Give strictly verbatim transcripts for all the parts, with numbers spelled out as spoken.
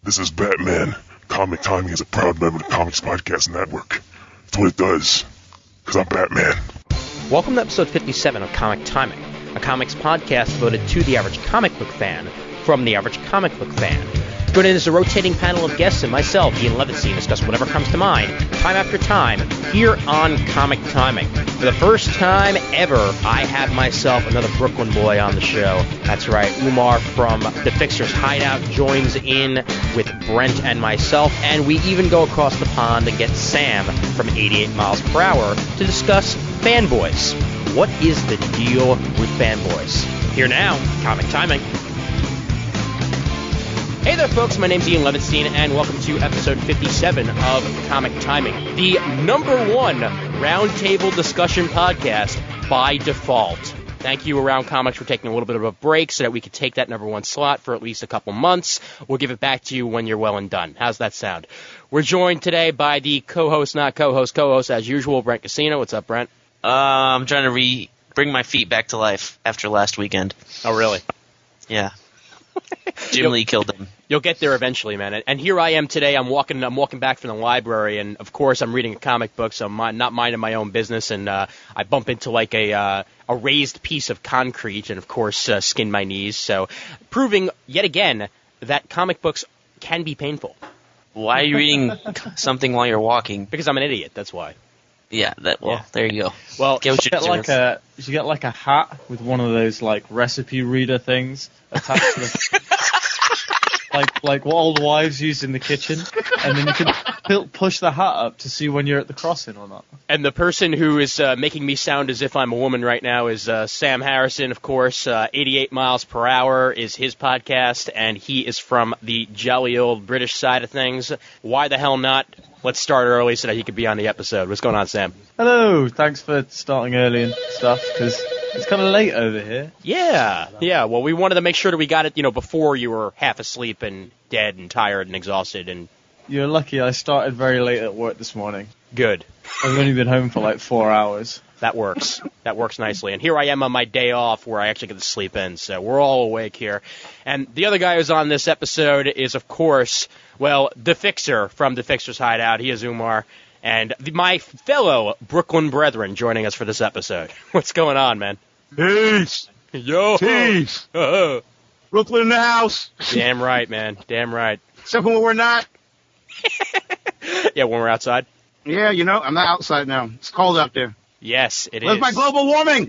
This is Batman. Comic Timing is a proud member of the Comics Podcast Network. That's what it does. Because I'm Batman. Welcome to episode fifty-seven of Comic Timing, a comics podcast devoted to the average comic book fan from the average comic book fan. Join in as a rotating panel of guests and myself, Ian Levinstein, discuss whatever comes to mind, time after time, here on Comic Timing. For the first time ever, I have myself another Brooklyn boy on the show. That's right, Umar from The Fixer's Hideout joins in with Brent and myself, and we even go across the pond and get Sam from eighty-eight miles per hour to discuss fanboys. What is the deal with fanboys? Here now, Comic Timing. Hey there, folks. My name's Ian Levinstein, and welcome to episode fifty-seven of Comic Timing, the number one roundtable discussion podcast by default. Thank you, Around Comics, for taking a little bit of a break so that we could take that number one slot for at least a couple months. We'll give it back to you when you're well and done. How's that sound? We're joined today by the co-host, not co-host, co-host as usual, Brent Casino. What's up, Brent? Uh, I'm trying to re bring my feet back to life after last weekend. Oh, really? Yeah. Jim Lee killed him. You'll get there eventually, man. And here I am today. I'm walking. I'm walking back from the library, and of course, I'm reading a comic book, so I'm not minding my own business. And uh, I bump into like a uh, a raised piece of concrete, and of course, uh, skin my knees. So, proving yet again that comic books can be painful. Why are you reading something while you're walking? Because I'm an idiot. That's why. Yeah. That. Well, Yeah. there you go. Well, get what You you get like a, you should get like a hat with one of those like recipe reader things attached to the, like like what old wives use in the kitchen, and then you can pu- push the hat up to see when you're at the crossing or not. And the person who is uh, making me sound as if I'm a woman right now is uh, Sam Harrison, of course. Uh, eighty-eight miles per hour is his podcast, and he is from the jolly old British side of things. Why the hell not? Let's start early so that he could be on the episode. What's going on, Sam? Hello, thanks for starting early and stuff, because it's kind of late over here. Yeah, yeah. Well, we wanted to make sure that we got it, you know, before you were half asleep and dead and tired and exhausted and You're lucky I started very late at work this morning. good. I've only been home for like four hours. That works. That works nicely. And here I am on my day off where I actually get to sleep in. So we're all awake here. And the other guy who's on this episode is, of course, well, The Fixer from The Fixer's Hideout. He is Umar. And the, my fellow Brooklyn brethren joining us for this episode. What's going on, man? Peace! Yo! Peace! Uh-huh. Brooklyn in the house! Damn right, man. Damn right. Except when we're not. Yeah, when we're outside. Yeah, you know, I'm not outside now. It's cold out there. Yes, it Where's is. my global warming?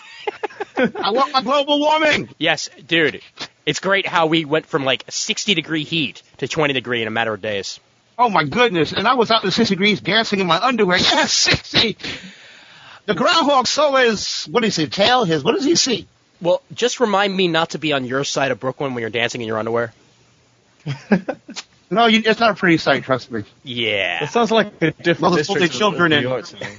I want my global warming. Yes, dude. It's great how we went from like sixty degree heat to twenty degree in a matter of days. Oh, my goodness. And I was out in sixty degrees dancing in my underwear. Yes, sixty. The groundhog saw his, what does he tail? His, what does he see? Well, just remind me not to be on your side of Brooklyn when you're dancing in your underwear. No, you, it's not a pretty sight, trust me. Yeah. It sounds like a different Well, there's district only children of in- New York to me.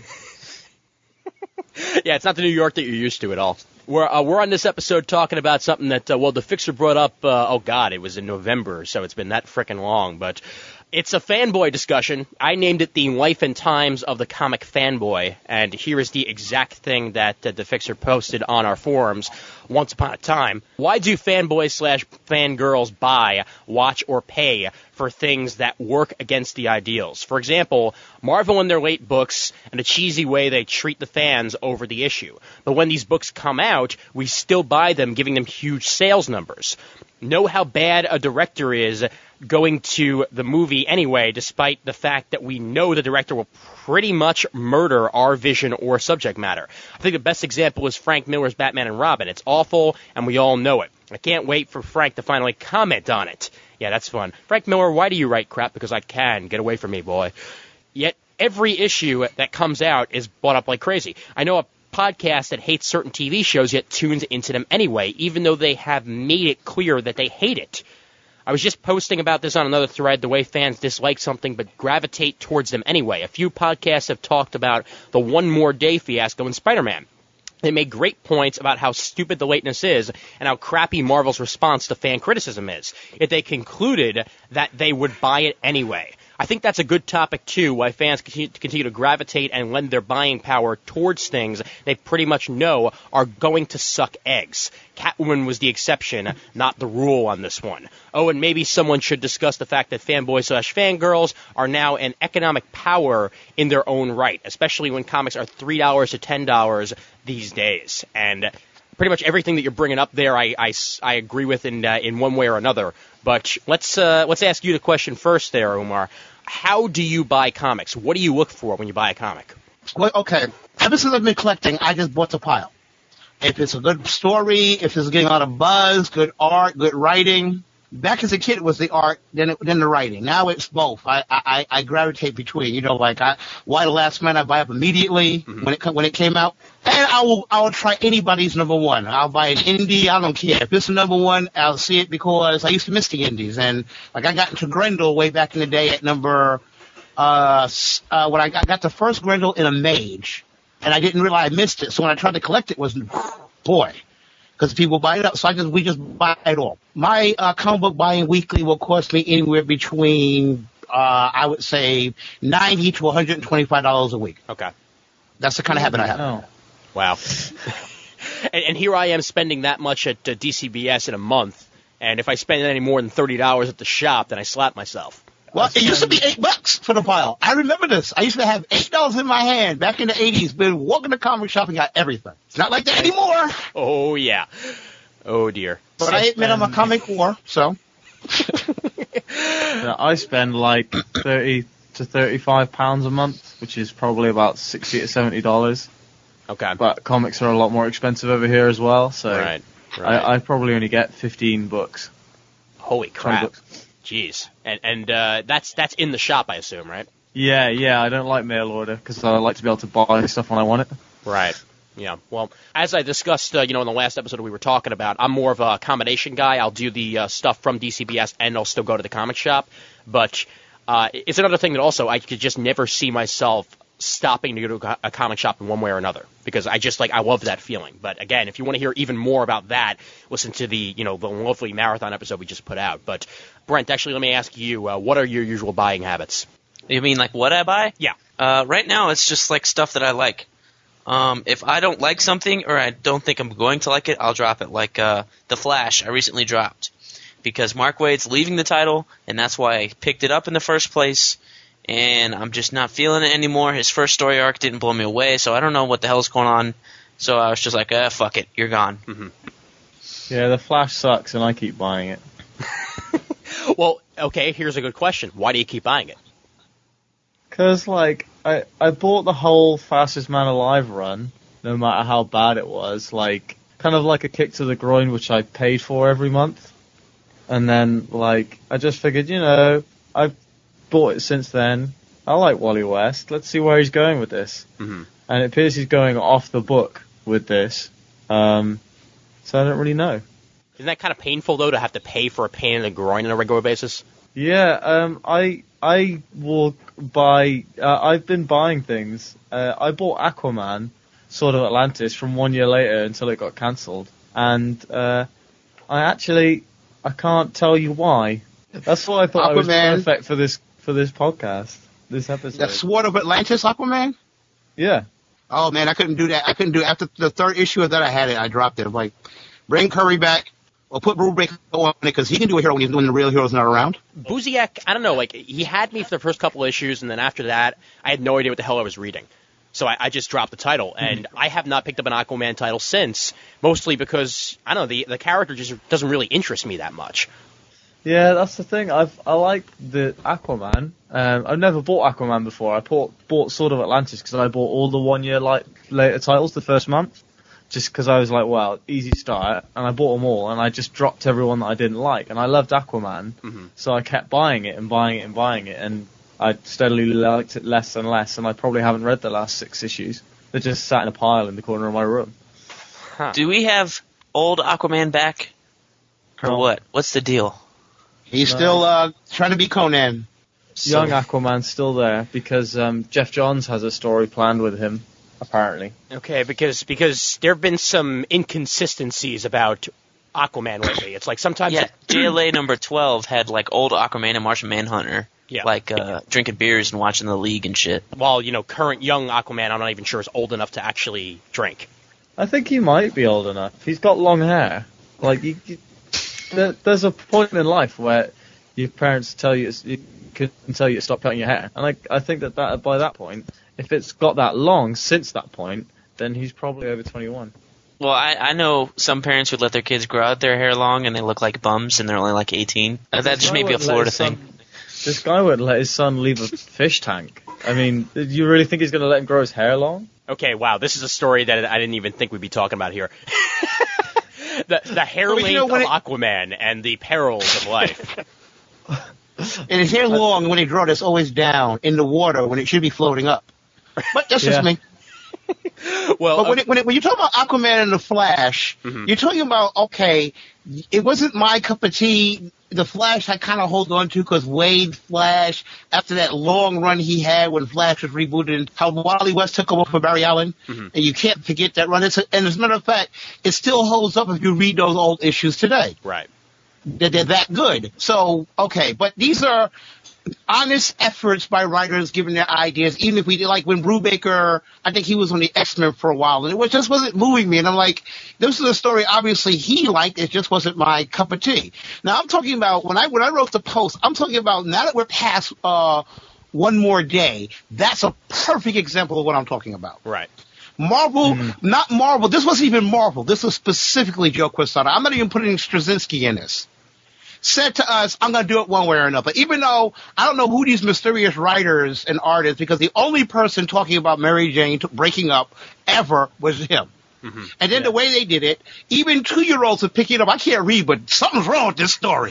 Yeah, it's not the New York that you're used to at all. We're uh, we're on this episode talking about something that, uh, well, the Fixer brought up, uh, oh, God, it was in November, so it's been that frickin' long, but it's a fanboy discussion. I named it the life and times of the comic fanboy, and here is the exact thing that uh, the Fixer posted on our forums once upon a time. Why do fanboys slash fangirls buy, watch, or pay for things that work against the ideals? For example, Marvel in their late books and the cheesy way they treat the fans over the issue. But when these books come out, we still buy them, giving them huge sales numbers. Know how bad a director is going to the movie anyway, despite the fact that we know the director will pretty much murder our vision or subject matter. I think the best example is Frank Miller's Batman and Robin. It's awful, and we all know it. I can't wait for Frank to finally comment on it. Yeah, that's fun. Frank Miller, why do you write crap? Because I can. Get away from me, boy. Yet every issue that comes out is bought up like crazy. I know a podcast that hates certain T V shows yet tunes into them anyway, even though they have made it clear that they hate it. I was just posting about this on another thread, the way fans dislike something but gravitate towards them anyway. A few podcasts have talked about the One More Day fiasco in Spider-Man. They made great points about how stupid the lateness is and how crappy Marvel's response to fan criticism is. Yet they concluded that they would buy it anyway. I think that's a good topic, too, why fans continue to, continue to gravitate and lend their buying power towards things they pretty much know are going to suck eggs. Catwoman was the exception, not the rule on this one. Oh, and maybe someone should discuss the fact that fanboys slash fangirls are now an economic power in their own right, especially when comics are three dollars to ten dollars these days. And pretty much everything that you're bringing up there, I, I, I agree with in uh, in one way or another. But let's uh, let's ask you the question first there, Umar. How do you buy comics? What do you look for when you buy a comic? Well, okay. Ever since I've been collecting, I just bought the pile. If it's a good story, if it's getting a lot of buzz, good art, good writing. Back as a kid, it was the art, then it, then the writing. Now it's both. I I, I gravitate between. You know, like I, Why the Last Man, I buy up immediately mm-hmm. when it when it came out, and I will I will try anybody's number one. I'll buy an indie. I don't care if it's a number one. I'll see it because I used to miss the indies, and like I got into Grendel way back in the day at number uh, uh when I got, got the first Grendel in a Mage, and I didn't realize I missed it. So when I tried to collect it, it was boy. Because people buy it up, so I just we just buy it all. My uh, comic book buying weekly will cost me anywhere between, uh, I would say, ninety to one hundred and twenty-five dollars a week. Okay, that's the kind of habit I have. Oh. Wow. and, and here I am spending that much at uh, D C B S in a month, and if I spend any more than thirty dollars at the shop, then I slap myself. Well, it used to be eight bucks for the pile. I remember this. I used to have eight dollars in my hand back in the eighties. Been walking the comic shop and got everything. It's not like that anymore. Oh yeah. Oh dear. But I admit I'm a comic whore, so. Yeah, I spend like thirty to thirty-five pounds a month, which is probably about sixty to seventy dollars. Okay. But comics are a lot more expensive over here as well, so right. Right. I, I probably only get fifteen books. Holy crap. Books. Jeez. And and uh, that's that's in the shop, I assume, right? Yeah, yeah. I don't like mail order because I like to be able to buy stuff when I want it. Right. Yeah. Well, as I discussed, uh, you know, in the last episode we were talking about, I'm more of a combination guy. I'll do the uh, stuff from D C B S and I'll still go to the comic shop. But uh, it's another thing that also I could just never see myself stopping to go to a comic shop in one way or another because I just like I love that feeling. But again, if you want to hear even more about that, listen to the you know the lovely marathon episode we just put out. But Brent, actually, let me ask you, uh, what are your usual buying habits? You mean like what I buy? Yeah. Uh, right now, it's just like stuff that I like. Um, if I don't like something or I don't think I'm going to like it, I'll drop it. Like uh, The Flash, I recently dropped because Mark Waid's leaving the title, and that's why I picked it up in the first place. And I'm just not feeling it anymore. His first story arc didn't blow me away, so I don't know what the hell's going on. So I was just like, eh, fuck it, you're gone. Mm-hmm. Yeah, The Flash sucks, and I keep buying it. Well, okay, here's a good question. Why do you keep buying it? Because, like, I, I bought the whole Fastest Man Alive run, no matter how bad it was, like, kind of like a kick to the groin, which I paid for every month. And then, like, I just figured, you know, I've bought it since then. I like Wally West. Let's see where he's going with this. Mm-hmm. And it appears he's going off the book with this. Um, so I don't really know. Isn't that kind of painful, though, to have to pay for a pain in the groin on a regular basis? Yeah, um, I I will buy. Uh, I've been buying things. Uh, I bought Aquaman, Sword of Atlantis, from one year later until it got cancelled, and uh, I actually I can't tell you why. That's why I thought Aquaman. I was perfect for this for this podcast, this episode. The Sword of Atlantis, Aquaman. Yeah. Oh man, I couldn't do that. I couldn't do it. After the third issue of that, I had it. I dropped it. I'm like, bring Curry back. Or put Brubaker on it because he can do a hero when, he's, when the real hero's not around. Busiek, I don't know, like, he had me for the first couple of issues, and then after that, I had no idea what the hell I was reading. So I, I just dropped the title, and mm-hmm. I have not picked up an Aquaman title since, mostly because, I don't know, the, the character just doesn't really interest me that much. Yeah, that's the thing. I've I like the Aquaman. Um, I've never bought Aquaman before. I bought, bought Sword of Atlantis because I bought all the one-year like, later titles the first month. Just because I was like, well, easy start, and I bought them all, and I just dropped everyone that I didn't like, and I loved Aquaman, mm-hmm. so I kept buying it and buying it and buying it, and I steadily liked it less and less, and I probably haven't read the last six issues. They're just sat in a pile in the corner of my room. Huh. Do we have old Aquaman back, or No. what? What's the deal? He's No. still uh, trying to be Conan. So- Young Aquaman's still there, because um, Jeff Johns has a story planned with him, apparently. Okay, because because there have been some inconsistencies about Aquaman lately. It's like sometimes... Yeah, it- J L A number twelve had like old Aquaman and Martian Manhunter Yeah. Like uh, drinking beers and watching the league and shit. While, you know, current young Aquaman, I'm not even sure is old enough to actually drink. I think he might be old enough. He's got long hair. Like, you, you, there, there's a point in life where your parents tell you, you can tell you to stop cutting your hair. And I, I think that, that by that point, if it's got that long since that point, then he's probably over twenty-one. Well, I, I know some parents would let their kids grow out their hair long and they look like bums and they're only like eighteen. Uh, that just may be a Florida thing. Son, this guy wouldn't let his son leave a fish tank. I mean, do you really think he's going to let him grow his hair long? Okay, wow, this is a story that I didn't even think we'd be talking about here. the the hair Well, you know, length when of it- Aquaman and the perils of life. And his hair long when he draw it's always down in the water when it should be floating up. But that's Yeah. just me. Well, But when, it, when, it, when you talk about Aquaman and the Flash, Mhm. you're talking about, okay, it wasn't my cup of tea. The Flash I kind of hold on to because Wade Flash, after that long run he had when Flash was rebooted, and how Wally West took over for Barry Allen, Mhm. and you can't forget that run. It's a, and as a matter of fact, it still holds up if you read those old issues today. right. They're, they're that good. So, okay, but these are honest efforts by writers giving their ideas, even if we did, like when Brubaker, I think he was on the X-Men for a while, and it was, just wasn't moving me, and I'm like, this is a story obviously he liked, it just wasn't my cup of tea. Now, I'm talking about, when I when I wrote the post, I'm talking about, now that we're past uh, One More Day, that's a perfect example of what I'm talking about. Right. Marvel, not Marvel, this wasn't even Marvel, this was specifically Joe Quesada. I'm not even putting Straczynski in this. Said to us, I'm going to do it one way or another. Even though I don't know who these mysterious writers and artists, because the only person talking about Mary Jane t- breaking up ever was him. Mm-hmm. And then the way they did it, even two-year-olds are picking it up. I can't read, but something's wrong with this story.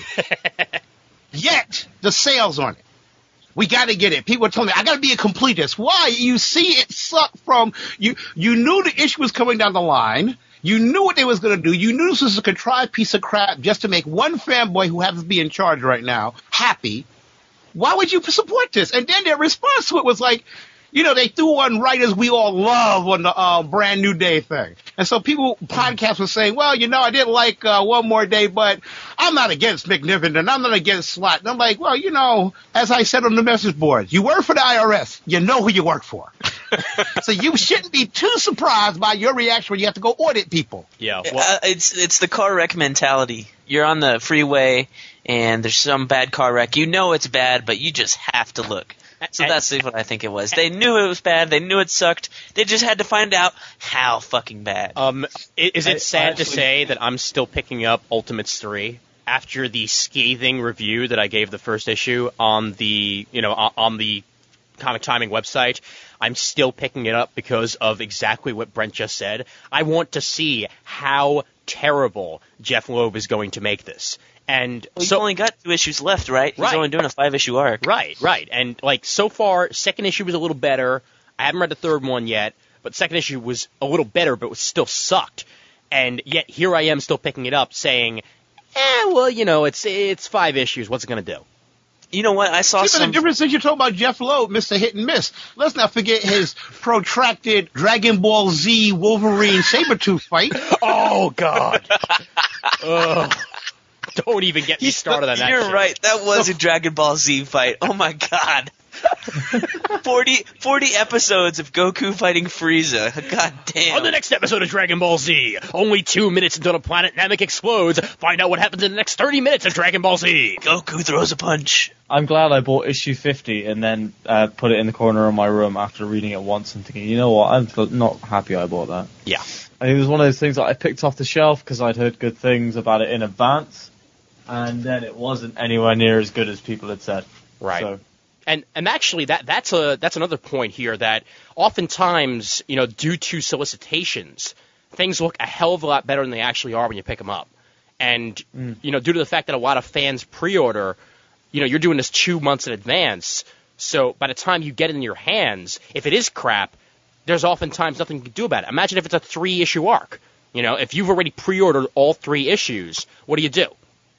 Yet, the sales on it. We got to get it. People are telling me, I got to be a completist. Why? You see it suck from, you, you knew the issue was coming down the line. You knew what they was going to do. You knew this was a contrived piece of crap just to make one fanboy who happens to be in charge right now happy. Why would you support this? And then their response to it was like, you know, they threw on writers we all love on the uh, Brand New Day thing. And so people, podcasts were saying, well, you know, I didn't like uh, One More Day, but I'm not against McNiven and I'm not against Slott. And I'm like, well, you know, as I said on the message board, you work for the I R S. You know who you work for. So you shouldn't be too surprised by your reaction when you have to go audit people. Yeah. Well, Uh, it's it's the car wreck mentality. You're on the freeway and there's some bad car wreck. You know it's bad, but you just have to look. So And- that's what I think it was. They knew it was bad. They knew it sucked. They just had to find out how fucking bad. Um, i- is it I- sad I to actually- say that I'm still picking up Ultimates three after the scathing review that I gave the first issue on the, you know, on on the Comic Timing website? I'm still picking it up because of exactly what Brent just said. I want to see how terrible Jeff Loeb is going to make this. And Well, he's so only got two issues left, right? He's Right. only doing a five-issue arc. Right, right. And, like, so far, second issue was a little better. I haven't read the third one yet, but second issue was a little better, but it still sucked. And yet, here I am still picking it up saying, eh, well, you know, it's it's five issues. What's it going to do? You know what? I saw See, but some. the difference is you're talking about Jeff Loeb, Mister Hit and Miss. Let's not forget his protracted Dragon Ball Z Wolverine Sabretooth fight. Oh, God. Ugh. Don't even get me started on that You're shit. right. That was a Dragon Ball Z fight. Oh my god. forty, forty episodes of Goku fighting Frieza. God damn. On the next episode of Dragon Ball Z, only two minutes until the planet Namek explodes. Find out what happens in the next thirty minutes of Dragon Ball Z. Goku throws a punch. I'm glad I bought issue fifty and then uh, put it in the corner of my room after reading it once and thinking, you know what, I'm not happy I bought that. Yeah. And it was one of those things that I picked off the shelf because I'd heard good things about it in advance, and then it wasn't anywhere near as good as people had said. Right. So, And and actually that that's a that's another point here that oftentimes, you know, due to solicitations, things look a hell of a lot better than they actually are when you pick them up. And Mm. you know, due to the fact that a lot of fans pre-order, you know, you're doing this two months in advance. So by the time you get it in your hands, if it is crap, there's oftentimes nothing you can do about it. Imagine if it's a three-issue arc. You know, if you've already pre-ordered all three issues, what do you do?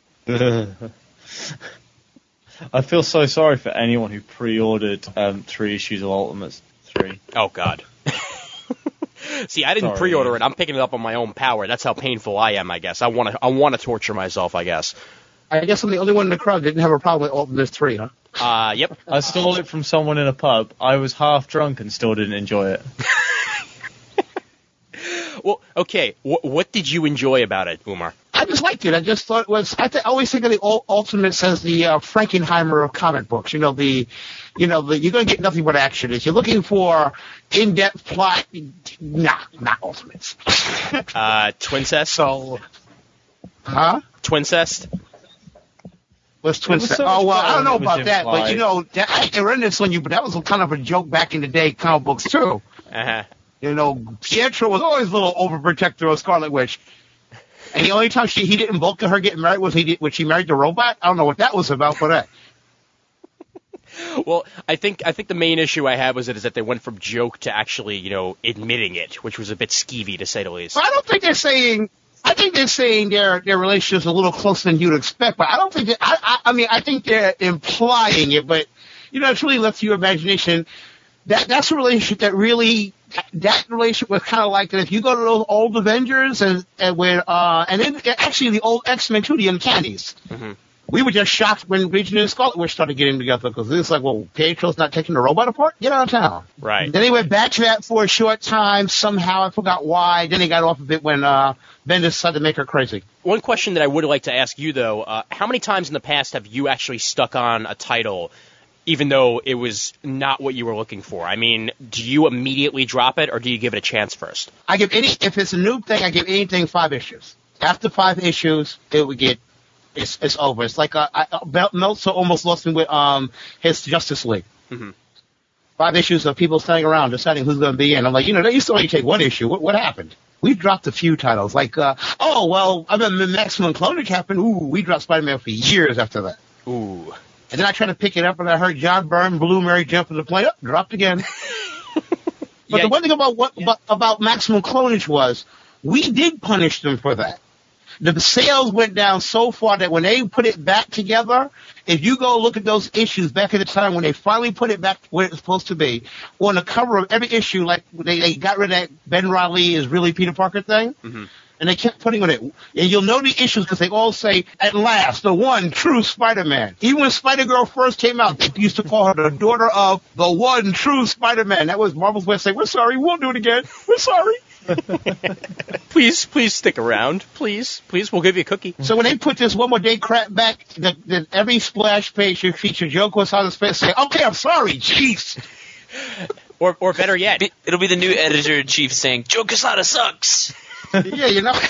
I feel so sorry for anyone who pre-ordered um, three issues of Ultimates three. Oh, God. See, I didn't Sorry. pre-order it. I'm picking it up on my own power. That's how painful I am, I guess. I want to I want to torture myself, I guess. I guess I'm the only one in the crowd that didn't have a problem with Ultimates three, huh? Uh, yep. I stole it from someone in a pub. I was half drunk and still didn't enjoy it. Well, okay. W- what did you enjoy about it, Umar? I just liked it. I just thought it was. I, th- I always think of the ul- Ultimates as the uh, Frankenheimer of comic books. You know, the, you know, the, you're going to get nothing but action. If you're looking for in-depth plot, nah, not Ultimates. Uh, Twincest? So, huh? Twincest? What's Twin It was Set? so Oh, well, much I don't know better than it about was that, but you implied. know, that, I read this on you, but that was kind of a joke back in the day, comic books too. Uh-huh. You know, Pietro was always a little overprotector of Scarlet Witch. And the only time she he didn't bulk to her getting married was he did, when she married the robot. I don't know what that was about for that. Well, I think I think the main issue I had was it is that they went from joke to actually, you know, admitting it, which was a bit skeevy to say the least. But I don't think they're saying. I think they're saying their their relationship's a little closer than you'd expect. But I don't think. That, I, I I mean I think they're implying it. But you know, it's really left to your imagination. That that's a relationship that really. That relationship was kind of like that. If you go to those old Avengers and and when uh and then actually the old X-Men too, the Uncannies. Mm-hmm. We were just shocked when Legion and Scarlet Witch started getting together because it's like, well, Pietro's not taking the robot apart. Get out of town. Right. Then they went back to that for a short time. Somehow I forgot why. Then they got off of it when uh Bendis decided to make her crazy. One question that I would like to ask you, though, uh, how many times in the past have you actually stuck on a title even though it was not what you were looking for? I mean, do you immediately drop it, or do you give it a chance first? I give any if it's a new thing, I give anything five issues. After five issues, it would get it's it's over. It's like uh, I, uh, Meltzer almost lost me with um his Justice League. Mm-hmm. Five issues of people standing around deciding who's going to be in. I'm like, you know, they used to only take one issue. What what happened? We dropped a few titles. Like, uh, oh well, I remember Maximum Clonage happened. Ooh, we dropped Spider-Man for years after that. Ooh. And then I tried to pick it up, and I heard John Byrne, Blue Mary jump in the plane. Oh, dropped again. But Yeah. the one thing about what about, about Maximum Clonage was we did punish them for that. The sales went down so far that when they put it back together, if you go look at those issues back at the time when they finally put it back where it's supposed to be, on the cover of every issue, like they, they got rid of that Ben Reilly is really Peter Parker thing. Mm-hmm. And they kept putting on it. And you'll know the issues because they all say, at last, the one true Spider-Man. Even when Spider-Girl first came out, they used to call her the daughter of the one true Spider-Man. That was Marvel's way of saying, we're sorry, we won't do it again. We're sorry. Please, please stick around. Please, please, we'll give you a cookie. So when they put this one more day crap back, the, the, every splash page should feature Joe Quesada's face saying, okay, I'm sorry, jeez. Or, or better yet, Be- It'll be the new editor-in-chief saying, Joe Quesada sucks! Yeah, you know.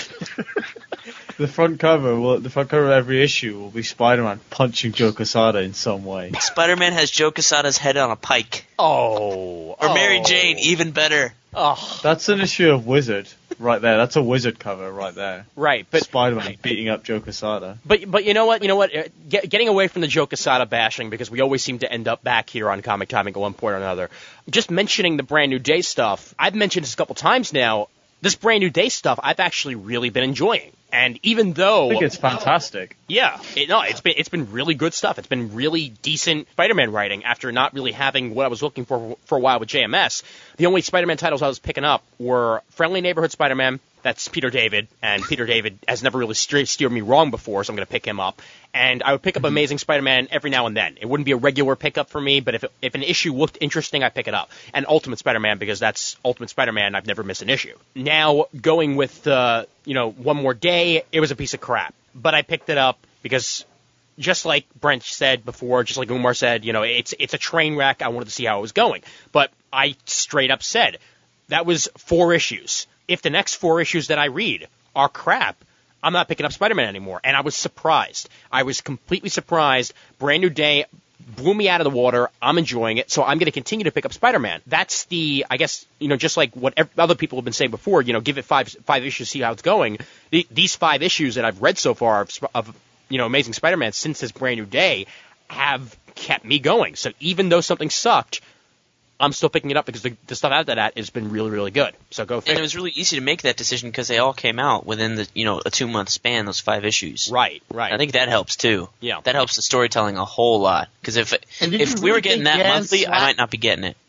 The front cover, will, the front cover of every issue will be Spider-Man punching Joe Quesada in some way. Spider-Man has Joe Quesada's head on a pike. oh, Or Mary oh. Jane, even better. Oh, That's an issue of Wizard right there. That's a Wizard cover right there. right, but Spider-Man beating up Joe Quesada. But but you know what? You know what? Uh, Get, getting away from the Joe Quesada bashing, because we always seem to end up back here on Comic Timing at one point or another. Just mentioning the Brand New Day stuff, I've mentioned this a couple times now. This Brand New Day stuff, I've actually really been enjoying. And even though, I think it's fantastic. yeah, it, no, it's been it's been really good stuff. It's been really decent Spider-Man writing after not really having what I was looking for for a while with J M S. The only Spider-Man titles I was picking up were Friendly Neighborhood Spider-Man. That's Peter David, and Peter David has never really steer- steered me wrong before, so I'm going to pick him up. And I would pick up Amazing Spider-Man every now and then. It wouldn't be a regular pickup for me, but if it, if an issue looked interesting, I pick it up. And Ultimate Spider-Man, because that's Ultimate Spider-Man, I've never missed an issue. Now, going with, uh, you know, One More Day, it was a piece of crap. But I picked it up because, just like Brent said before, just like Umar said, you know, it's it's a train wreck. I wanted to see how it was going. But I straight up said, that was four issues. If the next four issues that I read are crap, I'm not picking up Spider-Man anymore. And I was surprised. I was completely surprised. Brand New Day blew me out of the water. I'm enjoying it. So I'm going to continue to pick up Spider-Man. That's the, I guess, you know, just like what ev- other people have been saying before, you know, give it five five issues, see how it's going. The, these five issues that I've read so far of, of, you know, Amazing Spider-Man since this Brand New Day have kept me going. So even though something sucked, I'm still picking it up because the, the stuff after that has been really, really good. So go And figure. it was really easy to make that decision because they all came out within the you know a two month span. Those five issues. Right, right. I think that helps too. Yeah. That helps the storytelling a whole lot. Because if And did if you we were really getting think that Dan monthly, Slott- I might not be getting it.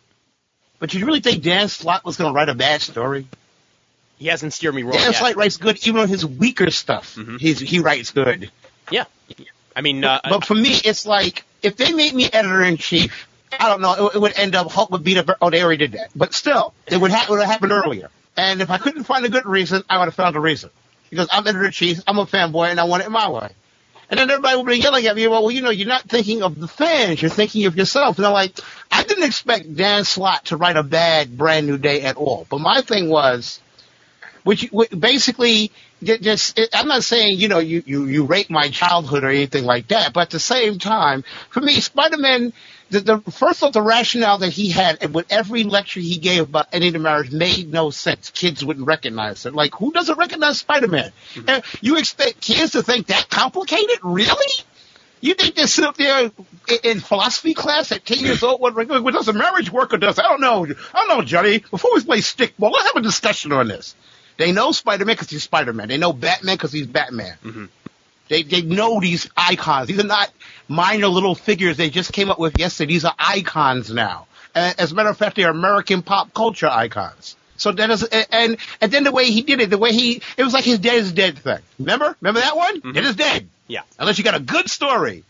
But you really think Dan Slott was going to write a bad story? He hasn't steered me wrong Dan yet. Slott writes good, even on his weaker stuff. Mhm. He's, he writes good. Yeah. I mean, uh, But for me, it's like if they made me editor-in-chief, I don't know, it, it would end up, Hulk would beat up, oh, they already did that. But still, it would, ha- would have happened earlier. And if I couldn't find a good reason, I would have found a reason. Because I'm editor-in-chief, I'm a fanboy, and I want it my way. And then everybody would be yelling at me, well, well, you know, you're not thinking of the fans, you're thinking of yourself. And I'm like, I didn't expect Dan Slott to write a bad Brand New Day at all. But my thing was, which, which basically, just, it, I'm not saying, you know, you, you, you rape my childhood or anything like that, but at the same time, for me, Spider-Man, the, the first of the rationale that he had, and with every lecture he gave about ending the marriage made no sense. Kids wouldn't recognize it. Like, who doesn't recognize Spider-Man? Mm-hmm. And you expect kids to think that complicated? Really? You think they sit up there in, in philosophy class at ten years old? What, what does a marriage work or does? I don't know. I don't know, Johnny. Before we play stickball, let's have a discussion on this. They know Spider-Man because he's Spider-Man. They know Batman because he's Batman. Mm-hmm. They they know these icons. These are not minor little figures they just came up with yesterday. These are icons now. And as a matter of fact, they're American pop culture icons. So that is, and and then the way he did it, the way he, it was like his dead is dead thing. Remember? Remember that one? Mm-hmm. Dead is dead. Yeah. Unless you got a good story.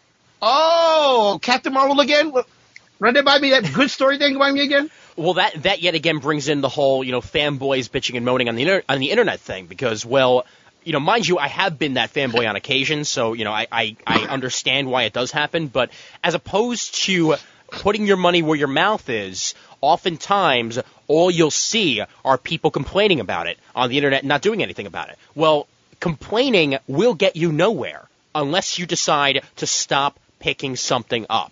Oh, Captain Marvel again? Run that by me, that good story thing by me again? Well, that that yet again brings in the whole, you know, fanboys bitching and moaning on the inter- on the internet thing because, well, you know, mind you, I have been that fanboy on occasion, so, you know, I, I, I understand why it does happen, but as opposed to putting your money where your mouth is, oftentimes all you'll see are people complaining about it on the internet and not doing anything about it. Well, complaining will get you nowhere unless you decide to stop picking something up.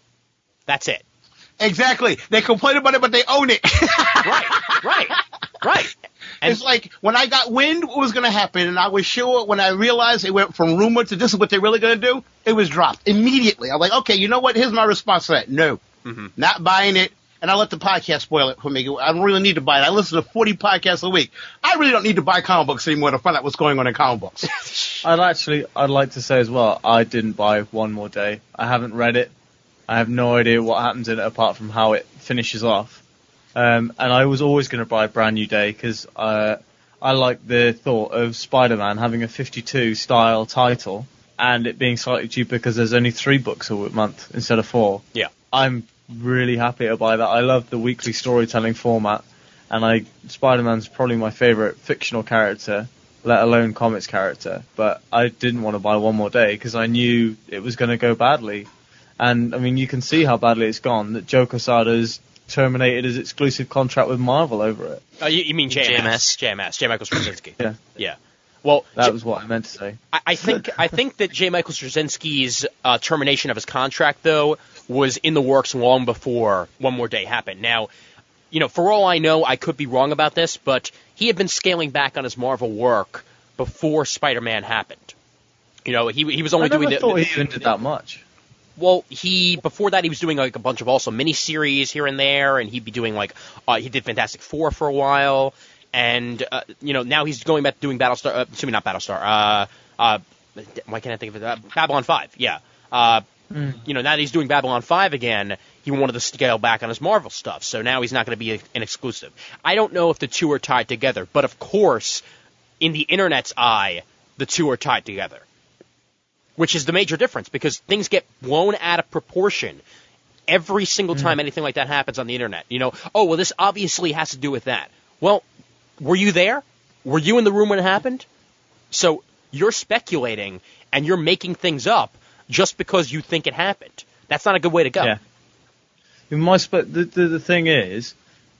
That's it. Exactly. They complain about it, but they own it. Right, right, right. And it's like when I got wind what was going to happen, and I was sure when I realized it went from rumor to this is what they're really going to do, it was dropped immediately. I'm like, okay, you know what? Here's my response to that. No, mm-hmm. Not buying it. And I let the podcast spoil it for me. I don't really need to buy it. I listen to forty podcasts a week. I really don't need to buy comic books anymore to find out what's going on in comic books. I'd actually, I'd like to say as well, I didn't buy One More Day. I haven't read it. I have no idea what happens in it apart from how it finishes off. Um, and I was always going to buy Brand New Day because uh, I like the thought of Spider-Man having a fifty-two style title and it being slightly cheaper because there's only three books a month instead of four. Yeah. I'm really happy to buy that. I love the weekly storytelling format, and I Spider-Man's probably my favorite fictional character, let alone comics character. But I didn't want to buy One More Day because I knew it was going to go badly. And, I mean, you can see how badly it's gone, that Joe Quesada's terminated his exclusive contract with Marvel over it. Oh, you, you mean J M S? J M S, J. Michael Straczynski. Yeah. Yeah. Well, that J- was what I meant to say. I, I think I think that J. Michael Straczynski's uh, termination of his contract, though, was in the works long before One More Day happened. Now, you know, for all I know, I could be wrong about this, but he had been scaling back on his Marvel work before Spider-Man happened. You know, he he was only I never doing the, thought the, he even did that much. Well, he before that he was doing like a bunch of also miniseries here and there, and he'd be doing like uh, he did Fantastic Four for a while, and uh, you know now he's going back to doing Battlestar. Uh, assuming not Battlestar. Uh, uh, why can't I think of it? Uh, Babylon five. Yeah. Uh, mm. You know now that he's doing Babylon five again, he wanted to scale back on his Marvel stuff, so now he's not going to be a, an exclusive. I don't know if the two are tied together, but of course, in the internet's eye, the two are tied together. Which is the major difference, because things get blown out of proportion every single time mm. anything like that happens on the internet. You know, oh, well, this obviously has to do with that. Well, were you there? Were you in the room when it happened? So you're speculating and you're making things up just because you think it happened. That's not a good way to go. Yeah. In my spe- the, the the thing is,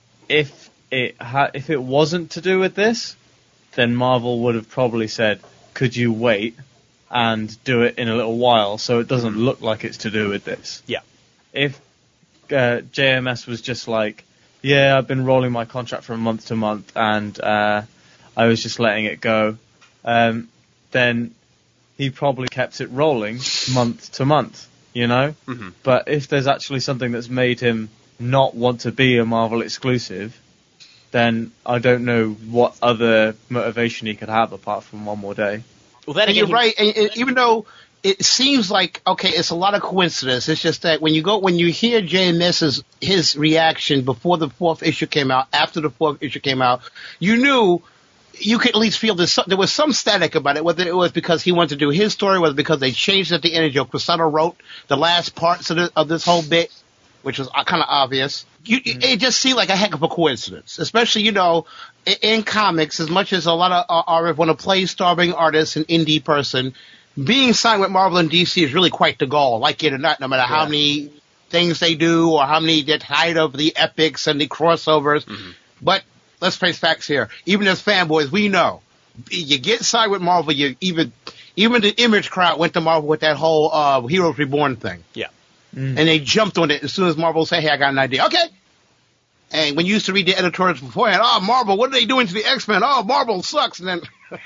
if it ha- if it wasn't to do with this, then Marvel would have probably said, "Could you wait and do it in a little while so it doesn't look like it's to do with this?" Yeah. If uh, J M S was just like, yeah, I've been rolling my contract from month to month and uh, I was just letting it go, um, then he probably kept it rolling month to month, you know? Mm-hmm. But if there's actually something that's made him not want to be a Marvel exclusive, then I don't know what other motivation he could have apart from One More Day. Well, then and again, you're he... right. And, and even though it seems like, okay, it's a lot of coincidence. It's just that when you go, when you hear J M S's his reaction before the fourth issue came out, after the fourth issue came out, you knew you could at least feel this, there was some static about it, whether it was because he wanted to do his story, whether because they changed at the end and Joe Quesada wrote the last parts of, the, of this whole bit, which was kind of obvious. You, mm-hmm. It just seemed like a heck of a coincidence, especially, you know, in, in comics, as much as a lot of uh, artists want to play starving artists and indie person, being signed with Marvel and D C is really quite the goal, like it or not, no matter yeah. how many things they do or how many get tired of the epics and the crossovers. Mm-hmm. But let's face facts here. Even as fanboys, we know you get signed with Marvel. You even even the Image crowd went to Marvel with that whole uh, Heroes Reborn thing. Yeah, mm. and they jumped on it as soon as Marvel said, "Hey, I got an idea." Okay. And when you used to read the editorials beforehand, oh, Marvel, what are they doing to the X-Men? Oh, Marvel sucks. And then,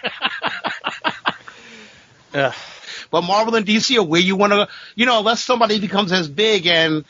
uh. But Marvel and D C are where you want to, you know, unless somebody becomes as big, and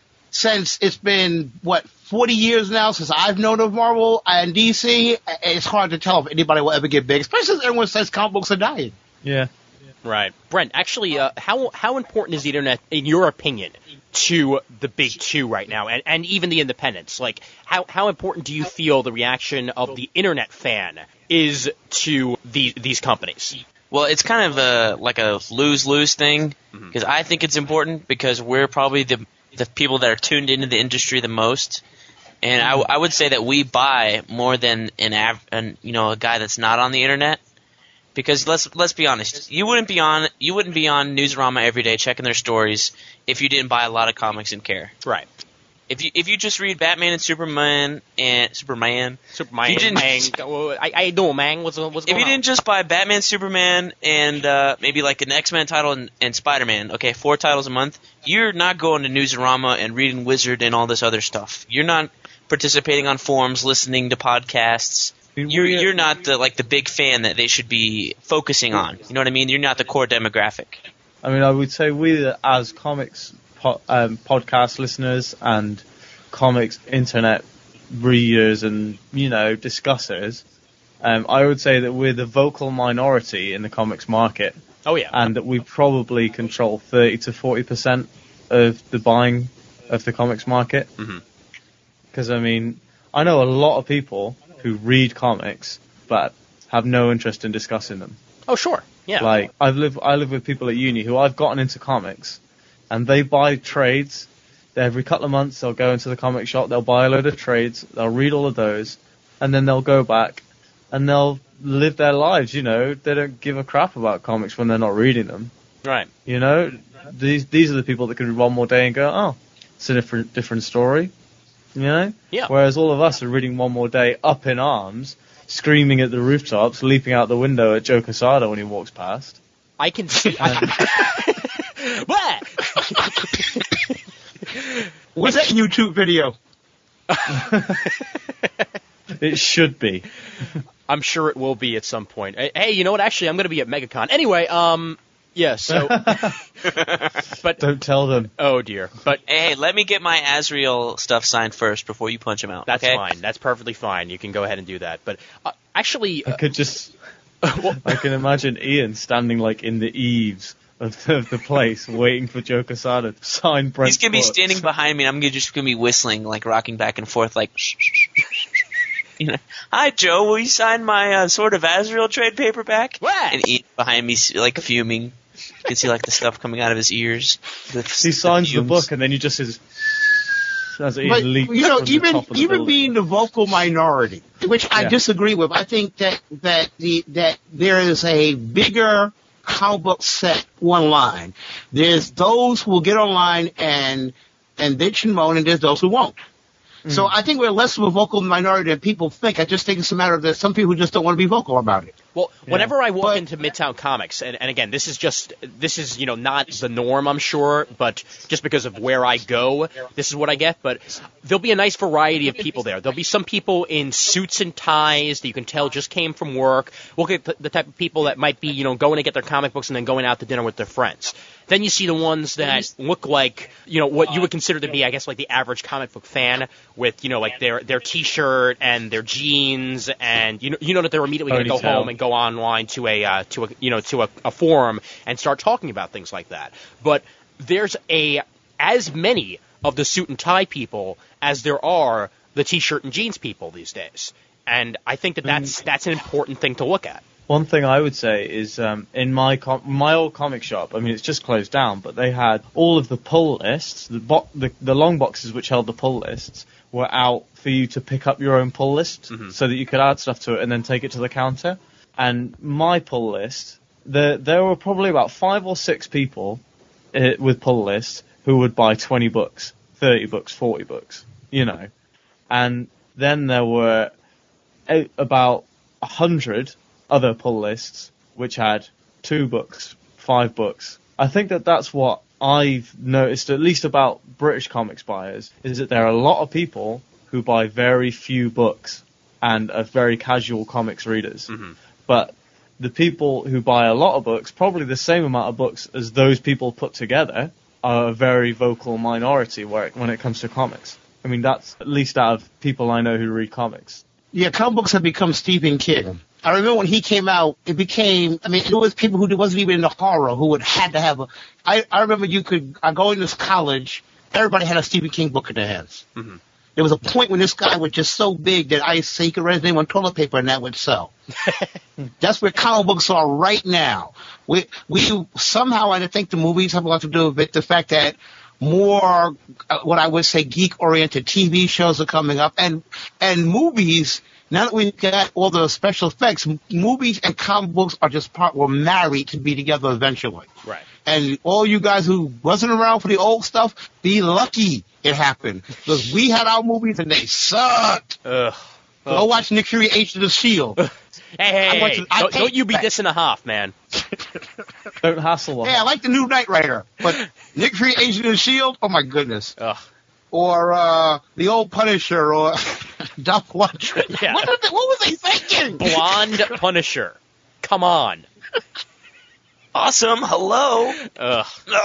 since it's been, what, forty years now since I've known of Marvel and D C, it's hard to tell if anybody will ever get big, especially as everyone says comic books are dying. Yeah. Right. Brent, actually, uh, how how important is the internet, in your opinion, to the big two right now, and, and even the independents? Like, how, how important do you feel the reaction of the internet fan is to the, these companies? Well, it's kind of a, like a lose-lose thing, because mm-hmm. I think it's important because we're probably the the people that are tuned into the industry the most, and I, I would say that we buy more than an, av- an you know a guy that's not on the internet. Because let's let's be honest, you wouldn't be on you wouldn't be on Newsarama every day checking their stories if you didn't buy a lot of comics and care. Right. If you if you just read Batman and Superman and Superman, Superman, you didn't, I I know, man. What's what's going If you on? didn't just buy Batman, Superman, and uh, maybe like an X-Men title and, and Spider-Man, okay, four titles a month, you're not going to Newsarama and reading Wizard and all this other stuff. You're not participating on forums, listening to podcasts. You're you're not the like the big fan that they should be focusing on. You know what I mean? You're not the core demographic. I mean, I would say we as comics po- um, podcast listeners and comics internet readers and you know discussers, um, I would say that we're the vocal minority in the comics market. Oh yeah, and that we probably control thirty to forty percent of the buying of the comics market. Because mm-hmm. I mean, I know a lot of people who read comics but have no interest in discussing them. Oh, sure. Yeah. Like, I live I live with people at uni who I've gotten into comics, and they buy trades. Every couple of months, they'll go into the comic shop, they'll buy a load of trades, they'll read all of those, and then they'll go back, and they'll live their lives, you know. They don't give a crap about comics when they're not reading them. Right. You know? These these are the people that can read one more day and go, oh, it's a different different story. You know? Yeah. Whereas all of us are reading One More Day up in arms, screaming at the rooftops, leaping out the window at Joe Quesada when he walks past. I can see. What? What's that YouTube video? It should be. I'm sure it will be at some point. Hey, you know what? Actually, I'm going to be at MegaCon. Anyway, um... Yeah, so... but don't tell them. Oh, dear. But hey, hey, let me get my Azrael stuff signed first before you punch him out. That's okay? fine. That's perfectly fine. You can go ahead and do that. But uh, actually... Uh, I could just... well, I can imagine Ian standing, like, in the eaves of the, of the place, waiting for Joe Quesada to sign Brent's He's going to be books. standing behind me, and I'm gonna just going to be whistling, like, rocking back and forth, like... You know, hi, Joe, will you sign my uh, Sword of Azrael trade paperback? What? And Ian behind me, like, fuming. You can see, like, the stuff coming out of his ears. The, he signs the, the book, and then you just says... As it but, leaks you know, from even the top of the even building. being the vocal minority, which I Yeah. disagree with, I think that that the that there is a bigger comic book set online. There's those who will get online and and bitch and moan, and there's those who won't. Mm. So I think we're less of a vocal minority than people think. I just think it's a matter of that some people just don't want to be vocal about it. Well, Yeah. whenever I walk But- into Midtown Comics, and, and again, this is just, this is, you know, not the norm, I'm sure, but just because of where I go, this is what I get, but there'll be a nice variety of people there. There'll be some people in suits and ties that you can tell just came from work. We'll get the, the type of people that might be, you know, going to get their comic books and then going out to dinner with their friends. Then you see the ones that look like, you know, what you would consider to be, I guess, like the average comic book fan with, you know, like their their T-shirt and their jeans, and you know, you know that they're immediately going to go Ponytail. home and go online to a uh, to a you know to a, a forum and start talking about things like that. But there's a as many of the suit and tie people as there are the T-shirt and jeans people these days. And I think that that's that's an important thing to look at. One thing I would say is um, in my com- my old comic shop, I mean, it's just closed down, but they had all of the pull lists, the, bo- the the long boxes which held the pull lists were out for you to pick up your own pull list mm-hmm. so that you could add stuff to it and then take it to the counter. And my pull list, there, there were probably about five or six people uh, with pull lists who would buy twenty books, thirty books, forty books, you know. And then there were a- about one hundred other pull lists which had two books, five books. I think that that's what I've noticed, at least about British comics buyers, is that there are a lot of people who buy very few books and are very casual comics readers. Mm-hmm. But the people who buy a lot of books, probably the same amount of books as those people put together, are a very vocal minority where it, when it comes to comics. I mean, that's at least out of people I know who read comics. Yeah, comic books have become Stephen King. I remember when he came out, it became, I mean, there was people who wasn't even into horror who would had to have a, I, I remember you could, I go into college, everybody had a Stephen King book in their hands. Mm-hmm. There was a point when this guy was just so big that I say he could write his name on toilet paper and that would sell. That's where comic books are right now. We, we, somehow I think the movies have a lot to do with it, the fact that more, uh, what I would say, geek-oriented T V shows are coming up, and, and movies. Now that we've got all the special effects, movies and comic books are just part, were married to be together eventually. Right. And all you guys who wasn't around for the old stuff, be lucky it happened. Because we had our movies and they sucked. Ugh. Go Ugh. watch Nick Fury, Agents of the Shield. Hey, hey, hey, to, don't, don't you be dissing a half, man. Don't hassle him. Yeah, I like the new Knight Rider, but Nick Fury, Agents of the Shield, oh my goodness. Ugh. Or uh, the old Punisher, or Dolph Lundgren. Yeah. What, was they, what was they thinking? Blonde Punisher. Come on. Awesome. Hello. Ugh.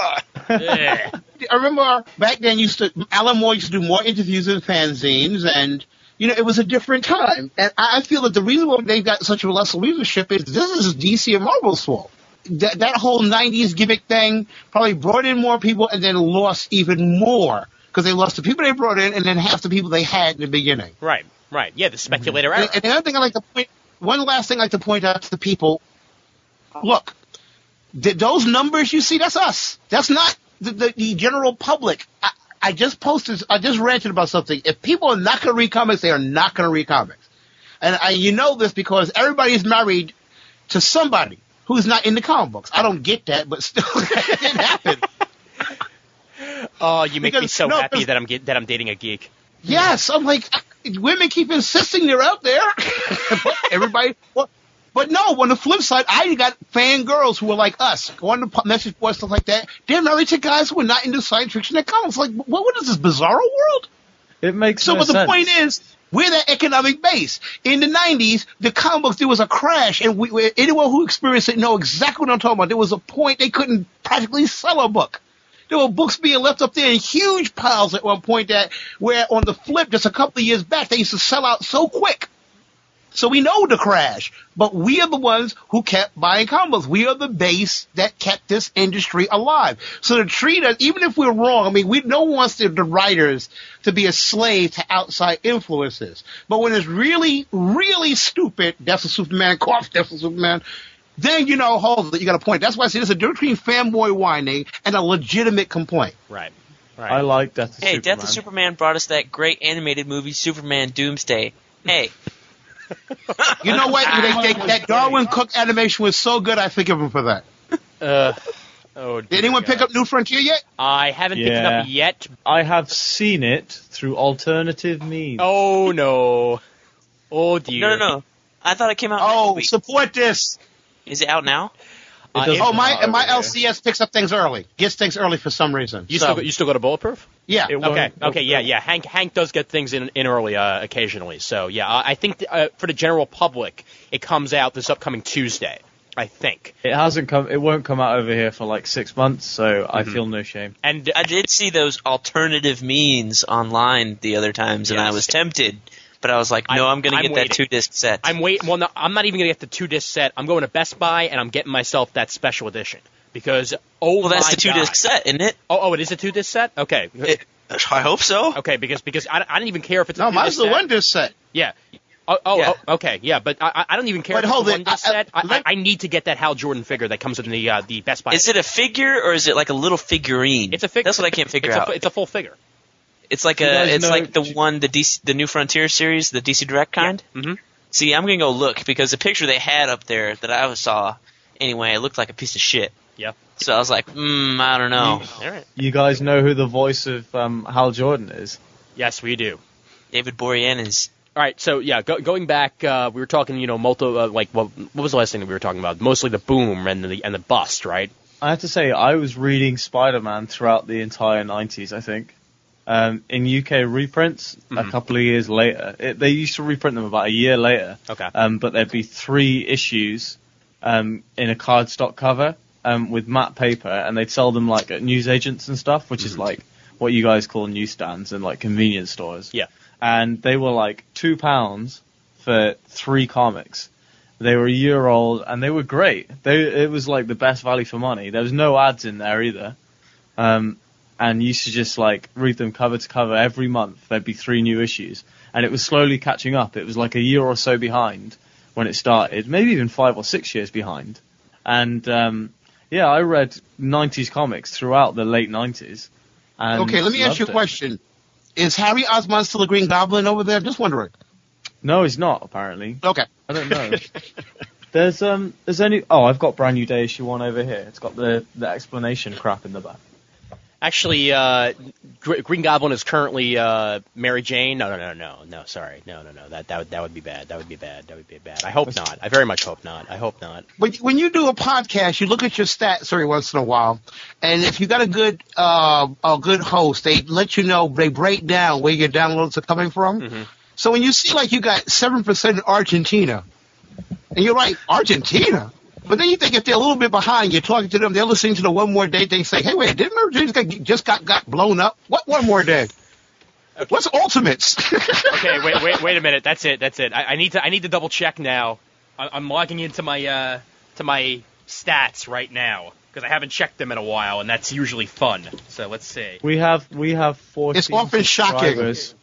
I remember back then, used to Alan Moore used to do more interviews in fanzines, and you know it was a different time. And I feel that the reason why they got such a lesser leadership is this is D C and Marvel's fault. That that whole nineties gimmick thing probably brought in more people and then lost even more. Because they lost the people they brought in and then half the people they had in the beginning. Right, right. Yeah, the speculator mm-hmm. era. And, and the other thing I like to point, one last thing I like to point out to the people, look, th- those numbers you see, that's us. That's not the, the, the general public. I, I just posted, I just ranted about something. If people are not going to read comics, they are not going to read comics. And I, you know this because everybody's married to somebody who's not into comic books. I don't get that, but still, it happened. Oh, you make because, me so no, happy that I'm that I'm dating a geek. Yes, I'm like, women keep insisting they're out there. But everybody, well, but no, on the flip side, I got fangirls who are like us, going to message boards, stuff like that. They're married to guys who are not into science fiction and comics. Like, what, what is this, Bizarro world? It makes so, no but sense. The point is, we're that economic base. In the nineties, the comic books, there was a crash, and we, anyone who experienced it know exactly what I'm talking about. There was a point they couldn't practically sell a book. There were books being left up there in huge piles at one point that, where on the flip, just a couple of years back, they used to sell out so quick. So we know the crash, but we are the ones who kept buying comic books. We are the base that kept this industry alive. So to treat us, even if we're wrong, I mean, we no one wants the, the writers to be a slave to outside influences. But when it's really, really stupid, Death of Superman, cough, Death of Superman, then, you know, hold it, you got a point. That's why I say there's a difference between fanboy whining and a legitimate complaint. Right. Right. I like Death of hey, Superman. Death of Superman brought us that great animated movie, Superman Doomsday. Hey. You know what? They, they, that Darwin Cook animation was so good, I forgive him for that. Uh, oh, Did anyone God. pick up New Frontier yet? I haven't yeah. picked it up yet. I have seen it through alternative means. Oh, no. Oh, dear. No, no, no. I thought it came out Oh, next week. support this. Is it out now? Uh, Oh, my not my over L C S picks up things early. Gets things early for some reason. You so, still go, you still go to Bulletproof? yeah. It Okay, won't- okay, yeah, yeah. Hank Hank does get things in, in early uh, occasionally. So, yeah, I, I think uh, for the general public, it comes out this upcoming Tuesday, I think. It hasn't come. It won't come out over here for like six months, so I feel no shame. And I did see those alternative means online the other times, and I Yes. was tempted. But I was like, no, I'm, I'm going to I'm get waiting. that two-disc set. I'm waiting. Well, no, I'm not even going to get the two-disc set. I'm going to Best Buy, and I'm getting myself that special edition. Because, oh, well, that's my the two-disc God. set, isn't it? Oh, oh, it is a two-disc set? Okay. it? I hope so. Okay, because because I, I don't even care if it's a No, two-disc mine's the set. one disc set. Yeah. Oh, oh, Yeah. oh, okay, yeah, but I, I don't even care But if hold it's it, one disc I- I- set. I, I, let- I need to get that Hal Jordan figure that comes in the uh, the Best Buy. Is it a figure or is it like a little figurine? It's a figure. That's what I can't figure it's out. A, it's a full figure. It's like You guys a, it's know- like the one, the D C, the new Frontier series, the D C Direct kind. Mm-hmm. See, I'm gonna go look because the picture they had up there that I saw, anyway, it looked like a piece of shit. Yeah. So I was like, hmm, I don't know. All right. You guys know who the voice of um, Hal Jordan is? Yes, we do. David Boreanaz. All right, so yeah, go, going back, uh, we were talking, you know, multi, uh, like, what, what was the last thing that we were talking about? Mostly the boom and the and the bust, right? I have to say, I was reading Spider-Man throughout the entire nineties, I think. Um, in U K reprints, Mhm. a couple of years later. It, they used to reprint them about a year later. Okay. Um, but there'd be three issues um, in a cardstock cover um, with matte paper, and they'd sell them like at newsagents and stuff, which is like what you guys call newsstands and like convenience stores. Yeah. And they were like two pounds for three comics. They were a year old, and they were great. They it was like the best value for money. There was no ads in there either. Um, and you used to just like read them cover to cover every month. There'd be three new issues, and it was slowly catching up. It was like a year or so behind when it started, maybe even five or six years behind. And um, yeah, I read nineties comics throughout the late nineties. And Okay, let me ask you a loved it. question. Is Harry Osborn still a Green Goblin over there? Just wondering. No, he's not apparently. Okay. I don't know. There's um, there's only oh, I've got brand new day issue one over here. It's got the the explanation crap in the back. Actually, uh, Gr- Green Goblin is currently uh, Mary Jane. No, no, no, no, no. Sorry, no, no, no. That that would that would be bad. That would be bad. That would be bad. I hope not. I very much hope not. I hope not. When, when you do a podcast, you look at your stats every once in a while, and if you got a good uh, a good host, they let you know, they break down where your downloads are coming from. Mm-hmm. So when you see like you got seven percent in Argentina, and you're like, Argentina? But then you think if they're a little bit behind, you're talking to them, they're listening to the One More Day, they say, hey, wait, didn't Argentina get- just got, got blown up? What One More Day? What's Ultimates? Okay, wait, wait, wait a minute. That's it. That's it. I, I need to. I need to double check now. I, I'm logging into my uh, to my stats right now because I haven't checked them in a while, and that's usually fun. So let's see. We have we have fourteen. It's often shocking. subscribers.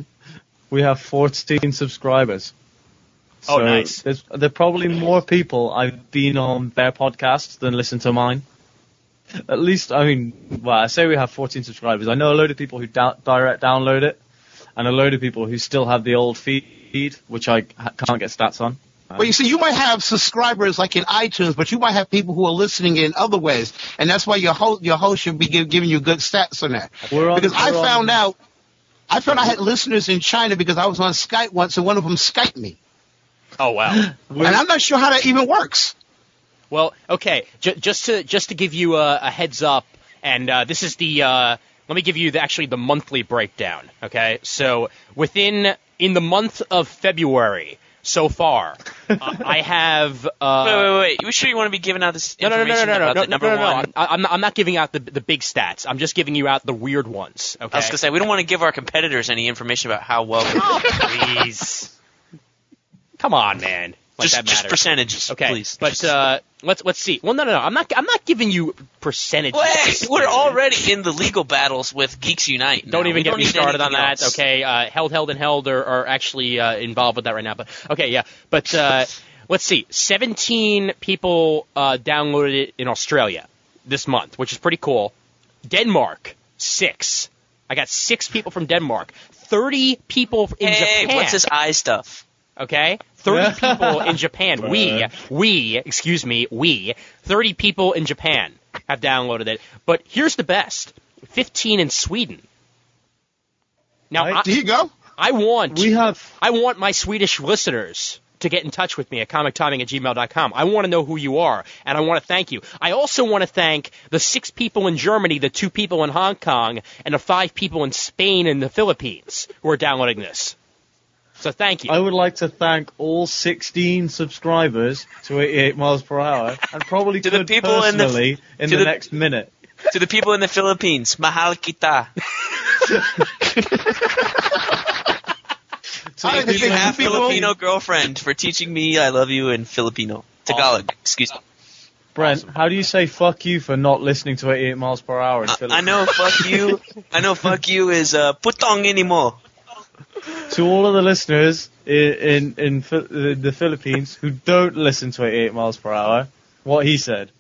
We have fourteen subscribers. Oh, So nice. There's there are probably more people I've been on their podcasts than listen to mine. At least, I mean, well, I say we have fourteen subscribers. I know a load of people who da- direct download it, and a load of people who still have the old feed, which I ha- can't get stats on. Well, you see, you might have subscribers like in iTunes, but you might have people who are listening in other ways, and that's why your host, your host should be give, giving you good stats on that. We're on- because I we're on- found out, I found I had listeners in China because I was on Skype once, and one of them Skyped me, Oh wow. and I'm not sure how that even works. Well, okay. J- just to just to give you a, a heads up, and uh, this is the. Uh, let me give you the, actually the monthly breakdown. Okay, so within in the month of February so far, uh, I have. Uh, Wait, wait, wait. You sure you want to be giving out this No, no, no, no, information no, no, about no, the no, number no, no, no. one? I'm, I'm not, I'm not giving out the the big stats. I'm just giving you out the weird ones. Okay. I was gonna say we don't want to give our competitors any information about how well. We're Oh, please. Come on, man. Like just, that just matters. percentages, Okay, please. but Just- uh, let's let's see. Well, no, no, no. I'm not. I'm not giving you percentages. Wait, we're already in the legal battles with Geeks Unite. now. Don't even We get don't me need started on anything that. else. Okay, uh, Held, Held, and Held are, are actually uh, involved with that right now. But okay, yeah. But uh, let's see. seventeen people uh, downloaded it in Australia this month, which is pretty cool. Denmark, six. I got six people from Denmark. Thirty people in Hey, Japan. what's this eye stuff? Okay, thirty people in Japan. We, we, excuse me, we, thirty people in Japan have downloaded it. But here's the best: fifteen in Sweden. Now, Right. I, There you go. I want, We have I want my Swedish listeners to get in touch with me at comic timing at gmail dot com. I want to know who you are, and I want to thank you. I also want to thank the six people in Germany, the two people in Hong Kong, and the five people in Spain and the Philippines who are downloading this. So thank you. I would like to thank all sixteen subscribers to eighty-eight miles per hour, and probably To the could people in the- personally in to the, the- next minute. To the people in the Philippines, mahal kita. To I the think You people- have people- Filipino girlfriend for teaching me I love you in Filipino. Tagalog, excuse me. Brent, how do you say fuck you for not listening to eighty-eight miles per hour in I, Philippines? I know fuck you. I know fuck you is uh, putong ini mo. To all of the listeners in in, in Phi- the Philippines who don't listen to eighty-eight miles per hour, what he said.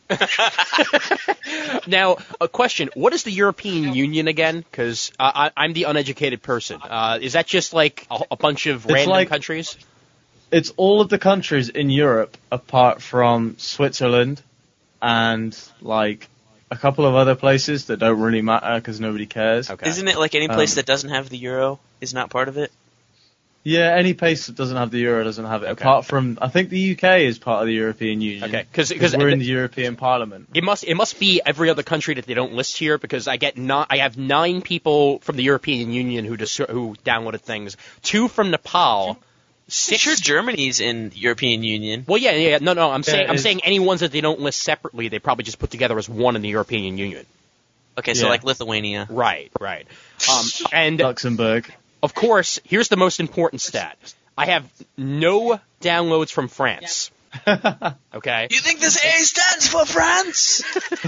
Now, a question: what is the European Union again? Because uh, I, I'm the uneducated person. Uh, is that just like a, a bunch of It's random like- countries? It's all of the countries in Europe apart from Switzerland and like a couple of other places that don't really matter because nobody cares. Okay. Isn't it like any place Um, that doesn't have the euro is not part of it? Yeah, any place that doesn't have the euro doesn't have it. Okay. Apart from, I think the U K is part of the European Union. Okay, because we're in the European Parliament. It must it must be every other country that they don't list here, because I get not I have nine people from the European Union who dis- who downloaded things, two from Nepal, six. Sure, Germany's in the European Union. Well, yeah, yeah, no, no. I'm saying I'm it's- saying any ones that they don't list separately, they probably just put together as one in the European Union. Okay, so Yeah. like Lithuania. Right, right. Um, and Luxembourg. of course, here's the most important stat: I have no downloads from France. Okay. You think this A stands for France?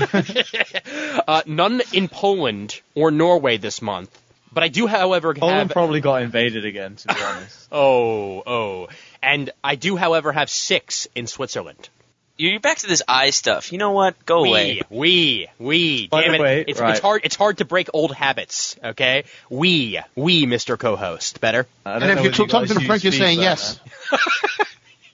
Uh, none in Poland or Norway this month. But I do, however, Poland have probably got invaded again, to be honest. oh oh, and I do, however, have six in Switzerland. You're back to this eye stuff. You know what? Go away. We, we, we. By Damn the it! way, it's, right. it's hard. It's hard to break old habits. Okay. We, we, Mister Co-host. Better. I don't And if know you're whether you talking to guys the French, use you're saying Feedburner. yes.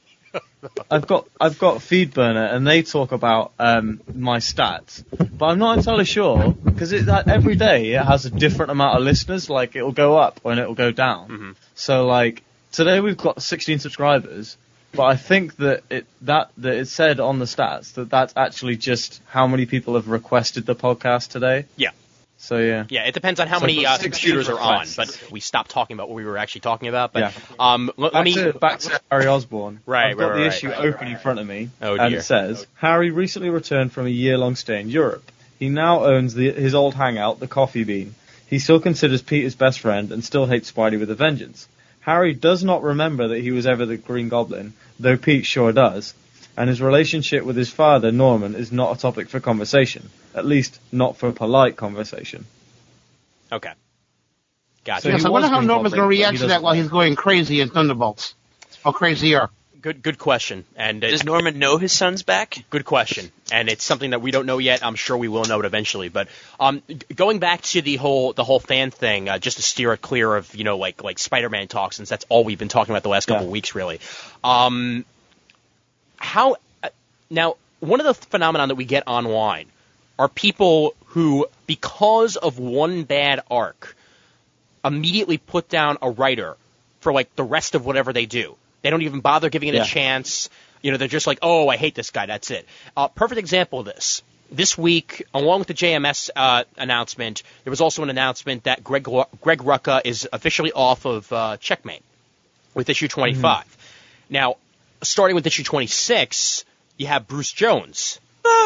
I've got I've got Feedburner, and they talk about um, my stats, but I'm not entirely sure because that every day it has a different amount of listeners. Like it'll go up and it'll go down. Mhm. So like today we've got sixteen subscribers, but I think that it that that it said on the stats that that's actually just how many people have requested the podcast today. Yeah. So yeah. Yeah, it depends on how So many I've uh, got six computers are on, requests. but we stopped talking about what we were actually talking about. But Yeah. um, l- let Back me. to, back to Harry Osborn. Right, I've got right, the right, issue right, open in front of me, Oh, and dear. it says, Harry recently returned from a year-long stay in Europe. He now owns the, his old hangout, the Coffee Bean. He still considers Pete his best friend and still hates Spidey with a vengeance. Harry does not remember that he was ever the Green Goblin, though Pete sure does. And his relationship with his father, Norman, is not a topic for conversation. At least, not for polite conversation. Okay. Gotcha. So Yes, he I wonder was how Green Norman's Goblin, going to but react he to that doesn't while know. he's going crazy in Thunderbolts. Or crazier. Good, good question. And it, Does Norman know his son's back? Good question, and it's something that we don't know yet. I'm sure we will know it eventually. But um, g- going back to the whole the whole fan thing, uh, just to steer it clear of you know like like Spider-Man talk, since that's all we've been talking about the last couple Yeah. of weeks, really. Um, how uh, now? One of the phenomenon that we get online are people who, because of one bad arc, immediately put down a writer for like the rest of whatever they do. They don't even bother giving it Yeah. a chance. You know, they're just like, oh, I hate this guy. That's it. Uh, perfect example of this. This week, along with the J M S uh, announcement, there was also an announcement that Greg Lu- Greg Rucka is officially off of uh, Checkmate with issue twenty-five. Mm-hmm. Now, starting with issue twenty-six, you have Bruce Jones.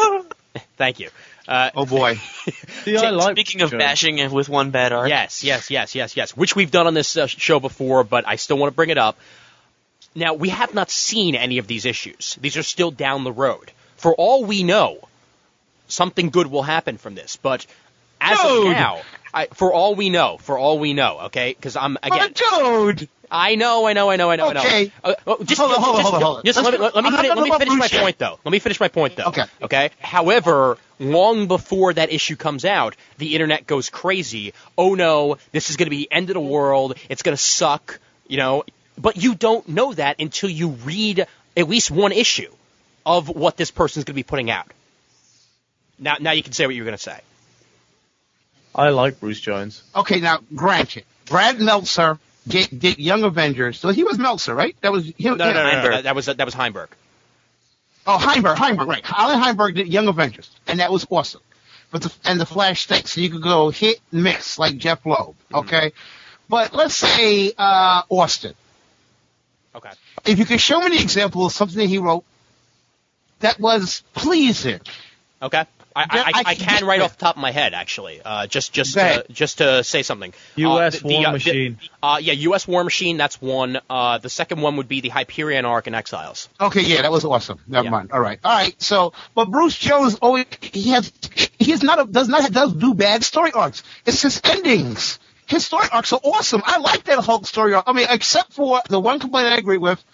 Thank you. Uh, Oh boy. See, I like Speaking of Joe. bashing with one bad arc. Yes, yes, yes, yes, yes. Which we've done on this uh, show before, but I still want to bring it up. Now, we have not seen any of these issues. These are still down the road. For all we know, something good will happen from this. But as of Dude! now, I, for all we know, for all we know, okay? Because I'm again. Oh, dude! I know, I know, I know, I know, Okay. I know. Uh, uh, just, Hold on, just, hold on, just, hold on, hold on. just let me, let, let me, I'm not finish, let gonna me let finish my Bruce point, though. Let me finish my point, though. Okay. Okay. However, long before that issue comes out, the internet goes crazy. Oh no, this is going to be the end of the world. It's going to suck. You know, but you don't know that until you read at least one issue of what this person's going to be putting out. Now, now you can say what you're going to say. I like Bruce Jones. Okay, now, granted, Brad Meltzer did, did Young Avengers. So he was Meltzer, right? That was him. No, no, no, no, no, Heinberg. that, that was that was Heinberg. Oh, Heinberg, Heinberg, right. Alan Heinberg did Young Avengers, and that was awesome. But the, and the Flash stinks, so you could go hit and miss like Jeff Loeb, okay? But let's say uh, Austin. Okay. If you could show me the example of something that he wrote that was pleasing. Okay. I, Yeah, I, I, I I can can get right that. off the top of my head, actually. Uh, just just Go to, ahead. just to say something. U S Uh, the- the, War uh, the- Machine. uh, yeah, U S War Machine. That's one. Uh, the second one would be the Hyperion arc in Exiles. Okay, yeah, that was awesome. Never Yeah. mind. All right, all right. So, but Bruce Jones always he has he's not a, does not does do bad story arcs. It's his endings. his story arcs are awesome. I like that Hulk story arc. I mean, except for the one complaint I agree with,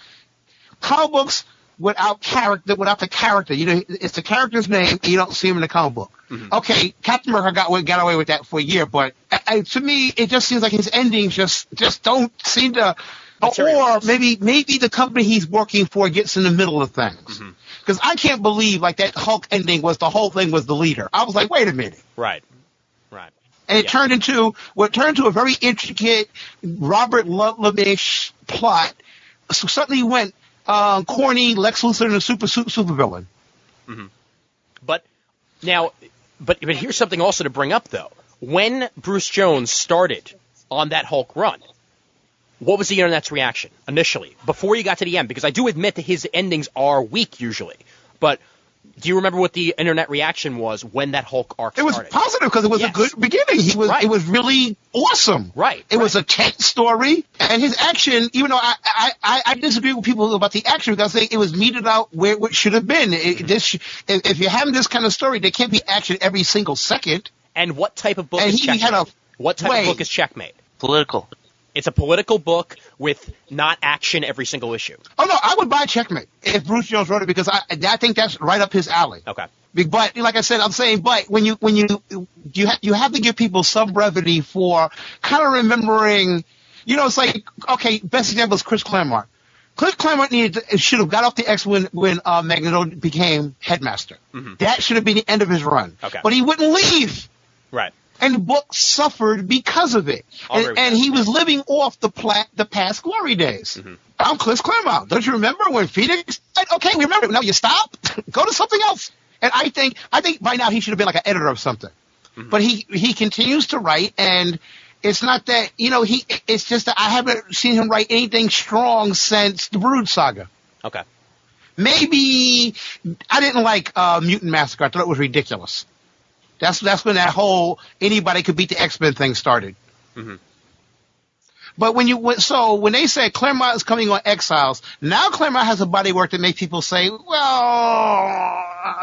comic books without character, without the character. You know, it's the character's name, and you don't see him in the comic book. Mm-hmm. Okay, Captain America got got away with that for a year, but uh, to me, it just seems like his endings just just don't seem to. Or maybe maybe the company he's working for gets in the middle of things. Because mm-hmm. I can't believe like that Hulk ending was the whole thing was the leader. I was like, wait a minute. Right. Right. And it yeah. turned into what turned into a very intricate Robert Ludlum-ish plot. So suddenly went uh, corny Lex Luthor and a super super supervillain. Mm-hmm. But now, but but here's something also to bring up though. When Bruce Jones started on that Hulk run, what was the internet's reaction initially, before you got to the end? Because I do admit that his endings are weak usually. But do you remember what the internet reaction was when that Hulk arc started? It was started? positive because it was yes. a good beginning. He was. Right. It was really awesome. Right. It right. was a tense story, and his action. Even though I I, I, I disagree with people about the action because I think it was meted out where it should have been. It, this, if, if you're having this kind of story, there can't be action every single second. And what type of book and is he Checkmate? Had a what type way. of book is Checkmate? Political. It's a political book with not action every single issue. Oh, no, I would buy Checkmate if Bruce Jones wrote it because I I think that's right up his alley. Okay. But like I said, I'm saying, but when you when you you ha- you have to give people some brevity for kind of remembering, you know, it's like okay, best example is Chris Claremont. Chris Claremont needed to, should have got off the X when when uh, Magneto became headmaster. Mm-hmm. That should have been the end of his run. Okay. But he wouldn't leave. Right. And the book suffered because of it. And, and he was living off the pla- the past glory days. Mm-hmm. I'm Chris Claremont. Don't you remember when Phoenix said, okay, we remember. Now you stop. Go to something else. And I think I think by now he should have been like an editor of something. Mm-hmm. But he, he continues to write, and it's not that, you know, he. It's just that I haven't seen him write anything strong since the Brood Saga. Okay. Maybe I didn't like uh, Mutant Massacre. I thought it was ridiculous. That's that's when that whole anybody could beat the X-Men thing started. Mm-hmm. But when you so when they say Claremont is coming on Exiles, now Claremont has a body work that makes people say, well,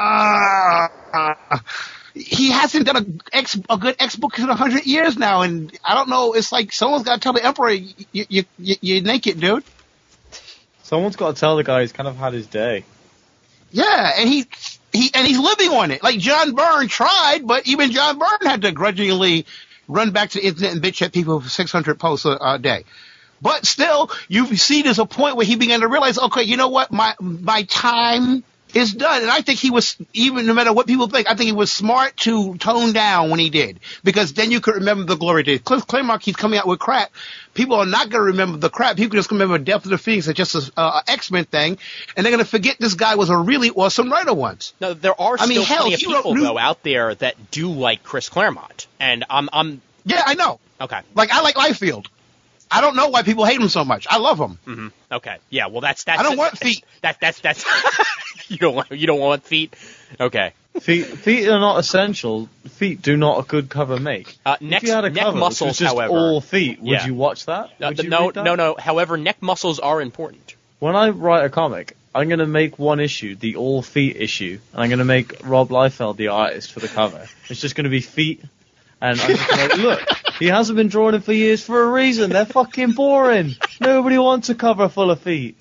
uh, he hasn't done a, X, a good X book in a hundred years now, and I don't know. It's like someone's got to tell the Emperor, you, you, you, you're naked, dude. Someone's got to tell the guy he's kind of had his day. Yeah, and he. He, and he's living on it. Like John Byrne tried, but even John Byrne had to grudgingly run back to the internet and bitch at people for six hundred posts a, a day. But still, you see there's a point where he began to realize, okay, you know what, my my time is done. And I think he was, even no matter what people think, I think he was smart to tone down when he did. Because then you could remember the glory days. Cliff Claremont keeps coming out with crap. People are not going to remember the crap. People just remember Death of the Phoenix as just an uh, X-Men thing. And they're going to forget this guy was a really awesome writer once. No, there are I still mean, hell, plenty of people, new- though, out there that do like Chris Claremont. And I'm... I'm yeah, I know. Okay. Like, I like Liefeld. I don't know why people hate him so much. I love him. Mm-hmm. Okay. Yeah. Well, that's that's. I don't want feet. That that's that's. you don't want you don't want feet. Okay. Feet feet are not essential. Feet do not a good cover make. Uh, neck, if you had a neck cover muscles, which was just however, all feet, would yeah. you watch that? Uh, Would you no, read that? no, no. However, neck muscles are important. When I write a comic, I'm going to make one issue, the all feet issue, and I'm going to make Rob Liefeld the artist for the cover. It's just going to be feet. And I'm just like, look, he hasn't been drawing them for years for a reason. They're fucking boring. Nobody wants a cover full of feet.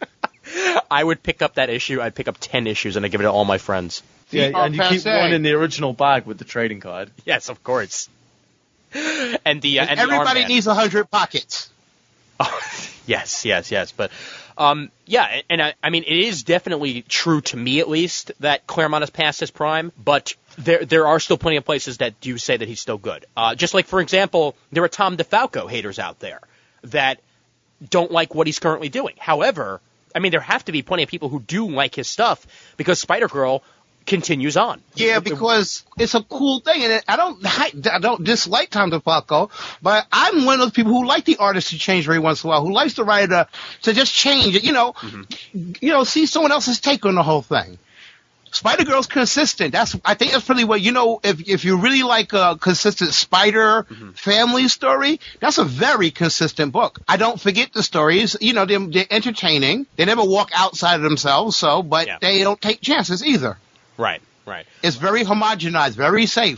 I would pick up that issue. I'd pick up ten issues and I'd give it to all my friends. Yeah, and you keep one in the original bag with the trading card. Yes, of course. And the uh, and everybody the needs a hundred pockets. Oh, yes, yes, yes. But um, yeah, and I, I mean, it is definitely true to me, at least, that Claremont has passed his prime. But there there are still plenty of places that do say that he's still good. Uh, just like, for example, there are Tom DeFalco haters out there that don't like what he's currently doing. However, I mean, there have to be plenty of people who do like his stuff because Spider-Girl continues on. Yeah, because it's a cool thing, and I don't I don't dislike Tom DeFalco, but I'm one of those people who like the artist to change every once in a while, who likes the writer to just change it, you know, mm-hmm. you know, see someone else's take on the whole thing. Spider-Girl's consistent. That's I think that's pretty well. You know, if if you really like a consistent Spider mm-hmm. family story, that's a very consistent book. I don't forget the stories. You know, they're, they're entertaining. They never walk outside of themselves. So, but yeah. they don't take chances either. Right, right. It's very homogenized, very safe.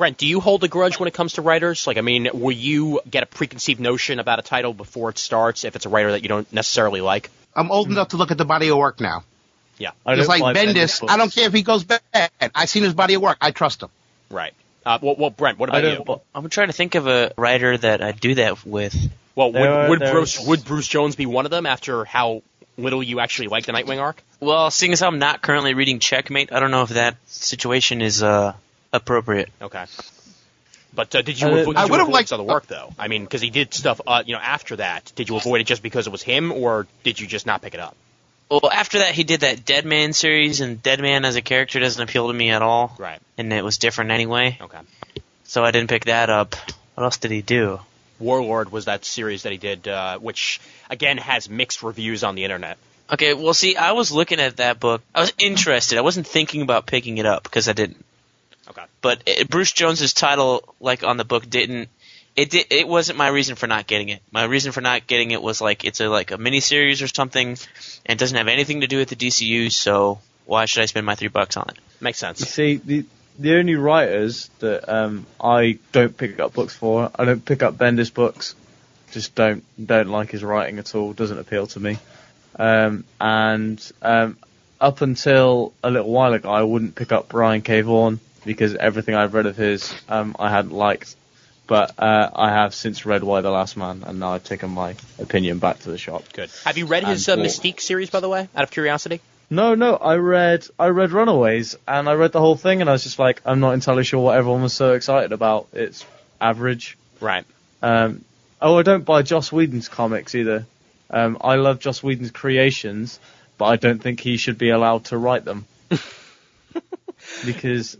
Brent, do you hold a grudge when it comes to writers? Like, I mean, will you get a preconceived notion about a title before it starts if it's a writer that you don't necessarily like? I'm old enough to look at the body of work now. Yeah. I It's don't like Bendis. I don't care if he goes bad. I've seen his body of work. I trust him. Right. Uh, well, well, Brent, what I about you? don't. I'm trying to think of a writer that I do that with. Well, would, There are- would, there's- Bruce, would Bruce Jones be one of them after how little you actually like the Nightwing arc? Well, seeing as I'm not currently reading Checkmate, I don't know if that situation is uh, appropriate. Okay. But uh, did you Uh, avoid, I did you would've avoid liked- his other work, though? I mean, because he did stuff, uh, you know, after that. Did you avoid it just because it was him, or did you just not pick it up? Well, after that, he did that Dead Man series, and Dead Man as a character doesn't appeal to me at all. Right. And it was different anyway, Okay. so I didn't pick that up. What else did he do? Warlord was that series that he did, uh, which, again, has mixed reviews on the internet. Okay, well, see, I was looking at that book. I was interested. I wasn't thinking about picking it up because I didn't. Okay. But it, Bruce Jones's title, like on the book, didn't. It did. It wasn't my reason for not getting it. My reason for not getting it was like it's a like a miniseries or something, and it doesn't have anything to do with the D C U. So why should I spend my three bucks on it? Makes You sense. see, the the only writers that um, I don't pick up books for, I don't pick up Bendis books. Just don't don't like his writing at all. Doesn't appeal to me. Um, and um, up until a little while ago, I wouldn't pick up Brian K. Vaughan because everything I've read of his, um, I hadn't liked. But uh, I have since read Why the Last Man, and now I've taken my opinion back to the shop. Good. Have you read his uh, And- Mystique series, by the way, out of curiosity? No, no, I read I read Runaways, and I read the whole thing, and I was just like, I'm not entirely sure what everyone was so excited about. It's average. Right. Um, oh, I don't buy Joss Whedon's comics either. Um, I love Joss Whedon's creations, but I don't think he should be allowed to write them. Because,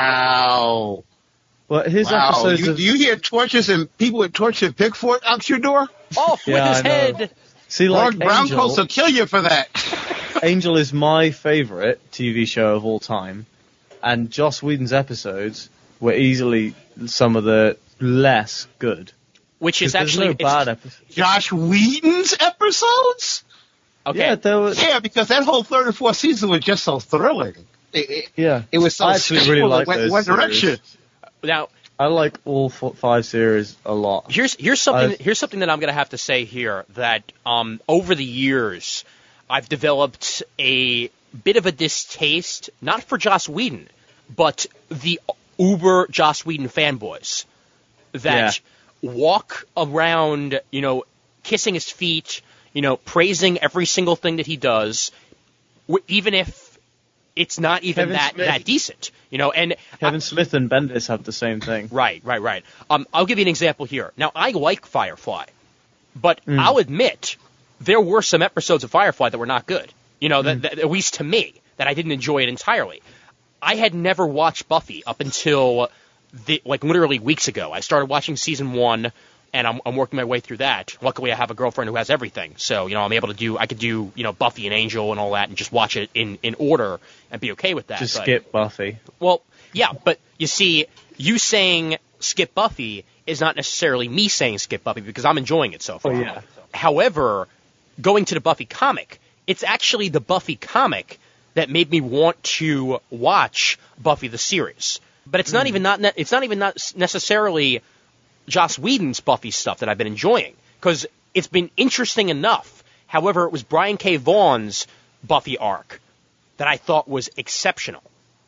Wow. well, his Wow. episodes You, of... do you hear torches and people with torches and Pickford out your door? Off Yeah, with his I know. head! See, Lord like, Brown Angel, coats will kill you for that. Angel is my favourite T V show of all time, and Joss Whedon's episodes were easily some of the less good. Which is 'Cause there's actually... no it's- bad episodes. Josh Whedon's episodes? Okay. Yeah, there was... Yeah, because that whole third and fourth season was just so thrilling. It, it, Yeah. it was so I actually really simple, it like went those one series. direction. Now, I like all four, five series a lot. Here's here's something I've- here's something that I'm going to have to say here that um, over the years I've developed a bit of a distaste, not for Joss Whedon, but the uber Joss Whedon fanboys that walk around, you know, kissing his feet, you know, praising every single thing that he does, w- even if it's not even Kevin that Smith. that decent, you know, and Kevin Smith and Bendis have the same thing. Right, right, right. Um, I'll give you an example here. Now, I like Firefly, but Mm. I'll admit there were some episodes of Firefly that were not good. You know, that, Mm. that, at least to me, that I didn't enjoy it entirely. I had never watched Buffy up until, the, like, literally weeks ago. I started watching season one, and I'm, I'm working my way through that. Luckily, I have a girlfriend who has everything, so, you know, I'm able to do, I could do, you know, Buffy and Angel and all that and just watch it in, in order and be okay with that. Just but- skip Buffy. well, yeah, but you see, you saying skip Buffy is not necessarily me saying skip Buffy because I'm enjoying it so far. Oh, yeah. However, going to the Buffy comic, it's actually the Buffy comic that made me want to watch Buffy the series. But it's not even not ne- it's not even not necessarily Joss Whedon's Buffy stuff that I've been enjoying because it's been interesting enough. However, it was Brian K. Vaughan's Buffy arc that I thought was exceptional.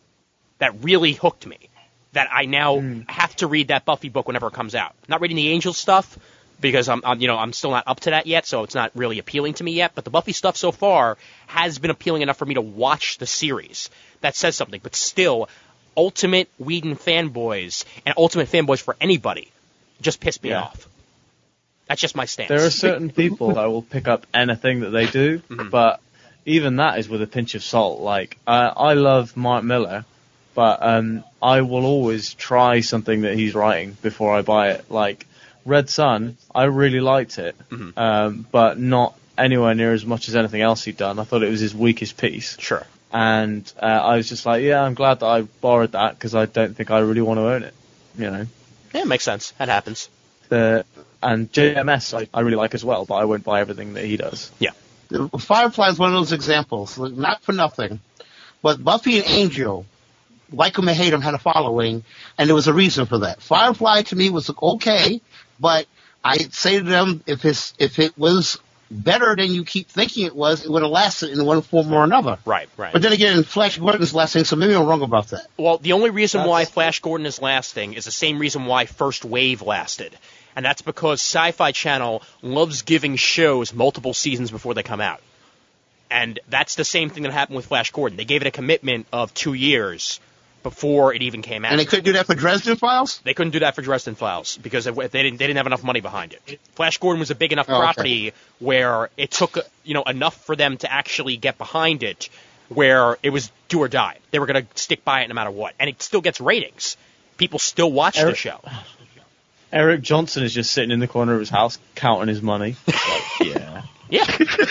That really hooked me. That I now Mm. have to read that Buffy book whenever it comes out. Not reading the Angel stuff because I'm, I'm, you know, I'm still not up to that yet, so it's not really appealing to me yet. But the Buffy stuff so far has been appealing enough for me to watch the series. That says something. But still, ultimate Whedon fanboys and ultimate fanboys for anybody just piss me Yeah. off. That's just my stance. There are certain people that will pick up anything that they do, Mhm. but even that is with a pinch of salt. Like, uh, I love Mark Miller, but um, I will always try something that he's writing before I buy it. Like, Red Sun, I really liked it, Mhm. um, but not anywhere near as much as anything else he'd done. I thought it was his weakest piece. Sure. And uh, I was just like, yeah, I'm glad that I borrowed that because I don't think I really want to own it, you know. Yeah, it makes sense. That happens. The, and J M S I, I really like as well, but I won't buy everything that he does. Firefly is one of those examples, not for nothing, but Buffy and Angel like him or hate him, had a following, and there was a reason for that. Firefly to me was okay, but I say to them, if it's if it was better than you keep thinking it was, it would have lasted in one form or another. Right, right. But then again, Flash Gordon's lasting, so maybe I'm wrong about that. Well, the only reason That's- why Flash Gordon is lasting is the same reason why First Wave lasted. And that's because Sci-Fi Channel loves giving shows multiple seasons before they come out. And that's the same thing that happened with Flash Gordon. They gave it a commitment of two years before it even came out. And they couldn't do that for Dresden Files? They couldn't do that for Dresden Files because they didn't, they didn't have enough money behind it. Flash Gordon was a big enough Oh, okay. property where it took, you know, enough for them to actually get behind it, where it was do or die. They were going to stick by it no matter what. And it still gets ratings. People still watch the Eric- show. Eric Johnson is just sitting in the corner of his house counting his money. Like, yeah. Yeah.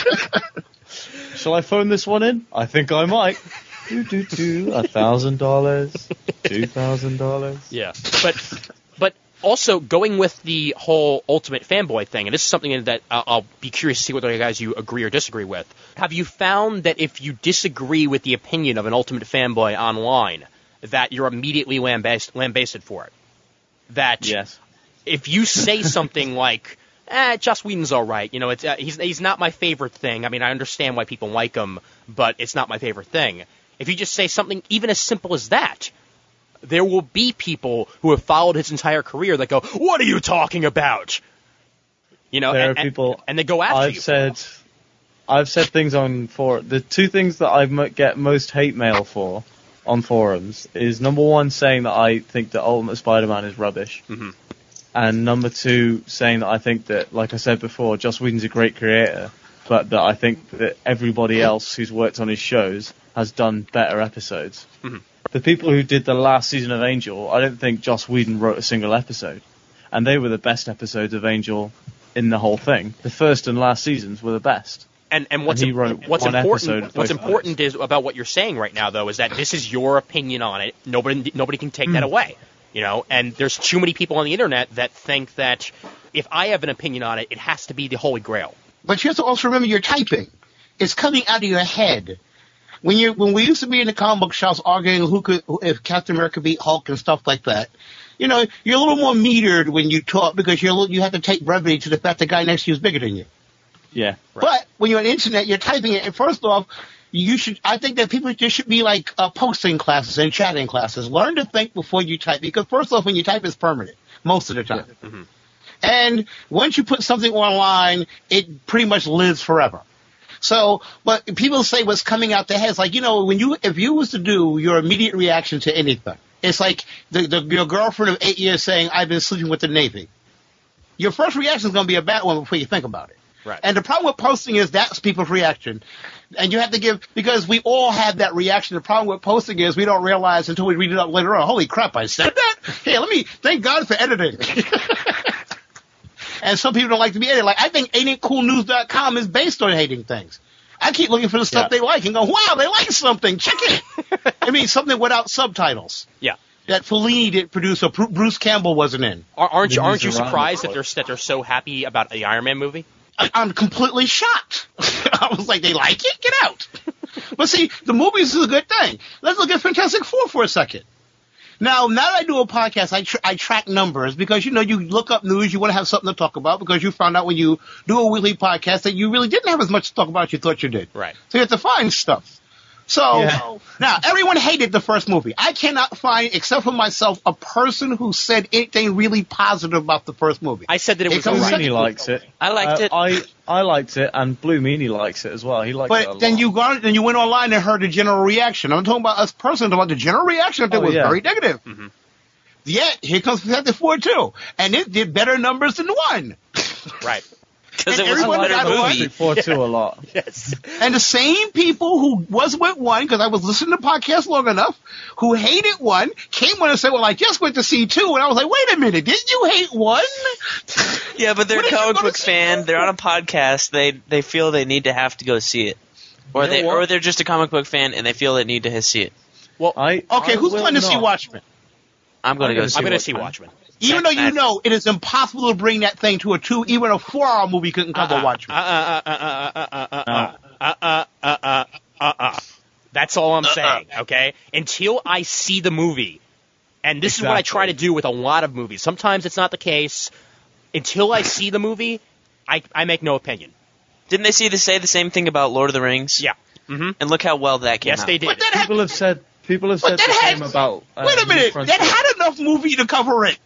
Shall I phone this one in? I think I might. Do do do. A thousand dollars. Two thousand dollars. Yeah. But but also going with the whole Ultimate Fanboy thing, and this is something that I'll, I'll be curious to see whether you guys you agree or disagree with. Have you found that if you disagree with the opinion of an Ultimate Fanboy online, that you're immediately lambast- lambasted for it? That Yes. if you say something like, eh, Joss Whedon's all right, you know, it's uh, he's he's not my favorite thing. I mean, I understand why people like him, but it's not my favorite thing. If you just say something even as simple as that, there will be people who have followed his entire career that go, "What are you talking about?" You know, There and, are people. and, and they go after I've you. said, I've said things on for the two things that I mo- get most hate mail for on forums is number one saying that I think that Ultimate Spider-Man is rubbish, Mhm. and number two saying that I think that, like I said before, Joss Whedon's a great creator, but that I think that everybody else who's worked on his shows has done better episodes. Mhm. The people who did the last season of Angel, I don't think Joss Whedon wrote a single episode, and they were the best episodes of Angel in the whole thing. The first and last seasons were the best. And and what's And he im- wrote what's one episode important of what's both important is about what you're saying right now though is that this is your opinion on it. Nobody nobody can take Hmm. that away. You know, and there's too many people on the internet that think that if I have an opinion on it, it has to be the Holy Grail. But you have to also remember you're typing. It's coming out of your head. When you when we used to be in the comic book shops arguing who could who, if Captain America beat Hulk and stuff like that, you know, you're a little more metered when you talk because you're a little, you have to take brevity to the fact the guy next to you is bigger than you. Yeah. Right. But when you're on the internet, you're typing it, and first off, you should. I think that people there should be like uh, posting classes and chatting classes. Learn to think before you type, because first off, when you type, it's permanent most of the time. Yeah. Mhm. And once you put something online, it pretty much lives forever. So, but people say what's coming out their heads, like, you know, when you, if you was to do your immediate reaction to anything, it's like the, the, your girlfriend of eight years saying, I've been sleeping with the Navy. Your first reaction is going to be a bad one before you think about it. Right. And the problem with posting is that's people's reaction. And you have to give, because we all have that reaction. The problem with posting is we don't realize until we read it up later on, holy crap, I said that? Hey, let me, thank God for editing. And some people don't like to be edited. Like, I think ain't it cool news dot com is based on hating things. I keep looking for the stuff Yeah. they like and go, wow, they like something. Check it. I mean, something without subtitles. Yeah. That Fellini did produce, or Bruce Campbell wasn't in. Ar- Aren't you The aren't you news around surprised the that they're that they're so happy about the Iron Man movie? I, I'm completely shocked. I was like, they like it? Get out. But see, the movies is a good thing. Let's look at Fantastic Four for a second. Now, now that I do a podcast, I, tr- I track numbers because, you know, you look up news, you want to have something to talk about because you found out when you do a weekly podcast that you really didn't have as much to talk about as you thought you did. Right. So you have to find stuff. So, Yeah. now, everyone hated the first movie. I cannot find, except for myself, a person who said anything really positive about the first movie. I said that it It was comes Blue alright. second. Meanie likes it. I liked Uh, it. I I liked it, and Blue Meanie likes it as well. He likes it a But lot. then you got, then you went online and heard the general reaction. I'm talking about us personally, about the general reaction. I think Oh, was yeah. very negative. Mm-hmm. Yet, here comes Fantastic Four too. And it did better numbers than one. Right. Because and it was a everyone better got one. movie. Four two a lot. Yes. And the same people who was with one, because I was listening to podcasts long enough, who hated one, came on and said, well, I just went to see two. And I was like, wait a minute, didn't you hate one? Yeah, but they're What a did you comic go to book see? fan. They're on a podcast. They they feel they need to have to go see it, or You know they what? or they're just a comic book fan and they feel they need to see it. I Okay, I who's will going to see not. Watchmen? I'm going to go gonna see. I'm going to Watchmen. see Watchmen. Even though you That's- know it is impossible to bring that thing to a two, even a four-hour movie couldn't cover Uh-uh. Watchmen. Uh uh uh uh uh uh uh uh uh uh uh. That's all I'm Uh-uh. saying, okay? Until I see the movie, and this is what I try to do with a lot of movies. Sometimes it's not the case. Until I see the movie, I, I make no opinion. Didn't they see the, say the same thing about Lord of the Rings? Yeah. Mm-hmm. And look how well that came Yes, out. they did. But that had, People have said people have but said the that same had, about. Uh, wait a minute, Frontier. that had enough movie to cover it.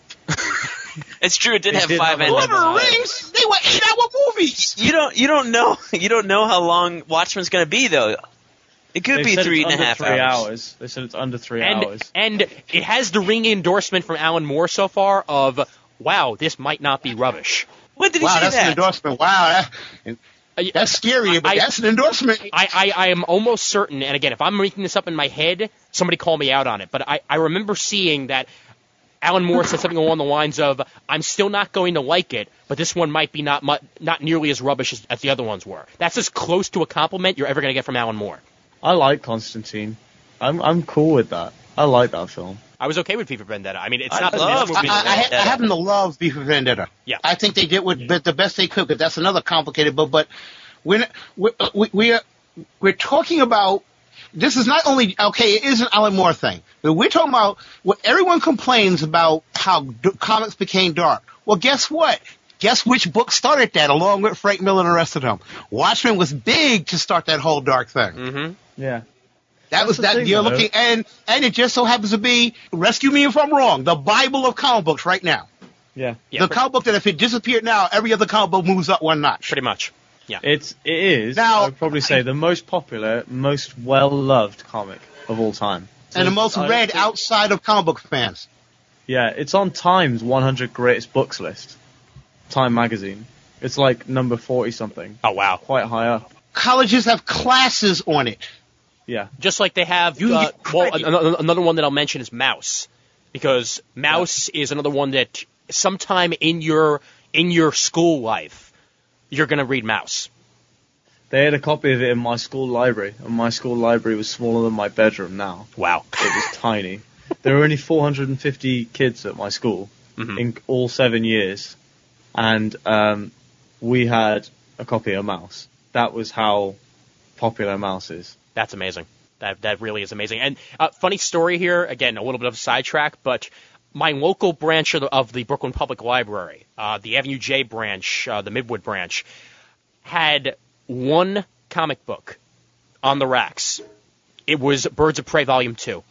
It's true. It did It have did five have a endings. Lord of lot. the Rings, they were eight-hour movies. You don't. You don't know. You don't know how long Watchmen's going to be, though. It could They be said three it's and a under half three hours. hours. They said it's under three And, hours. and it has the ringing endorsement from Alan Moore so far of, wow, this might not be rubbish. When did he Wow, say that's an that? endorsement. Wow, that, Uh, that's scary, but I- that's an endorsement. I, I, I am almost certain, and again, if I'm making this up in my head, somebody call me out on it, but I, I remember seeing that Alan Moore said something along the lines of, I'm still not going to like it, but this one might be not mu- not nearly as rubbish as, as the other ones were. That's as close to a compliment you're ever going to get from Alan Moore. I like Constantine. I'm I'm cool with that. I like that film. I was okay with V for Vendetta. I mean, it's I not the love best movie. I, in the I, world. I, I happen to love V for Vendetta. Yeah. I think they did what the best they could, because that's another complicated book. But when we we we are we're talking about, this is not only okay. It is an Alan Moore thing, but we're talking about what everyone complains about, how d- comics became dark. Well, guess what? Guess which book started that, along with Frank Miller and the rest of them? Watchmen was big to start that whole dark thing. Mm-hmm. Yeah. That was the that thing, you're though. looking, and and it just so happens to be, rescue me if I'm wrong, the Bible of comic books right now. Yeah. Yeah, The comic book that if it disappeared now, every other comic book moves up one notch. pretty much. Yeah. It's it is. Now- I would probably say the most popular, most well loved comic of all time. And the most I- read outside of comic book fans. Yeah, it's on Time's one hundred greatest books list. Time magazine. It's like number forty something, Oh, wow. quite high up. Colleges have classes on it. Yeah. Just like they have, You uh, get well, credit. an- an- another one that I'll mention is Mouse, because Mouse is another one that sometime in your in your school life you're going to read Mouse. They had a copy of it in my school library, and my school library was smaller than my bedroom now. Wow. It was tiny. There were only four hundred fifty kids at my school Mhm. in all seven years, and um, we had a copy of Mouse. That was how popular Mouse is. That's amazing. That that really is amazing. And uh, funny story here, again, a little bit of a sidetrack, but my local branch of the, of the Brooklyn Public Library, uh, the Avenue J branch, uh, the Midwood branch, had one comic book on the racks. It was Birds of Prey Volume two.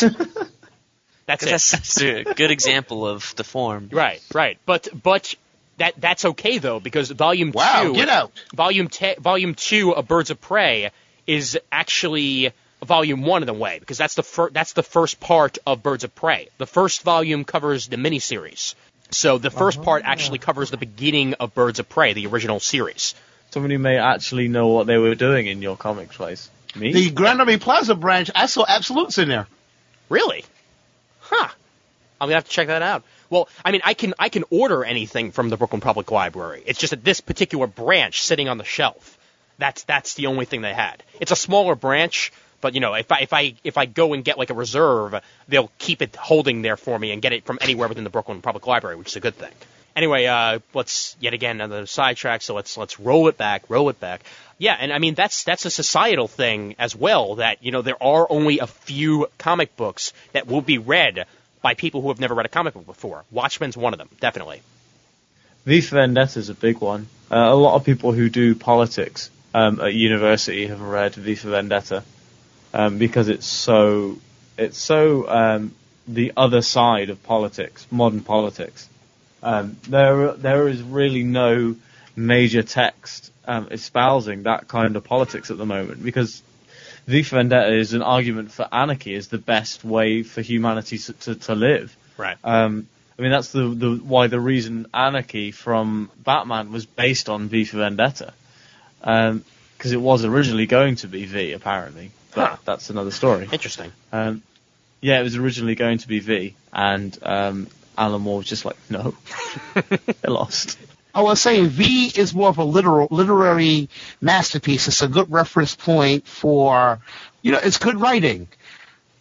That's it. That's, that's a good example of the form. Right, right. But but that that's okay though, because Volume Wow, two, get out. Volume te- Volume two of Birds of Prey is actually Volume one in a way, because that's the fir- that's the first part of Birds of Prey. The first volume covers the miniseries, so the first part actually covers the beginning of Birds of Prey, the original series. Somebody may actually know what they were doing in your comic place. Me? The Grand Army Plaza branch, I saw Absolutes in there. Really? Huh. I'm gonna have to check that out. Well, I mean, I can I can order anything from the Brooklyn Public Library. It's just that this particular branch sitting on the shelf, that's that's the only thing they had. It's a smaller branch, but you know, if I if I if I go and get like a reserve, they'll keep it holding there for me and get it from anywhere within the Brooklyn Public Library, which is a good thing. Anyway, uh, let's yet again another sidetrack. So let's let's roll it back, roll it back. Yeah, and I mean that's that's a societal thing as well. That you know there are only a few comic books that will be read by people who have never read a comic book before. Watchmen's one of them, definitely. V for Vendetta is a big one. Uh, a lot of people who do politics um, at university have read V for Vendetta um, because it's so it's so um, the other side of politics, modern politics. Um, there there is really no major text um, espousing that kind of politics at the moment, because V for Vendetta is an argument for anarchy is the best way for humanity to, to, to live. Right. Um, I mean, that's the, the why the reason Anarchy from Batman was based on V for Vendetta, because um, it was originally going to be V, apparently, but Huh. that's another story. Interesting. Um, yeah, it was originally going to be V, and um, Alan Moore was just like, no, they lost. I was saying V is more of a literal, literary masterpiece. It's a good reference point for, you know, it's good writing.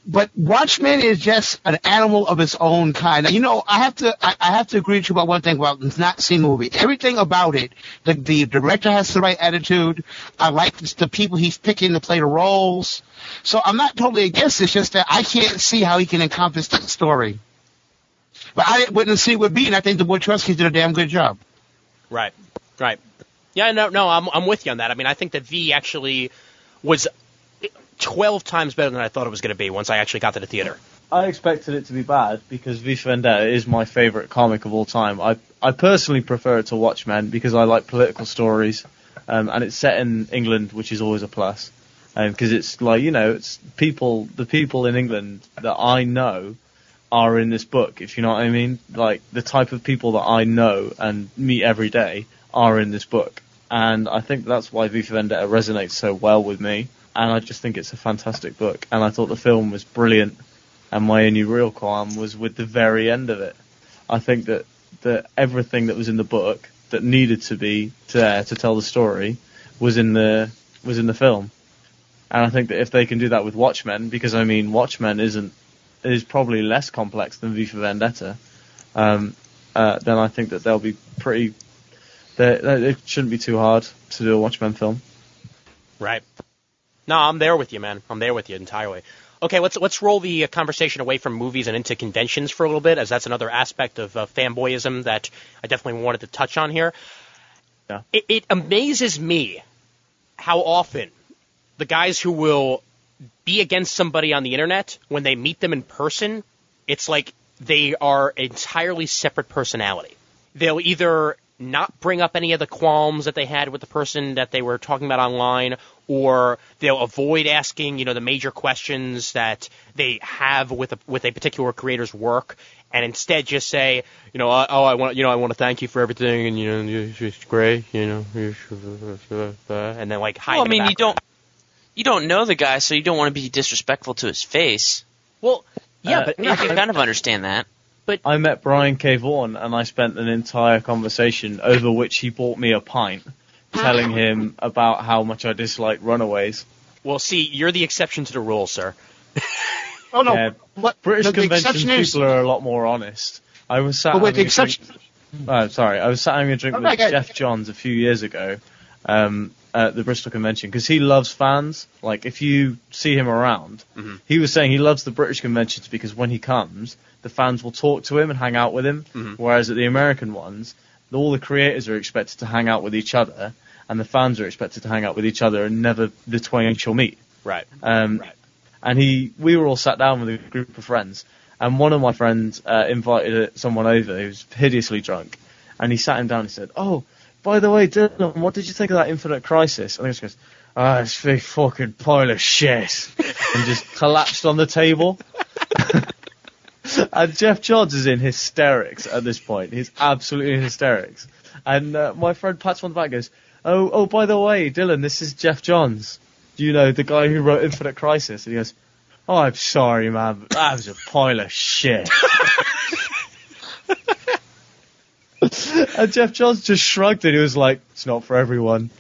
but Watchmen is just an animal of its own kind. You know, I have to I, I have to agree with you about one thing about not seeing the movie. Everything about it, the, the director has the right attitude. I like the people he's picking to play the roles. So I'm not totally against it. It's just that I can't see how he can encompass the story. But I didn't witness it with B, and I think the Wachowskis did a damn good job. Right, right. Yeah, no, no, I'm I'm with you on that. I mean, I think that V actually was twelve times better than I thought it was going to be once I actually got to the theater. I expected it to be bad because V for Vendetta is my favourite comic of all time. I I personally prefer it to Watchmen because I like political stories, um, and it's set in England, which is always a plus. Because um, it's like, you know, it's people, the people in England that I know are in this book, if you know what I mean. Like, the type of people that I know and meet every day are in this book. And I think that's why V for Vendetta resonates so well with me. And I just think it's a fantastic book. And I thought the film was brilliant. And my only real qualm was with the very end of it. I think that, that everything that was in the book that needed to be there to tell the story was in the was in the film. And I think that if they can do that with Watchmen, because I mean Watchmen isn't is probably less complex than V for Vendetta, um, uh, then I think that they'll be pretty. It shouldn't be too hard to do a Watchmen film. Right. No, I'm there with you, man. I'm there with you entirely. Okay, let's let's roll the uh, conversation away from movies and into conventions for a little bit, as that's another aspect of uh, fanboyism that I definitely wanted to touch on here. Yeah. It, it amazes me how often the guys who will be against somebody on the internet, when they meet them in person, it's like they are an entirely separate personality. They'll either not bring up any of the qualms that they had with the person that they were talking about online, or they'll avoid asking, you know, the major questions that they have with a, with a particular creator's work, and instead just say, you know, oh, I want, you know, I want to thank you for everything, and you know, it's great, you know, and then like hide. Well, I in the mean, you background. don't you don't know the guy, so you don't want to be disrespectful to his face. Well, yeah, Uh, but I can kind of understand that. I met Brian K. Vaughan, and I spent an entire conversation over which he bought me a pint, telling him about how much I dislike Runaways. well, see, you're the exception to the rule, sir. Oh no, Yeah, what, British the, the convention exception is, people are a lot more honest. I was sat but with the having a drink. exception, Oh, sorry. I was sat having a drink Oh, with my God. Jeff Johns a few years ago um, at the Bristol Convention because he loves fans. Like, if you see him around, Mm-hmm. he was saying he loves the British conventions because when he comes, the fans will talk to him and hang out with him, Mm-hmm. whereas at the American ones, all the creators are expected to hang out with each other, and the fans are expected to hang out with each other, and never the twain shall meet. Right. Um, Right. And he, we were all sat down with a group of friends, and one of my friends uh, invited someone over who was hideously drunk, and he sat him down and he said, "Oh, by the way, Dylan, what did you think of that Infinite Crisis?" And he just goes, "Ah, oh, it's a big fucking pile of shit," and just collapsed on the table. And Jeff Johns is in hysterics at this point. He's absolutely in hysterics. And uh, my friend pats me on the back and goes, oh, oh, by the way, Dylan, this is Jeff Johns. Do you know, the guy who wrote Infinite Crisis? And he goes, "Oh, I'm sorry, man, but that was a pile of shit." And Jeff Johns just shrugged and he was like, "It's not for everyone."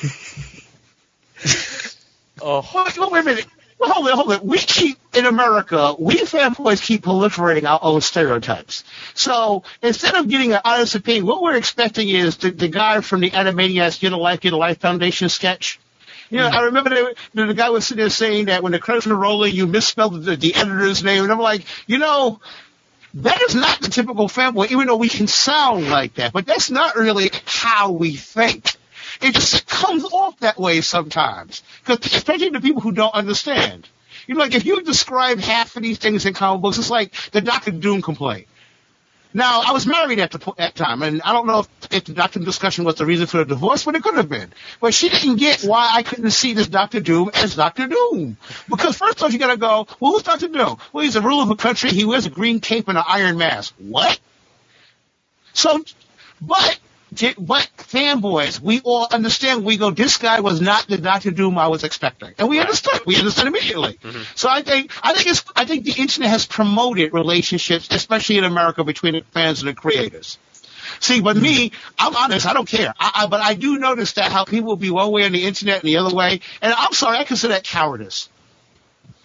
Oh, Wait, wait a minute. Well, hold it, hold it. We keep, in America, we fanboys keep proliferating our own stereotypes. So instead of getting an honest opinion, what we're expecting is the, the guy from the Animaniacs Get a Life, Get a Life Foundation sketch. You know, I remember the, the, the guy was sitting there saying that when the credits were rolling, you misspelled the, the editor's name. And I'm like, you know, that is not the typical fanboy, even though we can sound like that. But that's not really how we think. It just comes off that way sometimes, because especially the people who don't understand. You know, like if you describe half of these things in comic books, it's like the Doctor Doom complaint. Now, I was married at the po- at time, and I don't know if, if the Doctor Doom discussion was the reason for the divorce, but it could have been. But she didn't get why I couldn't see this Doctor Doom as Doctor Doom. Because first off, you gotta go, well, who's Doctor Doom? Well, he's the ruler of a country. He wears a green cape and an iron mask. What? So, but... But fanboys, we all understand. We go, this guy was not the Doctor Doom I was expecting, and we Right. understood. We understood immediately. Mm-hmm. So I think, I think it's, I think the internet has promoted relationships, especially in America, between the fans and the creators. See, but me, I'm honest. I don't care. I, I, but I do notice that how people will be one way on the internet and the other way, and I'm sorry, I consider that cowardice.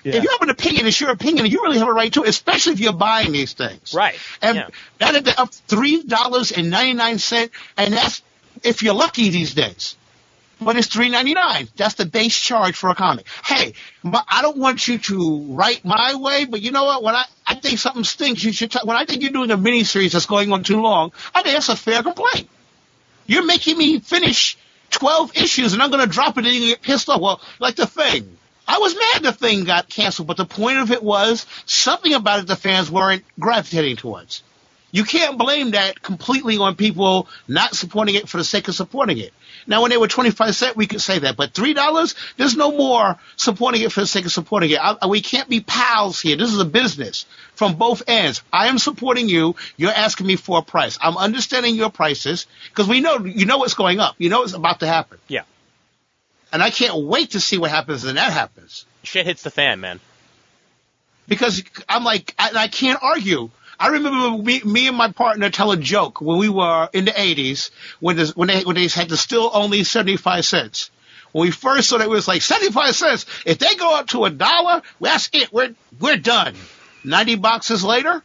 If you have an opinion, it's your opinion, and you really have a right to it, especially if you're buying these things. Right. And yeah. that is up three dollars and ninety-nine cents, and that's if you're lucky these days. But it's three ninety-nine. That's the base charge for a comic. Hey, my, I don't want you to write my way, but you know what? When I, I think something stinks, you should. T- when I think you're doing a miniseries that's going on too long, I think that's a fair complaint. You're making me finish twelve issues, and I'm going to drop it, and you get pissed off. Well, like The Thing. I was mad the Thing got canceled, but the point of it was something about it the fans weren't gravitating towards. You can't blame that completely on people not supporting it for the sake of supporting it. Now, when they were twenty-five cents, we could say that. But three dollars, there's no more supporting it for the sake of supporting it. I, we can't be pals here. This is a business from both ends. I am supporting you. You're asking me for a price. I'm understanding your prices because we know, you know what's going up. You know what's about to happen. Yeah. And I can't wait to see what happens when that happens. Shit hits the fan, man. Because I'm like, I, I can't argue. I remember me, me and my partner tell a joke when we were in the eighties when, this, when, they, when they had to still only seventy-five cents. When we first saw it, it was like seventy-five cents. If they go up to a dollar, that's it. We're, we're done. ninety boxes later.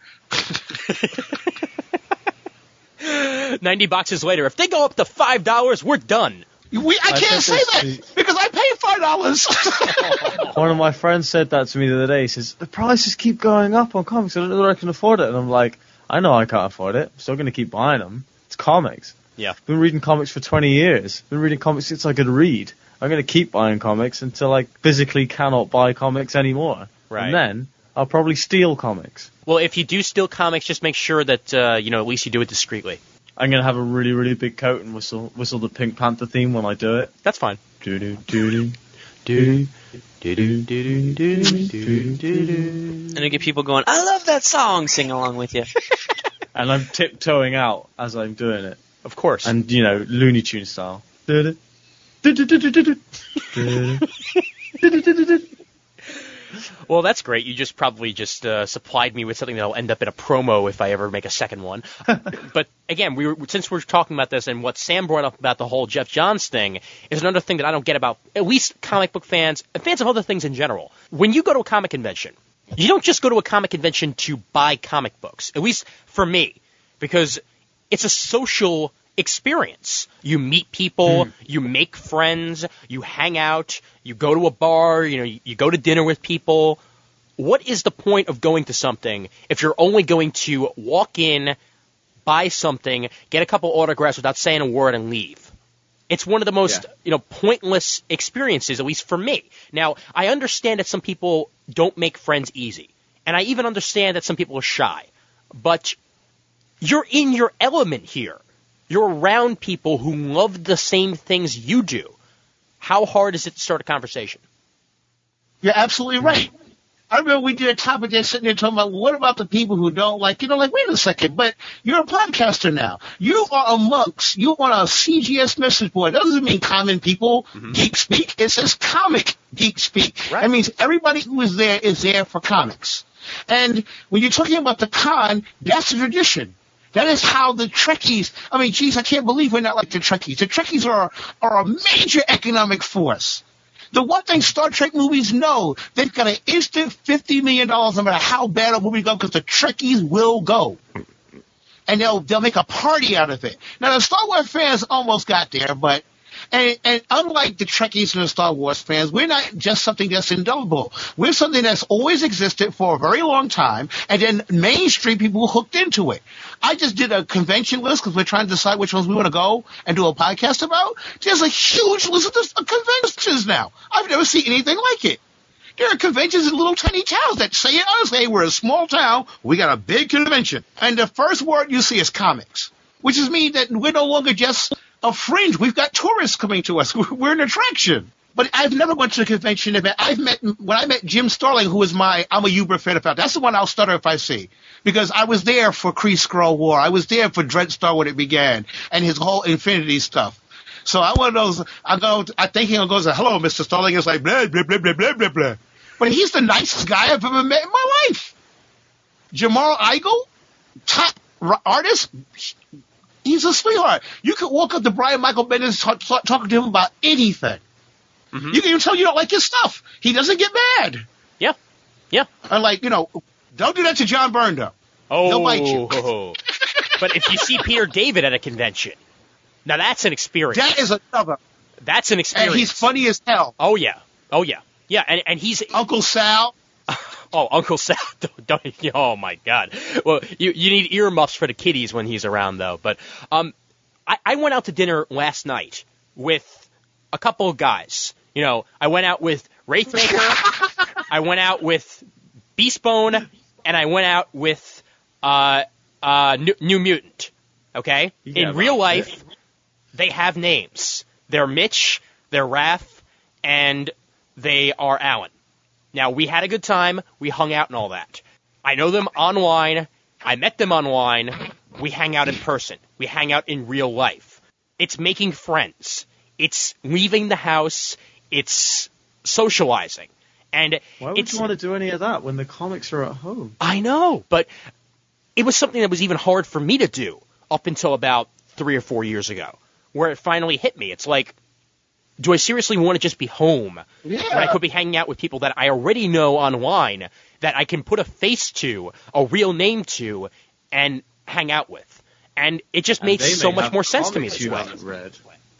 ninety boxes later. If they go up to five dollars, we're done. We, I, I can't say that the, because I paid five dollars. One of my friends said that to me the other day. He says, the prices keep going up on comics. I don't know whether I can afford it. And I'm like, I know I can't afford it. I'm still going to keep buying them. It's comics. Yeah. I've been reading comics for twenty years. I've been reading comics since I could read. I'm going to keep buying comics until I physically cannot buy comics anymore. Right. And then I'll probably steal comics. Well, if you do steal comics, just make sure that, uh, you know, at least you do it discreetly. I'm going to have a really, really big coat and whistle whistle the Pink Panther theme when I do it. That's fine. Do-do, do-do, do-do, do-do, do-do, do-do, do-do. And you get people going, I love that song, sing along with you. And I'm tiptoeing out as I'm doing it. Of course. And, you know, Looney Tunes style. Do-do, do-do-do-do-do, do-do, do-do-do-do-do. Well, that's great. You just probably just uh, supplied me with something that'll end up in a promo if I ever make a second one. But again, we were, since we're talking about this and what Sam brought up about the whole Jeff Johns thing is another thing that I don't get about at least comic book fans and fans of other things in general. When you go to a comic convention, you don't just go to a comic convention to buy comic books, at least for me, because it's a social experience. You meet people, mm. you make friends, you hang out, you go to a bar, you know, you, you go to dinner with people. What is the point of going to something if you're only going to walk in, buy something, get a couple autographs without saying a word and leave? It's one of the most, yeah. you know, pointless experiences, at least for me. Now, I understand that some people don't make friends easy, and I even understand that some people are shy, but you're in your element here. You're around people who love the same things you do. How hard is it to start a conversation? You're absolutely right. I remember we did a topic there sitting there talking about what about the people who don't like, you know, like, wait a second, but you're a podcaster now. You are amongst, you on a C G S message board. That doesn't mean common people, mm-hmm. geek speak. It says comic geek speak. Right. That means everybody who is there is there for comics. And when you're talking about the con, that's a tradition. That is how the Trekkies, I mean, geez, I can't believe we're not like the Trekkies. The Trekkies are, are a major economic force. The one thing Star Trek movies know, they've got an instant fifty million dollars no matter how bad a movie goes because the Trekkies will go. And they'll, they'll make a party out of it. Now, the Star Wars fans almost got there, but, and, and unlike the Trekkies and the Star Wars fans, we're not just something that's indelible. We're something that's always existed for a very long time, and then mainstream people hooked into it. I just did a convention list because we're trying to decide which ones we want to go and do a podcast about. There's a huge list of conventions now. I've never seen anything like it. There are conventions in little tiny towns that say it honestly, hey, we're a small town, we got a big convention. And the first word you see is comics, which is mean that we're no longer just a fringe. We've got tourists coming to us. We're an attraction. But I've never went to a convention event. I've met, when I met Jim Starling, who is my, I'm a Uber fan about. That's the one I'll stutter if I see. Because I was there for Kree Skrull War. I was there for Dreadstar when it began. And his whole Infinity stuff. So I one of those, I go, I think he'll go, hello, Mister Starling. It's like, blah, blah, blah, blah, blah, blah, blah. But he's the nicest guy I've ever met in my life. Jamal Igle, top artist. He's a sweetheart. You could walk up to Brian Michael Bendis talk, talk, talking to him about anything. Mm-hmm. You can even tell you don't like his stuff. He doesn't get mad. Yeah. Yeah. And like, you know, don't do that to John Byrne, though. Oh, He'll bite you. But if you see Peter David at a convention, now that's an experience. That is another. That's an experience. And he's funny as hell. Oh, yeah. Oh, yeah. Yeah, and, and he's... Uncle Sal. Oh, Uncle Sal. Don't, don't, oh, my God. Well, you, you need earmuffs for the kiddies when he's around, though. But um, I, I went out to dinner last night with a couple of guys. You know, I went out with Wraithmaker, I went out with Beastbone, and I went out with uh, uh, New, New Mutant. Okay? Yeah, In real right. life, they have names. They're Mitch, they're Raph, and they are Alan. Now, we had a good time. We hung out and all that. I know them online. I met them online. We hang out in person. We hang out in real life. It's making friends. It's leaving the house. It's socializing. And Why would it's, you want to do any of that when the comics are at home? I know, but it was something that was even hard for me to do up until about three or four years ago, where it finally hit me. It's like, do I seriously want to just be home Yeah. when I could be hanging out with people that I already know online, that I can put a face to, a real name to, and hang out with? And it just And made they so may much have more sense to me comics this you way. haven't read.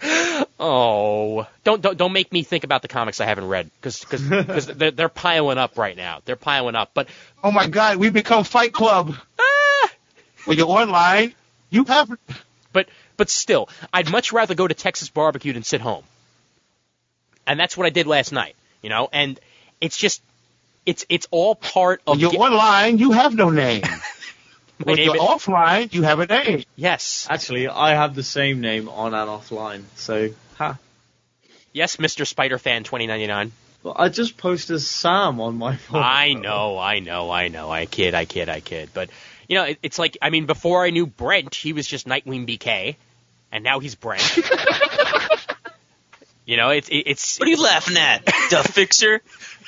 Oh, don't don't don't make me think about the comics I haven't read, because because they're, they're piling up right now. They're piling up. But Oh, my God. We've become Fight Club. ah, When you're online, you have... but but still, I'd much rather go to Texas Barbecue than sit home. And that's what I did last night, you know. And it's just, it's it's all part of. When you're ge- online, you have no name. When name you're is- offline, you have a name. Yes, Actually, I have the same name on and offline, so ha. yes, Mister Spider-Fan twenty ninety-nine. Well, I just posted Sam on my phone. I know, I know, I know. I kid, I kid, I kid. But you know, it, it's like, I mean, before I knew Brent, he was just Nightwing B K, and now he's Brent. You know, it's it, it's. What are you laughing at, the Fixer?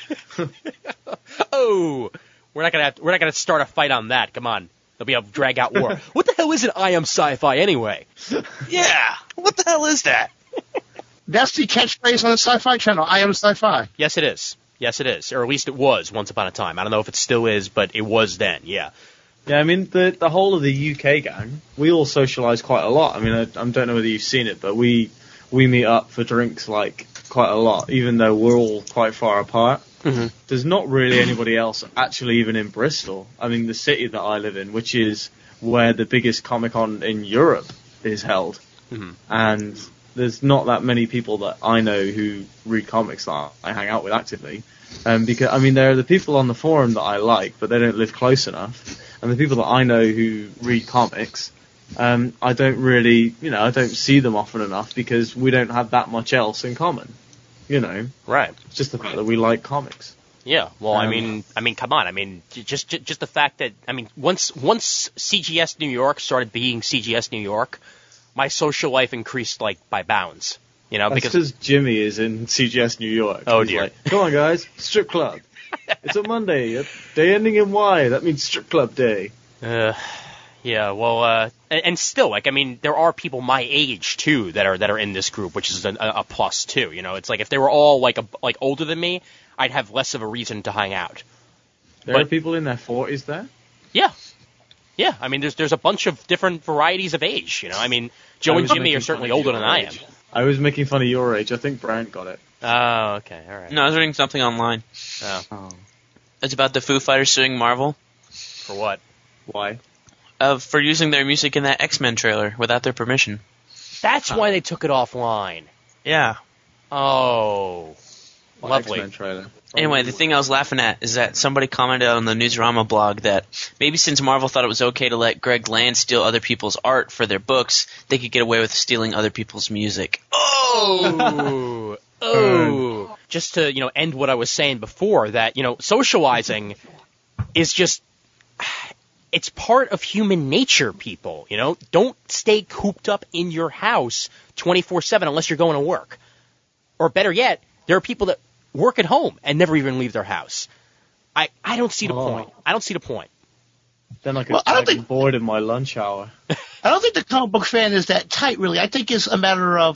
Oh, we're not gonna have, we're not gonna start a fight on that. Come on, there'll be a drag out war. What the hell is an I Am Sci-Fi anyway? Yeah. What the hell is that? That's the catchphrase on the Sci-Fi Channel. I am Sci-Fi. Yes, it is. Yes, it is. Or at least it was once upon a time. I don't know if it still is, but it was then. Yeah. Yeah, I mean, the the whole of the U K gang, we all socialise quite a lot. I mean, I, I don't know whether you've seen it, but we we meet up for drinks, like, quite a lot, even though we're all quite far apart. Mm-hmm. There's not really anybody else actually even in Bristol. I mean, the city that I live in, which is where the biggest Comic-Con in Europe is held. Mm-hmm. And there's not that many people that I know who read comics that I hang out with actively. Um, because, I mean, there are the people on the forum that I like, but they don't live close enough. And the people that I know who read comics, um, I don't really, you know, I don't see them often enough because we don't have that much else in common. You know, Right. it's just the fact that we like comics. Yeah. Well, I Um, mean, I mean, come on. I mean, j- just j- just the fact that, I mean, once once C G S New York started being C G S New York, my social life increased like by bounds. You know, That's because because Jimmy is in C G S New York. Oh, He's dear. like, come on, guys, strip club. It's a Monday, a day ending in Y. That means strip club day. Uh, yeah, well, uh, and, and still, like, I mean, there are people my age too that are that are in this group, which is a, a plus too. You know, it's like if they were all like a, like older than me, I'd have less of a reason to hang out. There But- are people in their forties there. Yeah, yeah. I mean, there's there's a bunch of different varieties of age. You know, I mean, Joe I and was Jimmy making are certainly fun of older your than I am. age. I was making fun of your age. I think Brent got it. Oh, okay, all right. No, I was reading something online. Oh, Oh. It's about the Foo Fighters suing Marvel for what? Why? uh, for using their music in that X-Men trailer without their permission. That's why they took it offline. Yeah. Oh, What lovely. X-Men trailer. Anyway, the thing I was laughing at is that somebody commented on the Newsarama blog that maybe since Marvel thought it was okay to let Greg Land steal other people's art for their books, they could get away with stealing other people's music. Oh, oh. Just to, you know, end what I was saying before, that, you know, socializing is just, it's part of human nature, people, you know? Don't stay cooped up in your house twenty-four seven unless you're going to work. Or better yet, there are people that work at home and never even leave their house. I, I don't see the Oh. point. I don't see the point. Then I could Well, I don't tag think- bored in my lunch hour. I don't think the comic book fan is that tight, really. I think it's a matter of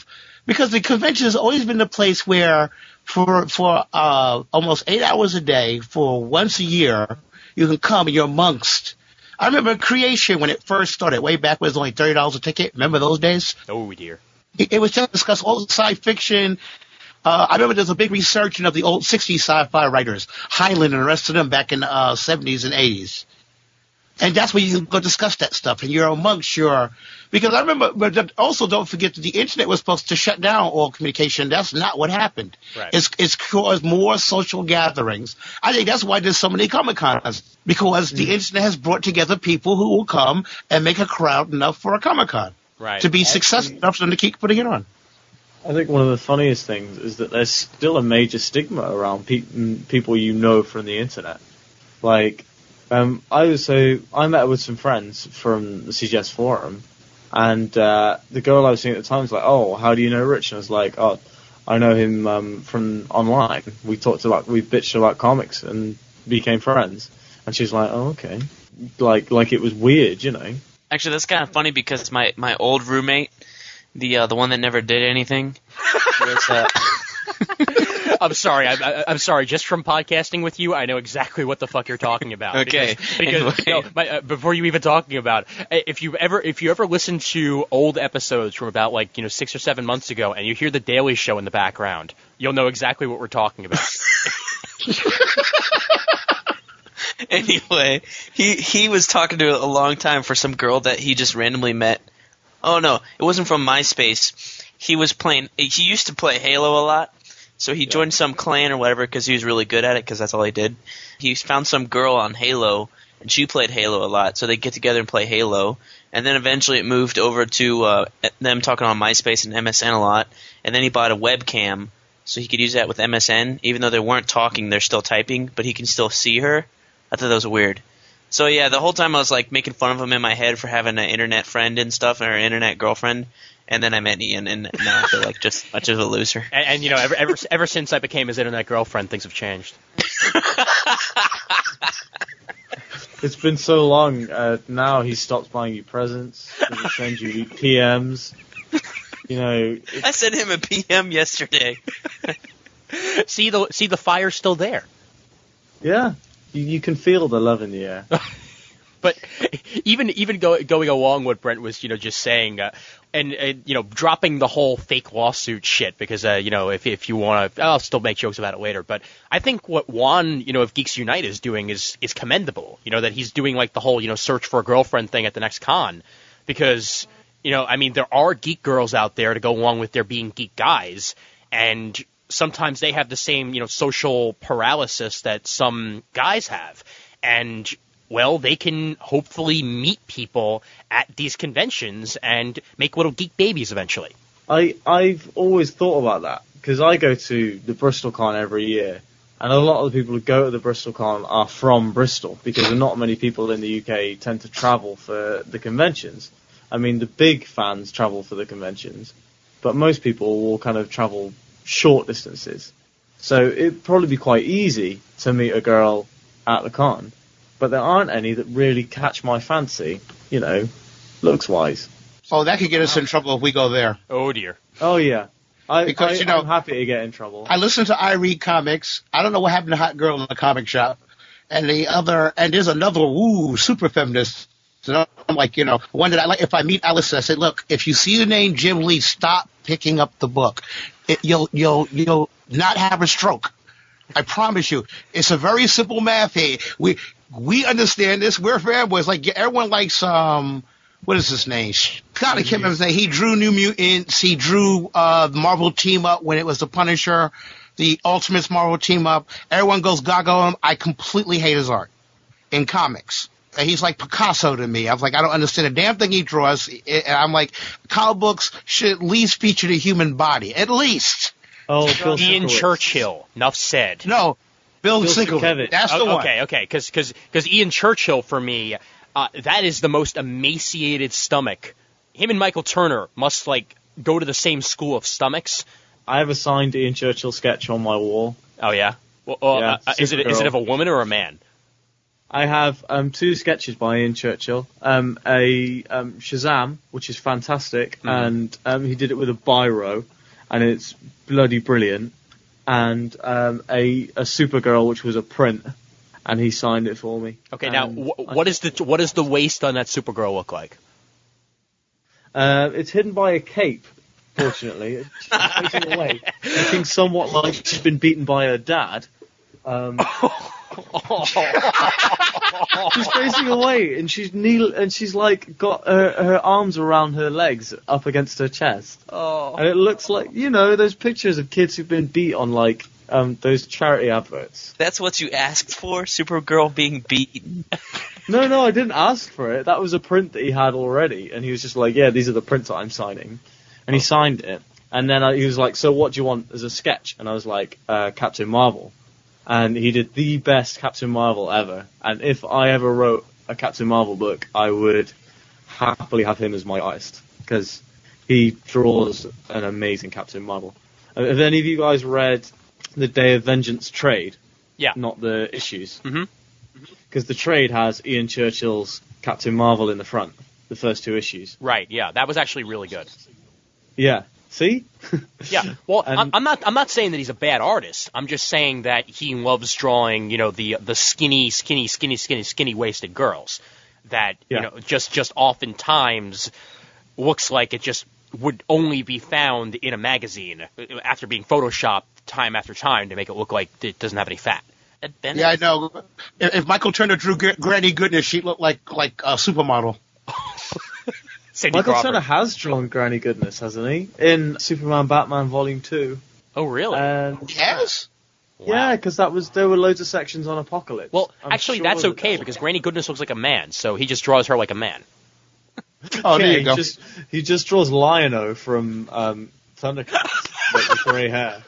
Because the convention has always been the place where for for uh, almost eight hours a day for once a year you can come and you're amongst. I remember Creation when it first started, way back when it was only thirty dollars a ticket. Remember those days? Oh dear. It, it was just discuss all the sci fiction. Uh, I remember there's a big research of the old sixties sci-fi writers, Hyland and the rest of them back in the uh, seventies and eighties. And that's where you can go discuss that stuff. And you're amongst your, because I remember, but also don't forget that the internet was supposed to shut down all communication. That's not what happened. Right. It's, it's caused more social gatherings. I think that's why there's so many Comic Cons, because the internet has brought together people who will come and make a crowd enough for a Comic Con. Right. To be successful enough for them to keep putting it on. I think one of the funniest things is that there's still a major stigma around pe- people you know from the internet. Like, um, I was so I met with some friends from the C G S forum, and uh, the girl I was seeing at the time was like, "Oh, how do you know Rich?" And I was like, "Oh, I know him um, from online. We talked about, we bitched about comics and became friends." And she was like, "Oh, okay." Like, like it was weird, you know. Actually, that's kind of funny because my, my old roommate, the uh, the one that never did anything, was, uh, I'm sorry. I, I, I'm sorry. Just from podcasting with you, I know exactly what the fuck you're talking about. Okay. Because, because Anyway. no, my, uh, before you even talking about, uh, if you ever if you ever listen to old episodes from about like you know six or seven months ago, and you hear the Daily Show in the background, you'll know exactly what we're talking about. Anyway, he he was talking to a long time for some girl that he just randomly met. Oh no, it wasn't from MySpace. He was playing. He used to play Halo a lot, so he joined some clan or whatever because he was really good at it because that's all he did. He found some girl on Halo, and she played Halo a lot, so they get together and play Halo. And then eventually it moved over to uh, them talking on MySpace and M S N a lot. And then he bought a webcam so he could use that with M S N, even though they weren't talking, they're still typing, but he can still see her. I thought that was weird. So yeah, the whole time I was like making fun of him in my head for having an internet friend and stuff, or an internet girlfriend. And then I met Ian, and now I feel like just much of a loser. And, and you know, ever, ever ever since I became his internet girlfriend, things have changed. It's been so long. Uh, now he stops buying you presents. He sends you P Ms. You know. It, I sent him a P M yesterday. see the see the fire's still there. yeah, you, you can feel the love in the air. But even even go, going along what Brent was, you know, just saying, uh, and uh, you know, dropping the whole fake lawsuit shit because, uh, you know, if if you want to, I'll still make jokes about it later. But I think what Juan, you know, of Geeks Unite is doing is is commendable. You know, that he's doing like the whole, you know, search for a girlfriend thing at the next con, because, you know, I mean, there are geek girls out there to go along with there being geek guys, and sometimes they have the same, you know, social paralysis that some guys have, and well, they can hopefully meet people at these conventions and make little geek babies eventually. I I've always thought about that because I go to the Bristol Con every year, and a lot of the people who go to the Bristol Con are from Bristol because not many people in the U K tend to travel for the conventions. I mean, the big fans travel for the conventions, but most people will kind of travel short distances. So it'd probably be quite easy to meet a girl at the con. But there aren't any that really catch my fancy, you know, looks-wise. Oh, that could get us in trouble if we go there. Oh dear. Oh, yeah. I, Because, I, you know, I'm happy to get in trouble. I listen to I Read Comics. I don't know what happened to Hot Girl in the comic shop. And the other, and there's another, ooh, super feminist. So I'm like, you know, one that I like, if I meet Alice, I say, look, if you see the name Jim Lee, stop picking up the book. It, you'll, you'll, you'll not have a stroke. I promise you. It's a very simple math here. We, we understand this. We're fanboys. Like, everyone likes, um, what is his name? God, I can't remember his name. He drew New Mutants. He drew, uh, the Marvel team up when it was the Punisher, the Ultimates Marvel team up. Everyone goes gaga on him. I completely hate his art in comics. And he's like Picasso to me. I was like, I don't understand a damn thing he draws. And I'm like, comic books should at least feature the human body. At least. Oh, Bill Ian Sienkiewicz. Churchill. Enough said. No. Bill, Bill Sienkiewicz. Sienkiewicz. That's the Oh, one. okay, okay, because because Ian Churchill for me, uh, that is the most emaciated stomach. Him and Michael Turner must like go to the same school of stomachs. I have a signed Ian Churchill sketch on my wall. Oh yeah. Well, uh, Yeah, uh, is it is it Supergirl. of a woman or a man? I have um, two sketches by Ian Churchill. Um, a um, Shazam, which is fantastic, Mm-hmm. and um, he did it with a biro. and it's bloody brilliant. And um, a a Supergirl, which was a print, and he signed it for me. Okay, now And wh- what is the what does the waist on that Supergirl look like? Uh, it's hidden by a cape, fortunately. She's facing away, looking somewhat like she's been beaten by her dad. Um, she's facing away, and she's kneel, and she's like got her, her arms around her legs, up against her chest. Oh. And it looks like, you know, those pictures of kids who've been beat on like um, those charity adverts. That's what you asked for? Supergirl being beaten? No, no, I didn't ask for it. That was a print that he had already, and he was just like, yeah, these are the prints that I'm signing. And he signed it. And then I, he was like, so what do you want as a sketch? And I was like, uh, Captain Marvel. And he did the best Captain Marvel ever. And if I ever wrote a Captain Marvel book, I would happily have him as my artist. Because he draws an amazing Captain Marvel. Uh, Have any of you guys read the Day of Vengeance trade? Yeah. Not the issues. Mm-hmm. Because the trade has Ian Churchill's Captain Marvel in the front, the first two issues. Right. Yeah, that was actually really good. Yeah. See? Yeah. Well, And- I'm, I'm not. I'm not saying that he's a bad artist. I'm just saying that he loves drawing, you know, the the skinny, skinny, skinny, skinny, skinny waisted girls. That Yeah. you know, just just oftentimes looks like it just would only be found in a magazine after being photoshopped time after time to make it look like it doesn't have any fat. At Bennett? Yeah, I know. If, if Michael Turner drew Gr- Granny Goodness, she'd look like like a supermodel. Cindy Michael Crawford. Turner has drawn Granny Goodness, hasn't he? In Superman Batman Volume two. Oh, really? And Yes. yeah, because that was there were loads of sections on Apocalypse. well, I'm actually, sure that's that okay that- because Granny Goodness looks like a man, so he just draws her like a man. Oh, there yeah, you he go. just he just draws Lion-O from um, Thundercats but with grey hair.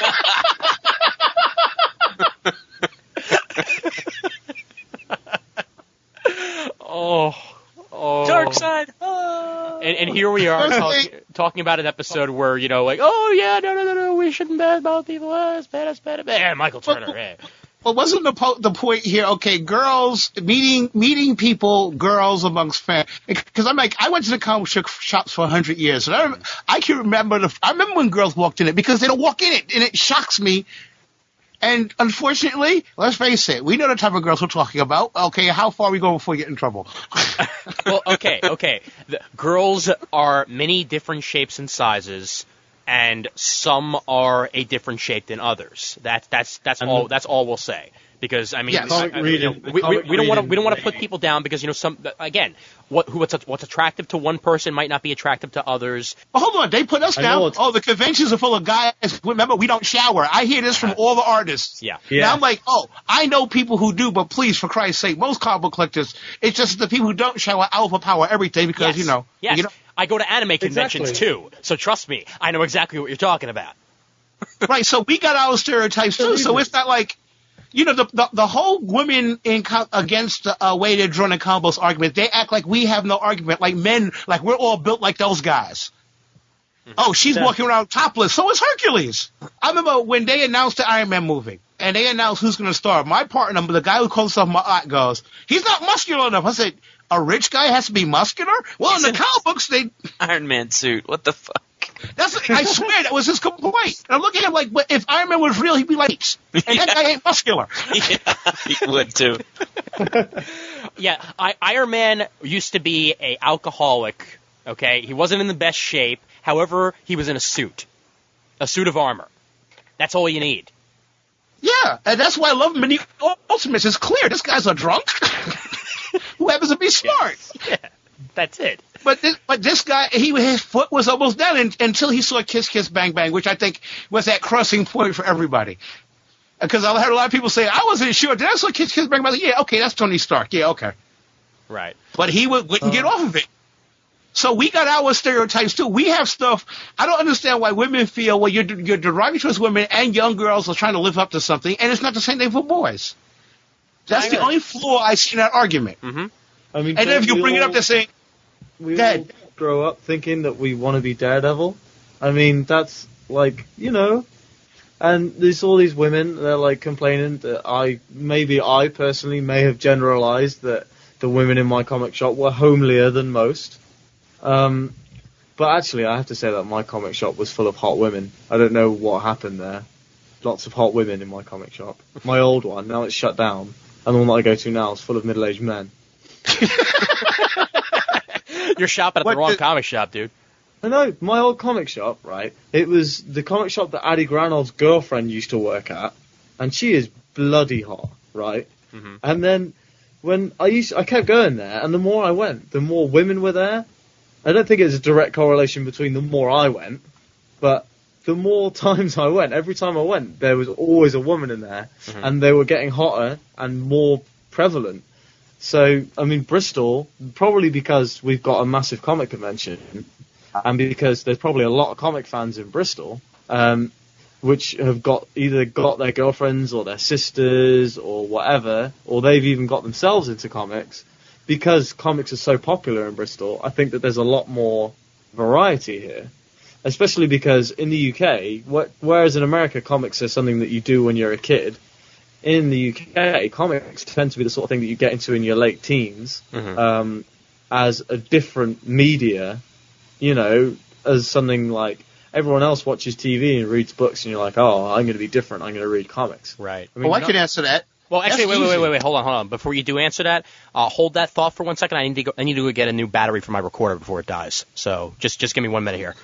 Oh, oh. Dark side! Ah. And, and here we are talk, talking about an episode where, you know, like, oh, yeah, no, no, no, no, we shouldn't badmouth people. Ah, it's bad, it's bad, it's bad. Yeah, Michael Turner, yeah. Well, wasn't the po- the point here? Okay, girls meeting meeting people, girls amongst fans. Because I'm like, I went to the comic book shops for a hundred years, and I rem- I can remember the. I remember when girls walked in it because they don't walk in it, and it shocks me. And unfortunately, let's face it, we know the type of girls we're talking about. Okay, how far we go before we get in trouble? Well, okay, okay. The girls are many different shapes and sizes, and some are a different shape than others. That, that's that's And all. the- That's all we'll say. Because I mean, Yes. I- I- Comic reading- you know, the we, we, comic we don't want to reading we don't want to way. put people down because you know some again what who what's what's attractive to one person might not be attractive to others. But hold on, they put us I know down. it's- Oh, the conventions are full of guys. Remember, we don't shower. I hear this from all the artists. Yeah. Yeah. Now I'm like, oh, I know people who do, but please, for Christ's sake, most comic book collectors, it's just the people who don't shower overpower everything because, Yes. you know. Yes. You know I go to anime conventions Exactly. too, so trust me, I know exactly what you're talking about. right, so we got our stereotypes too, so it's not like, you know, the the, the whole women in co- against the uh, way they're drawn in combos argument, they act like we have no argument, like men, like we're all built like those guys. Oh, she's Yeah. walking around topless. So is Hercules. I remember when they announced the Iron Man movie, and they announced who's going to star. My partner, the guy who calls himself my aunt, goes, he's not muscular enough. I said, a rich guy has to be muscular? Well, in the comic books, they Iron Man suit. What the fuck? that's I swear that was his complaint. And I'm looking at him like, but if Iron Man was real, he'd be like, and that guy ain't muscular. Yeah, he would too. Yeah, I, Iron Man used to be a alcoholic. Okay, he wasn't in the best shape. However, he was in a suit, a suit of armor. That's all you need. Yeah, and that's why I love him in the Ultimates. It's clear this guy's a drunk who happens to be smart. Yeah, that's it. But this, but this guy, he his foot was almost down in, until he saw Kiss Kiss Bang Bang, which I think was that crossing point for everybody. Because I heard a lot of people say, I wasn't sure. Did I saw Kiss Kiss Bang Bang? Yeah, okay, that's Tony Stark. Yeah, okay. Right. But he would, wouldn't get off of it. So we got our stereotypes too. We have stuff. I don't understand why women feel, well, you're, you're derogatory towards women and young girls are trying to live up to something, and it's not the same thing for boys. That's I the know. only flaw I see in that argument. Mm-hmm. I mean, And then if don't you we bring it up, all- they're saying, we Go ahead. all grow up thinking that we want to be Daredevil. I mean, that's like, you know, and there's all these women, they're like complaining that I, maybe I personally may have generalized that the women in my comic shop were homelier than most. Um, But actually, I have to say that my comic shop was full of hot women. I don't know what happened there. Lots of hot women in my comic shop. My old one, now it's shut down. And the one that I go to now is full of middle-aged men. You're shopping at What the wrong the- comic shop, dude. I know, my old comic shop, right? It was the comic shop that Addy Granov's girlfriend used to work at. And she is bloody hot, right? Mm-hmm. And then when I used, I kept going there, and the more I went, the more women were there. I don't think it's a direct correlation between the more I went, but the more times I went, every time I went, there was always a woman in there, Mhm. and they were getting hotter and more prevalent. So, I mean, Bristol, probably because we've got a massive comic convention, and because there's probably a lot of comic fans in Bristol, um, which have got either got their girlfriends or their sisters or whatever, or they've even got themselves into comics. Because comics are so popular in Bristol, I think that there's a lot more variety here. Especially because in the U K, wh- whereas in America comics are something that you do when you're a kid, in the U K comics tend to be the sort of thing that you get into in your late teens, Mhm. um, as a different media, you know, as something like everyone else watches T V and reads books and you're like, oh, I'm going to be different, I'm going to read comics. Right. I mean, Oh, I not- can answer that. Well, actually, That's wait, wait, wait, easy. wait, wait, hold on, hold on. Before you do answer that, uh, hold that thought for one second. I need to go, I need to go get a new battery for my recorder before it dies. So just, just give me one minute here.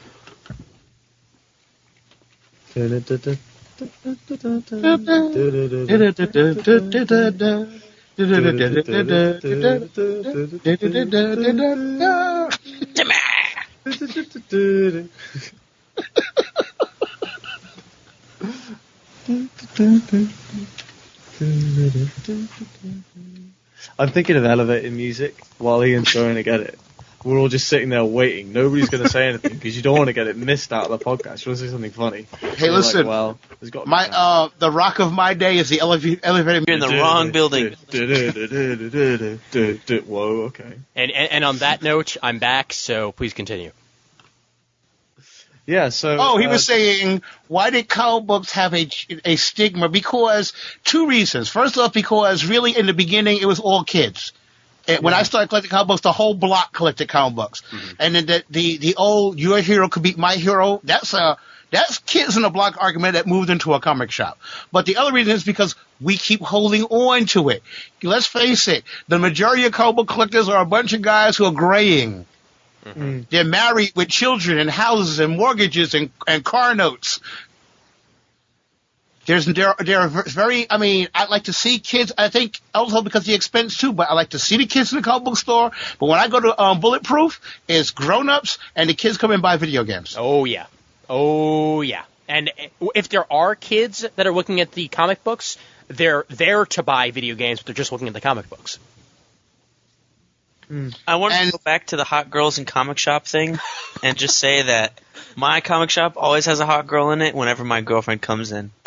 I'm thinking of elevator music while Ian's going to get it. We're all just sitting there waiting. Nobody's going to say anything because you don't want to get it missed out of the podcast. You want to say something funny. Hey, You're listen. Like, well, there's got to be My something. uh, the rock of my day is the elevator elevator. You're in the wrong building. Whoa, okay. And, and, and on that note, I'm back, so please continue. Yeah, so... Oh, he uh, was saying, why did comic books have a, a stigma? Because, two reasons. First off, because really in the beginning it was all kids. And when I started collecting comic books, the whole block collected comic books. Mm-hmm. And then the, the, the old, your hero could be my hero, that's a, that's kids in the block argument that moved into a comic shop. But the other reason is because we keep holding on to it. Let's face it, the majority of comic book collectors are a bunch of guys who are graying. mm, They're married with children and houses and mortgages and, and car notes. There's there there are very I mean I like to see kids. I think also because of the expense too. But I like to see the kids in the comic book store. But when I go to um, Bulletproof, it's grown ups and the kids come and buy video games. Oh, yeah. Oh, yeah. And if there are kids that are looking at the comic books, they're there to buy video games, but they're just looking at the comic books. I want And- to go back to the hot girls in comic shop thing and just say that my comic shop always has a hot girl in it whenever my girlfriend comes in. Aww.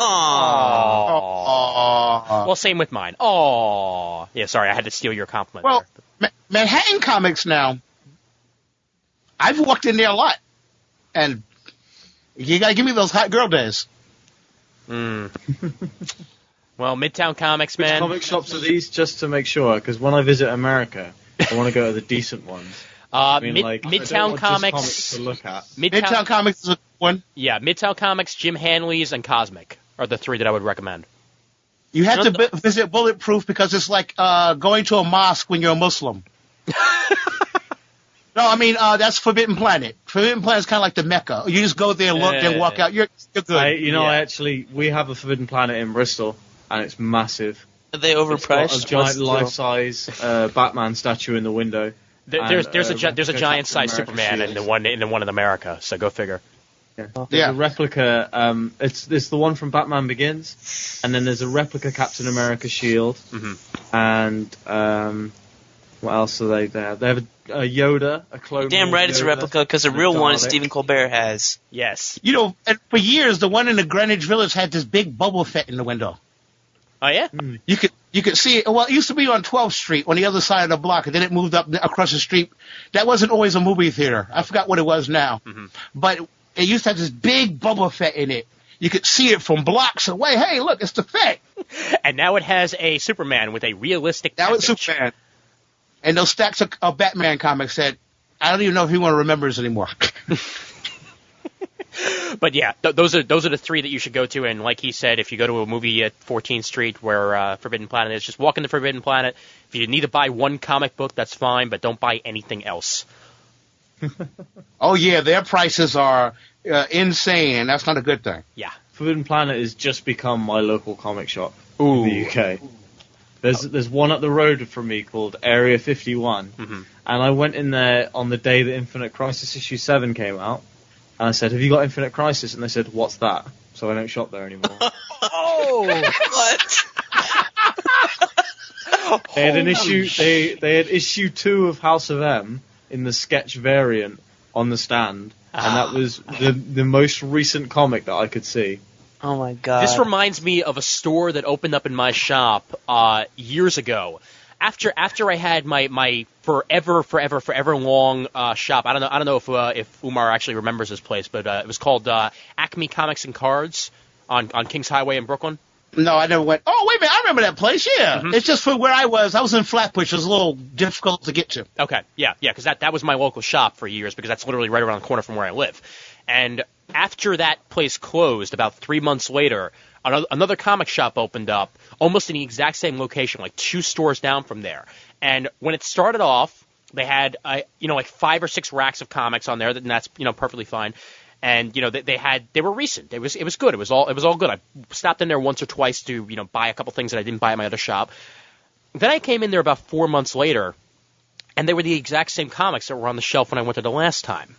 Aw. Well, same with mine. Oh, yeah. Sorry, I had to steal your compliment. Well, there. Ma- Manhattan Comics now. I've walked in there a lot, and you gotta give me those hot girl days. Mm. Well, Midtown Comics, Which man. comic shops are these, just to make sure? Because when I visit America, I want to go to the decent ones. Uh, I mean, Mid- like, I Midtown don't want just Comics. comics to look at. Midtown, Midtown Comics is a one. yeah, Midtown Comics, Jim Hanley's, and Cosmic are the three that I would recommend. You have You to know vi- visit Bulletproof because it's like uh, going to a mosque when you're a Muslim. No, I mean uh, that's Forbidden Planet. Forbidden Planet is kind of like the Mecca. You just go there, look, then walk out. You're, you're good. I, you know, Yeah. I actually we have a Forbidden Planet in Bristol, and it's massive. Are they It's got overpriced? a giant What's the deal? life-size uh, Batman statue in the window. There, And, there's there's uh, a gi- there's a replica giant Captain sized America Superman in shield. the one in the one in America. So go figure. There's Yeah. a replica. Um, it's it's the one from Batman Begins, and then there's a replica Captain America shield, Mhm. and um, what else are they there? They have a, a Yoda, a clone. Damn of right it's a Yoda, replica because the and a real one Dalek. Stephen Colbert has. Yes. You know, and for years the one in the Greenwich Village had this big Boba Fett in the window. Oh yeah. You could you could see it. Well, it used to be on twelfth Street on the other side of the block, and then it moved up across the street. That wasn't always a movie theater. I forgot what it was now, Mhm. but it used to have this big Boba Fett in it. You could see it from blocks away. Hey, look, it's the Fett. And now it has a Superman with a realistic. That was package. Superman. And those stacks of, of Batman comics that I don't even know if anyone remembers anymore. But yeah, th- those are those are the three that you should go to. And like he said, if you go to a movie at fourteenth Street where uh, Forbidden Planet is, just walk into Forbidden Planet. If you need to buy one comic book, that's fine, but don't buy anything else. Oh yeah, their prices are uh, insane. That's not a good thing. Yeah. Forbidden Planet has just become my local comic shop Ooh. in the U K. There's there's one up the road from me called Area fifty-one, Mm-hmm. and I went in there on the day that Infinite Crisis issue seven came out, and I said, "Have you got Infinite Crisis?" And they said, "What's that?" So I don't shop there anymore. Oh, What? They had an Holy issue. shit. They they had issue two of House of M in the sketch variant on the stand, and that was the the most recent comic that I could see. Oh my god. This reminds me of a store that opened up in my shop uh, years ago. After after I had my, my forever forever forever long uh, shop. I don't know I don't know if uh, if Umar actually remembers this place, but uh, it was called uh, Acme Comics and Cards on on Kings Highway in Brooklyn. No, I never went. Oh, wait a minute. I remember that place. Yeah. Mhm. It's just for where I was. I was in Flatbush. It was a little difficult to get to. Okay, yeah, yeah, because that, that was my local shop for years, because that's literally right around the corner from where I live. And after that place closed, about three months later, another, another comic shop opened up, almost in the exact same location, like two stores down from there. And when it started off, they had, uh, you know, like five or six racks of comics on there, and that's, you know, perfectly fine. And you know they, they had they were recent. It was it was good. It was all it was all good. I stopped in there once or twice to you know buy a couple things that I didn't buy at my other shop. Then I came in there about four months later, and they were the exact same comics that were on the shelf when I went there the last time.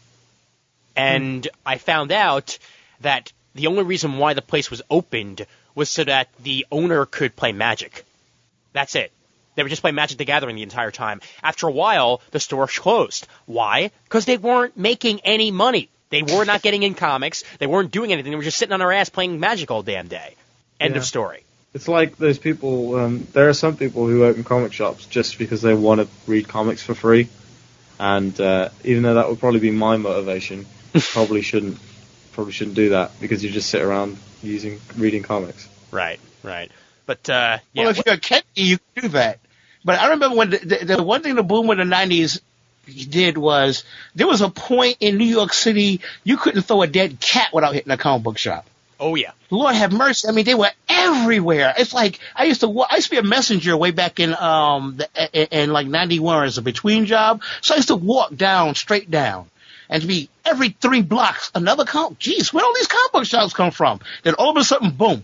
And hmm. I found out that the only reason why the place was opened was so that the owner could play Magic. That's it. They would just play Magic the Gathering the entire time. After a while, the store closed. Why? Because they weren't making any money. They were not getting in comics. They weren't doing anything. They were just sitting on their ass playing Magic all damn day. End Yeah. of story. It's like those people. Um, there are some people who open comic shops just because they want to read comics for free, and uh, even though that would probably be my motivation, probably shouldn't. Probably shouldn't do that because you just sit around using reading comics. Right, right. But uh, yeah. Well, if you're a Kenny, you can do that. But I remember when the, the, the one thing the boom in the nineties did was there was a point in New York City you couldn't throw a dead cat without hitting a comic book shop. Oh yeah. Lord have mercy. I mean, they were everywhere. It's like I used to. I used to be a messenger way back in um the, in, in like ninety-one as a between job. So I used to walk down straight down, and to be every three blocks another comic. Geez, where all these comic book shops come from? Then all of a sudden, boom.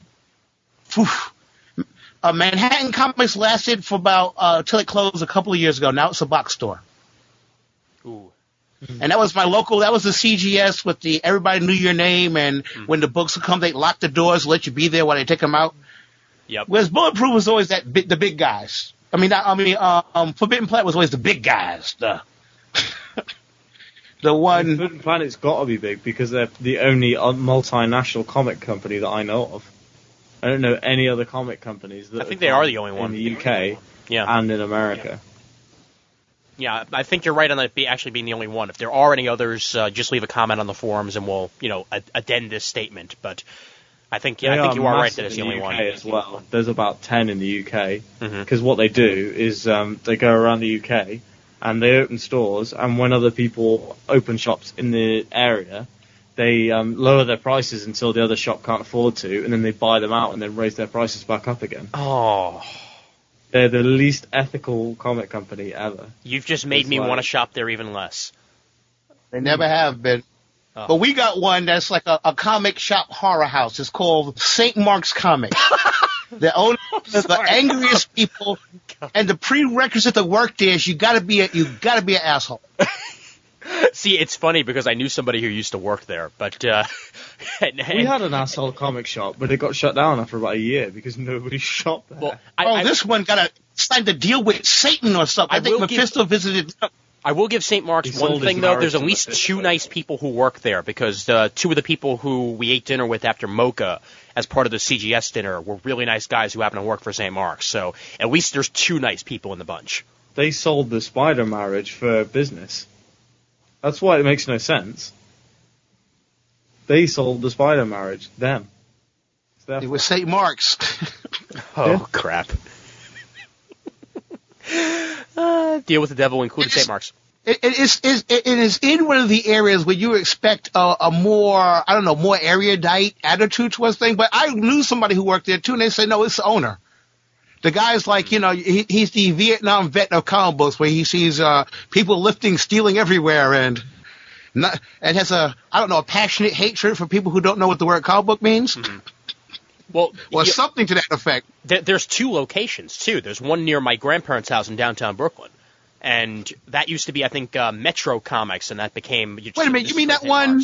Whew. Uh, Manhattan Comics lasted for about uh till it closed a couple of years ago. Now it's a box store. Ooh. And that was my local, that was the C G S with the, everybody knew your name, and Mm. when the books would come, they lock the doors, let you be there while they take them out. Yep. Whereas Bulletproof was always that, bi- the big guys. I mean, I, I mean, uh, um, Forbidden Planet was always the big guys. The, the one, Forbidden Planet's got to be big because they're the only uh, multinational comic company that I know of. I don't know any other comic companies that I think have they are gone the only one. in the U K Yeah. and in America. Yeah, I think you're right on that be actually being the only one. If there are any others, uh, just leave a comment on the forums and we'll, you know, ad- addend this statement. But I think, yeah, They I think you are right massive that it's the in only U K one. as well. There's about ten in the U K Mhm. because what they do is um, they go around the U K and they open stores, and when other people open shops in the area, they um, lower their prices until the other shop can't afford to, and then they buy them out and then raise their prices back up again. Oh, They're the least ethical comic company ever. you've just made It's me like- want to shop there even less. they never have been. Oh. But we got one that's like a, a comic shop horror house. It's called Saint Mark's Comics. The owner is the angriest people, and the prerequisite to work there is you gotta be a, you gotta be an asshole. See, it's funny because I knew somebody who used to work there, but uh, and, and, We had an asshole comic shop, but it got shut down after about a year because nobody shopped there. well, I, oh, I, this one got a signed a deal with Satan or something. I, I think will give- Mephisto visited. I will give Saint Mark's He one sold his thing though. marriage There's at to least Mephisto. two nice people who work there because uh, two of the people who we ate dinner with after Mocha as part of the C G S dinner were really nice guys who happen to work for Saint Mark's. So at least there's two nice people in the bunch. They sold the spider marriage for business. That's why it makes no sense. They sold the spider marriage. Them. It's their It was Saint Mark's. Oh Yeah. crap! uh, deal with the devil included It just- Saint Mark's. It, it is is it is in one of the areas where you expect a, a more I don't know more erudite attitude towards things. But I knew somebody who worked there too, and they said no, it's the owner. The guy's like you know he, he's the Vietnam vet of comic books, where he sees uh, people lifting, stealing everywhere, and not, and has a I don't know a passionate hatred for people who don't know what the word comic book means. Mm-hmm. Well, or you, something to that effect. There, there's two locations too. There's one near my grandparents' house in downtown Brooklyn. And that used to be, I think, uh, Metro Comics, and that became. Wait a minute, you mean that one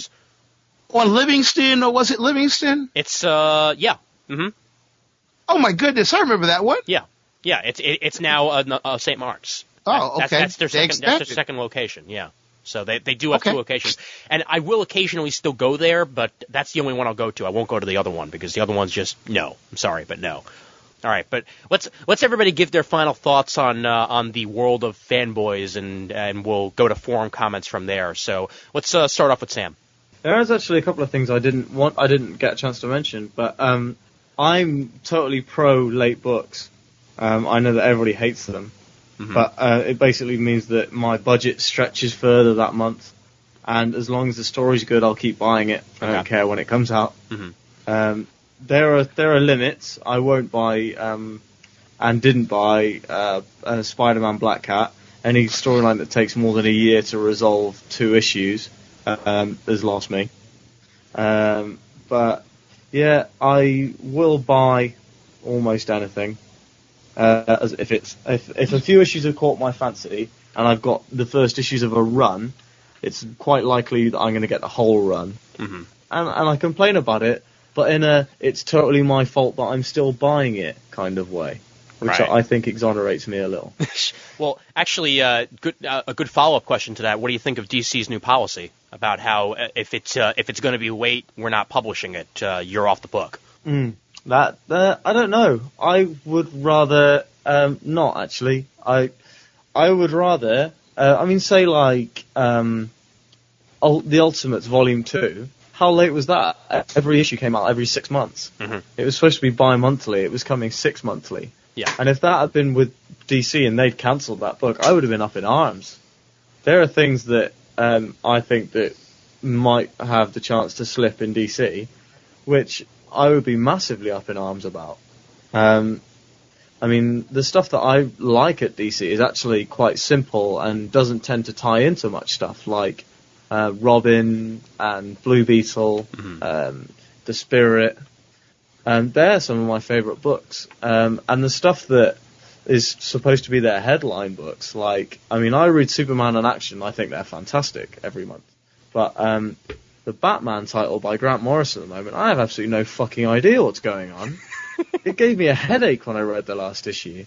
on Livingston, or was it Livingston? It's, uh, yeah. Mm-hmm. Oh my goodness, I remember that one. Yeah, yeah. It's it, it's now uh, uh, Saint Mark's. Oh, that's, okay. That's their second. That's their second location. Yeah. So they they do have okay. two locations, and I will occasionally still go there, but that's the only one I'll go to. I won't go to the other one because the other one's just no. I'm sorry, but no. All right, but let's let's everybody give their final thoughts on uh, on the world of fanboys, and and we'll go to forum comments from there. So let's uh, start off with Sam. There is actually a couple of things I didn't want, I didn't get a chance to mention, but um, I'm totally pro late books. Um, I know that everybody hates them, mm-hmm. but uh, it basically means that my budget stretches further that month, and as long as the story's good, I'll keep buying it. I don't okay. care when it comes out. Mm-hmm. Um, There are there are limits. I won't buy um, and didn't buy uh, a Spider-Man Black Cat. Any storyline that takes more than a year to resolve two issues um, has lost me. Um, but yeah, I will buy almost anything. Uh, as if it's if if a few issues have caught my fancy and I've got the first issues of a run, it's quite likely that I'm going to get the whole run. Mm-hmm. And and I complain about it. But in a, it's totally my fault that I'm still buying it kind of way, which right. I think exonerates me a little. Well, actually, uh, good, uh, a good follow-up question to that. What do you think of D C's new policy about how uh, if it's uh, if it's going to be late, we're not publishing it, uh, you're off the book? Mm, that uh, I don't know. I would rather um, not actually. I I would rather. Uh, I mean, say like um, the Ultimates Volume Two. How late was that? Every issue came out every six months. Mm-hmm. It was supposed to be bi-monthly. It was coming six monthly. Yeah. And if that had been with D C and they'd cancelled that book, I would have been up in arms. There are things that um, I think that might have the chance to slip in D C, which I would be massively up in arms about. Um, I mean, the stuff that I like at D C is actually quite simple and doesn't tend to tie into much stuff, like Uh, Robin and Blue Beetle, mm-hmm. um, The Spirit, and they're some of my favourite books. Um, and the stuff that is supposed to be their headline books, like, I mean, I read Superman in Action, I think they're fantastic every month. But um, the Batman title by Grant Morrison at the moment, I have absolutely no fucking idea what's going on. It gave me a headache when I read the last issue.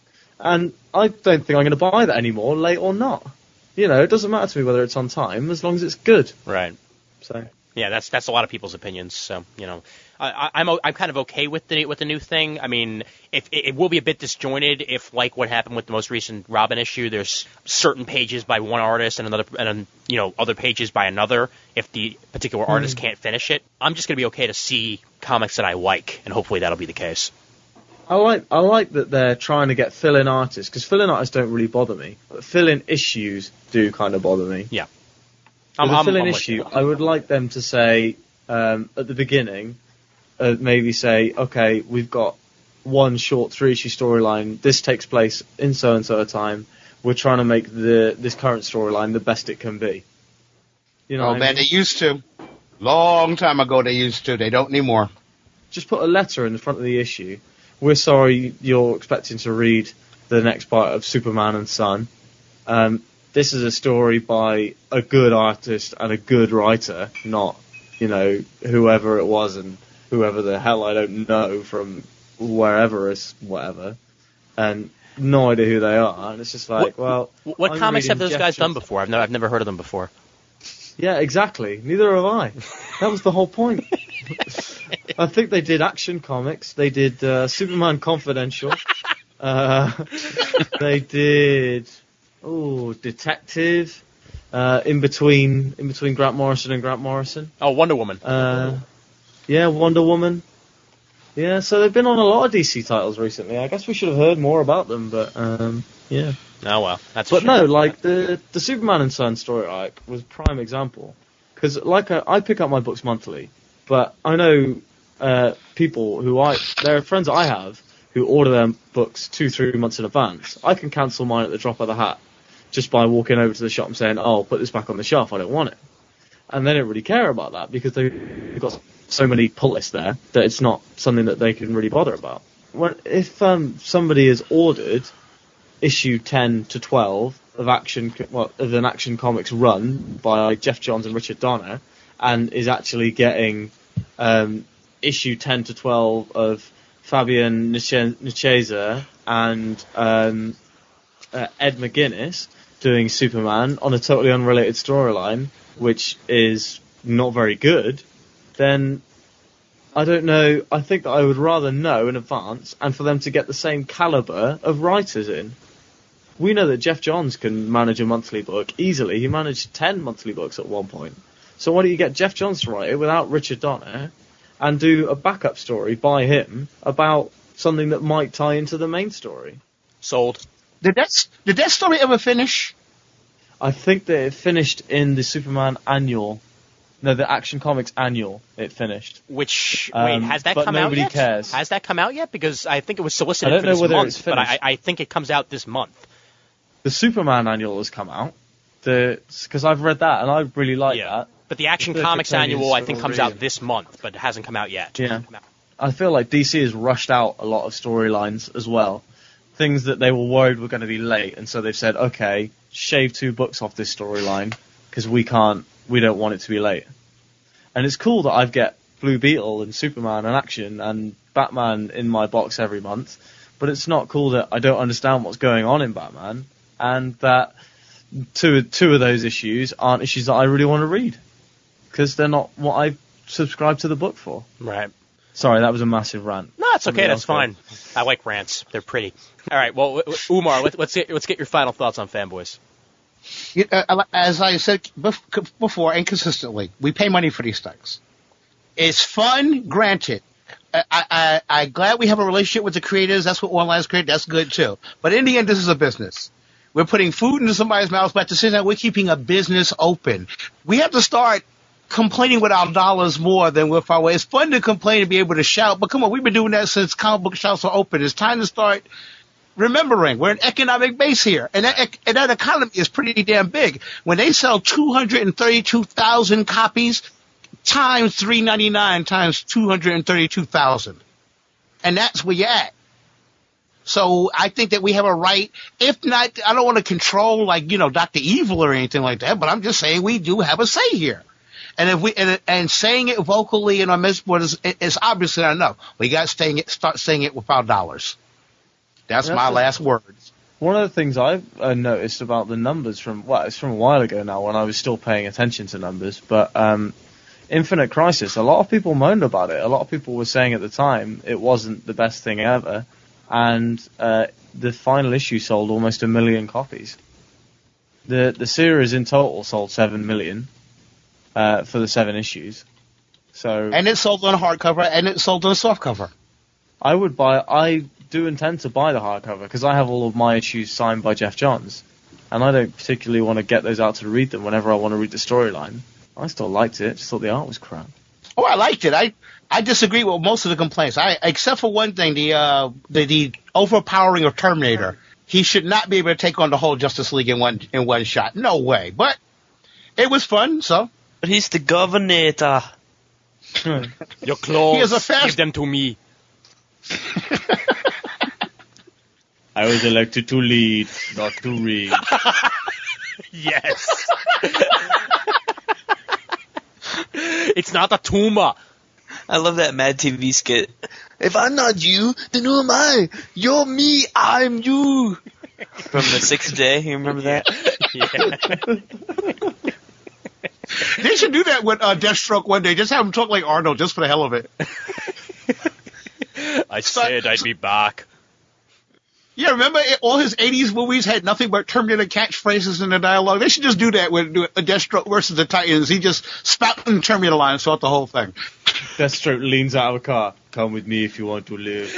And I don't think I'm going to buy that anymore, late or not. You know, it doesn't matter to me whether it's on time, as long as it's good. Right. So. Yeah, that's that's a lot of people's opinions. So, you know, I, I'm I'm kind of okay with the with the new thing. I mean, if it, it will be a bit disjointed if, like what happened with the most recent Robin issue, there's certain pages by one artist and another, and you know, other pages by another. If the particular mm. artist can't finish it, I'm just gonna be okay to see comics that I like, and hopefully that'll be the case. I like I like that they're trying to get fill-in artists, because fill-in artists don't really bother me, but fill-in issues do kind of bother me. Yeah. With a fill-in issue, I would like them to say um, at the beginning, uh, maybe say, okay, we've got one short three-issue storyline. This takes place in so and so a time. We're trying to make the this current storyline the best it can be. You know, oh man, I mean? They used to. Long time ago, they used to. They don't anymore. Just put a letter in the front of the issue. We're sorry you're expecting to read the next part of Superman and Son. Um, this is a story by a good artist and a good writer, not, you know, whoever it was and whoever the hell I don't know from wherever is whatever. And no idea who they are. And it's just like, what, well... What I'm comics have those Jeff guys Johnson. done before? I've, no, I've never heard of them before. Yeah, exactly. Neither have I. That was the whole point. I think they did Action Comics. They did uh, Superman Confidential. Uh, they did oh Detective. Uh, in between, in between Grant Morrison and Grant Morrison. Oh, Wonder Woman. Uh, yeah, Wonder Woman. Yeah, so they've been on a lot of D C titles recently. I guess we should have heard more about them, but um, yeah. Oh well, that's. But a shame. no, like the the Superman and Son story arc was a prime example. Because like I, I pick up my books monthly, but I know uh, people who I there are friends I have who order their books two three months in advance. I can cancel mine at the drop of the hat just by walking over to the shop and saying, "Oh, put this back on the shelf. I don't want it." And they don't really care about that because they've got so many pull lists there that it's not something that they can really bother about. When, if um, somebody has ordered issue ten to twelve of action, well, of an Action Comics run by Jeff Johns and Richard Donner, and is actually getting um, issue ten to twelve of Fabian Nicieza and um, uh, Ed McGuinness doing Superman on a totally unrelated storyline, which is not very good, then I don't know. I think that I would rather know in advance and for them to get the same caliber of writers in. We know that Jeff Johns can manage a monthly book easily. He managed ten monthly books at one point. So why don't you get Jeff Johns to write it without Richard Donner and do a backup story by him about something that might tie into the main story? Sold. Did that did that story ever finish? I think that it finished in the Superman annual. No, the Action Comics annual. It finished. Which Um, wait, has that but come out nobody yet? cares. Has that come out yet? Because I think it was I solicited don't for know this whether month, it's but I, finished. I think it comes out this month. The Superman annual has come out. The because I've read that and I really like Yeah. that. But the Action The Perfect Comics Tony annual, is I think, comes really- out this month, but it hasn't come out yet. Yeah. Come out. I feel like D C has rushed out a lot of storylines as well. Things that they were worried were going to be late, and so they've said, okay, shave two books off this storyline because we can't, we don't want it to be late. And it's cool that I get Blue Beetle and Superman and Action and Batman in my box every month, but it's not cool that I don't understand what's going on in Batman, and that two two of those issues aren't issues that I really want to read because they're not what I subscribe to the book for. Right. Sorry, that was a massive rant. No, it's okay. Somebody That's else go. fine. I like rants. They're pretty. All right. Well, w- w- Umar, let, let's get let's get your final thoughts on Fanboys. You- uh, As I said bef- before, and consistently, we pay money for these things. It's fun, granted. I, I, I'm glad we have a relationship with the creators. That's what Online's created. That's good too. But in the end, this is a business. We're putting food into somebody's mouth, but at the same time, we're keeping a business open. We have to start complaining with our dollars more than with our way. It's fun to complain and be able to shout, but come on, we've been doing that since comic book shops were open. It's time to start remembering we're an economic base here, and that, ec- and that economy is pretty damn big. When they sell two hundred thirty-two thousand copies, times three ninety-nine times two hundred thirty-two thousand, and that's where you're at. So I think that we have a right, if not, I don't want to control like, you know, Doctor Evil or anything like that, but I'm just saying we do have a say here. And if we and, and saying it vocally in our message is, is obviously not enough. We got to saying it, start saying it with our dollars. That's That's my a- last words. One of the things I've uh, noticed about the numbers from, well, it's from a while ago now when I was still paying attention to numbers, but um, Infinite Crisis, a lot of people moaned about it. A lot of people were saying at the time it wasn't the best thing ever, and uh, the final issue sold almost a million copies. The the series in total sold seven million uh, for the seven issues. So And it sold on hardcover and it sold on softcover. I would buy. I do intend to buy the hardcover because I have all of my issues signed by Jeff Johns, and I don't particularly want to get those out to read them whenever I want to read the storyline. I still liked it, just thought the art was crap. Oh, I liked it. I I disagree with most of the complaints. I except for one thing, the uh the, the overpowering of Terminator. He should not be able to take on the whole Justice League in one in one shot. No way. But it was fun. So But he's the governor. Your clothes, He is a fast- give them to me. I was elected to lead, not to read. Yes. It's not a tumor. I love that Mad T V skit. If I'm not you, then who am I? You're me, I'm you. From the sixth day, you remember that? Yeah. they should do that with uh, Deathstroke one day. Just have him talk like Arnold, just for the hell of it. I said I'd be back. Yeah, remember it, all his eighties movies had nothing but Terminator catchphrases in the dialogue? They should just do that with a Deathstroke versus the Titans. He just spouting Terminator lines throughout the whole thing. Deathstroke leans out of a car. Come with me if you want to live.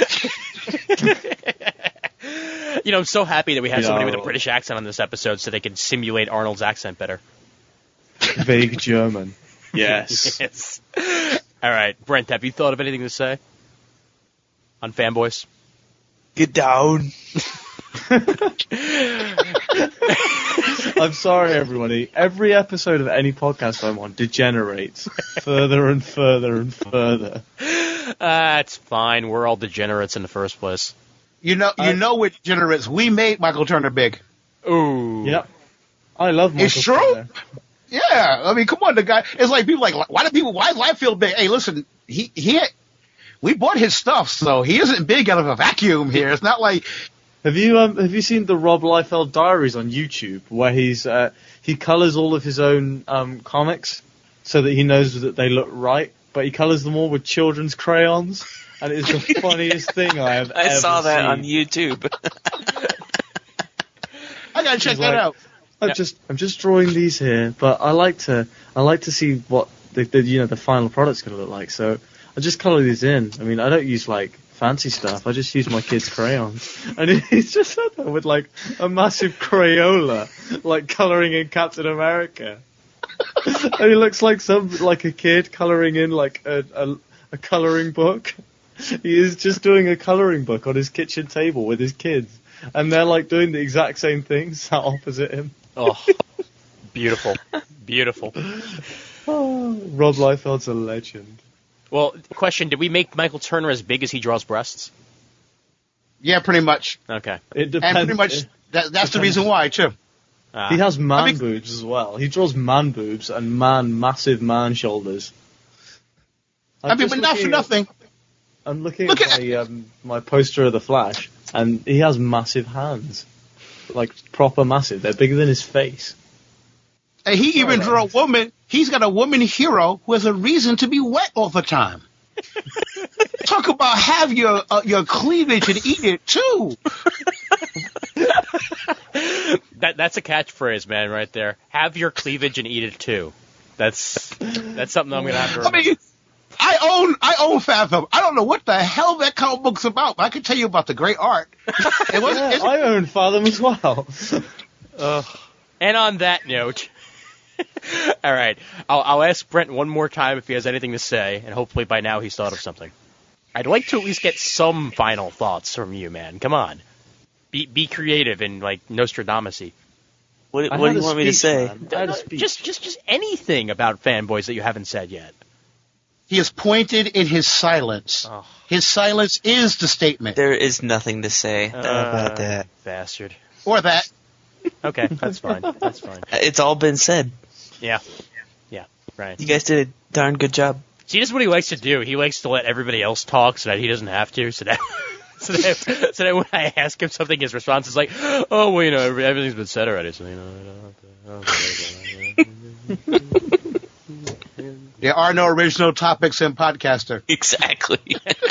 You know, I'm so happy that we have You somebody know- with a British accent on this episode so they can simulate Arnold's accent better. Vague German. Yes. Yes. All right, Brent, have you thought of anything to say on Fanboys? Get down. I'm sorry, everybody. Every episode of any podcast I'm on degenerates further and further and further. That's fine. We're all degenerates in the first place. You know, you I- know what degenerates. We made Michael Turner big. Ooh. Yep. I love Michael It's true? Turner. Yeah, I mean, come on, the guy. It's like people like, why do people? Why does life feel big? Hey, listen, he he. Had, we bought his stuff, so he isn't big out of a vacuum here. It's not like Have you um, have you seen the Rob Liefeld Diaries on YouTube, where he's uh, he colors all of his own um, comics so that he knows that they look right, but he colors them all with children's crayons, and it's the funniest thing I have I ever saw that seen. on YouTube. I gotta check He's that like- out. I'm Yeah. just I'm just drawing these here, but I like to I like to see what the, the you know the final product's going to look like. So I just color these in. I mean, I don't use like fancy stuff. I just use my kids' crayons, and he's just sat there with like a massive Crayola, like coloring in Captain America. And he looks like some like a kid coloring in like a, a a coloring book. He is just doing a coloring book on his kitchen table with his kids, and they're like doing the exact same thing, sat opposite him. Oh, beautiful. Beautiful. Oh, Rob Liefeld's a legend. Well, question, did we make Michael Turner as big as he draws breasts? Yeah, pretty much, Okay. It depends. and pretty much that, that's the reason why too. Uh, He has man I mean- boobs as well. He draws man boobs and man, massive man shoulders. I'm I mean, just but not for looking at- nothing. I'm looking Look at at my, um, my poster of the Flash, and he has massive hands. Like, proper massive. They're bigger than his face. And he even drew a woman. He's got a woman hero who has a reason to be wet all the time. Talk about have your uh, your cleavage and eat it too. that that's a catchphrase, man, right there. Have your cleavage and eat it too. That's that's something I'm gonna have to I remember. mean, I own I own Fathom. I don't know what the hell that comic book's about, but I can tell you about the great art. It was Yeah, it's- I own Fathom as well. And on that note, all right, I'll, I'll ask Brent one more time if he has anything to say, and hopefully by now he's thought of something. I'd like to at least get some final thoughts from you, man. Come on, be be creative and like Nostradamus-y. What, I what had do you a want me to speech, say? man. I had a speech. Just just just anything about fanboys that you haven't said yet. he is pointed in his silence. Oh. His silence is the statement, There is nothing to say about Uh, that. Bastard. or that. Okay, that's fine. That's fine. It's all been said. Yeah, yeah, right. You guys did a darn good job. See, this is what he likes to do. He likes to let everybody else talk so that he doesn't have to. So that, so that, so that when I ask him something, his response is like, "Oh, well, you know, every- everything's been said already." So you know, I don't have to- okay. There are no original topics in podcaster. Exactly.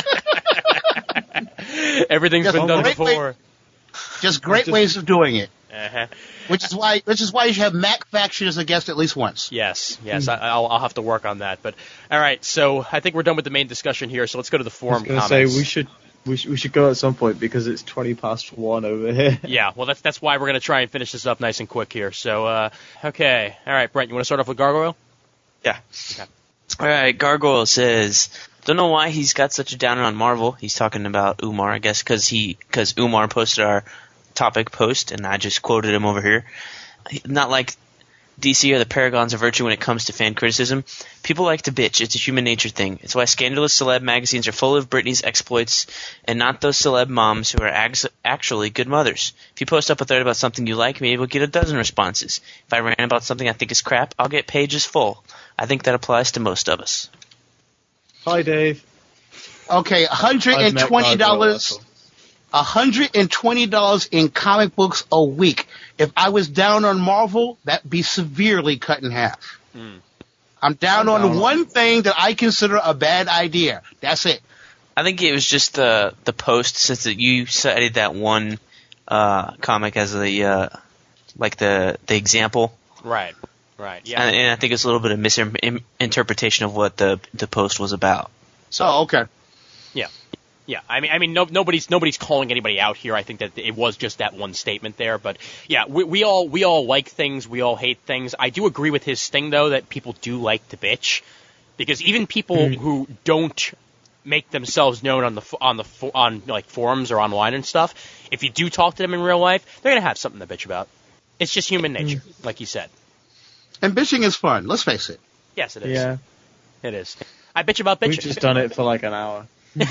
everything's Yes, been done wait, wait. before. Just great ways of doing it. Uh-huh. Which is why, which is why you should have Mac Faction as a guest at least once. Yes, yes, I, I'll, I'll have to work on that. But all right, so I think we're done with the main discussion here. So let's go to the I was forum going to comments. say, we should, we, should, we should go at some point because it's twenty past one over here. Yeah, well, that's that's why we're gonna try and finish this up nice and quick here. So, uh, okay, all right, Brent, you want to start off with Gargoyle? Yeah. All right, Gargoyle says, don't know why he's got such a downer on Marvel. He's talking about Umar, I guess, because he because Umar posted our topic post, and I just quoted him over here. Not like D C are the paragons of virtue when it comes to fan criticism. People like to bitch. It's a human nature thing. It's why scandalous celeb magazines are full of Britney's exploits and not those celeb moms who are ax- actually good mothers. If you post up a thread about something you like, maybe we'll get a dozen responses. If I rant about something I think is crap, I'll get pages full. I think that applies to most of us. Hi, Dave. Okay, one hundred I've met twenty Gargoyle, dollars. that's all. one hundred twenty dollars in comic books a week. If I was down on Marvel, that'd be severely cut in half. I'm down I'm on down on one thing that I consider a bad idea. That's it. I think it was just the the post since that you cited that one uh, comic as the uh, like the the example. Right. Right. Yeah. And, and I think it's a little bit of misinterpretation of what the the post was about. So oh, okay. Yeah. Yeah, I mean, I mean, no, nobody's nobody's calling anybody out here. I think that it was just that one statement there, but yeah, we, we all we all like things, we all hate things. I do agree with his thing though that people do like to bitch, because even people mm. who don't make themselves known on the on the on like forums or online and stuff, if you do talk to them in real life, they're gonna have something to bitch about. It's just human nature, mm. like you said. And bitching is fun. Let's face it. Yes, it is. Yeah, it is. I bitch about bitching. We've just done it for like an hour.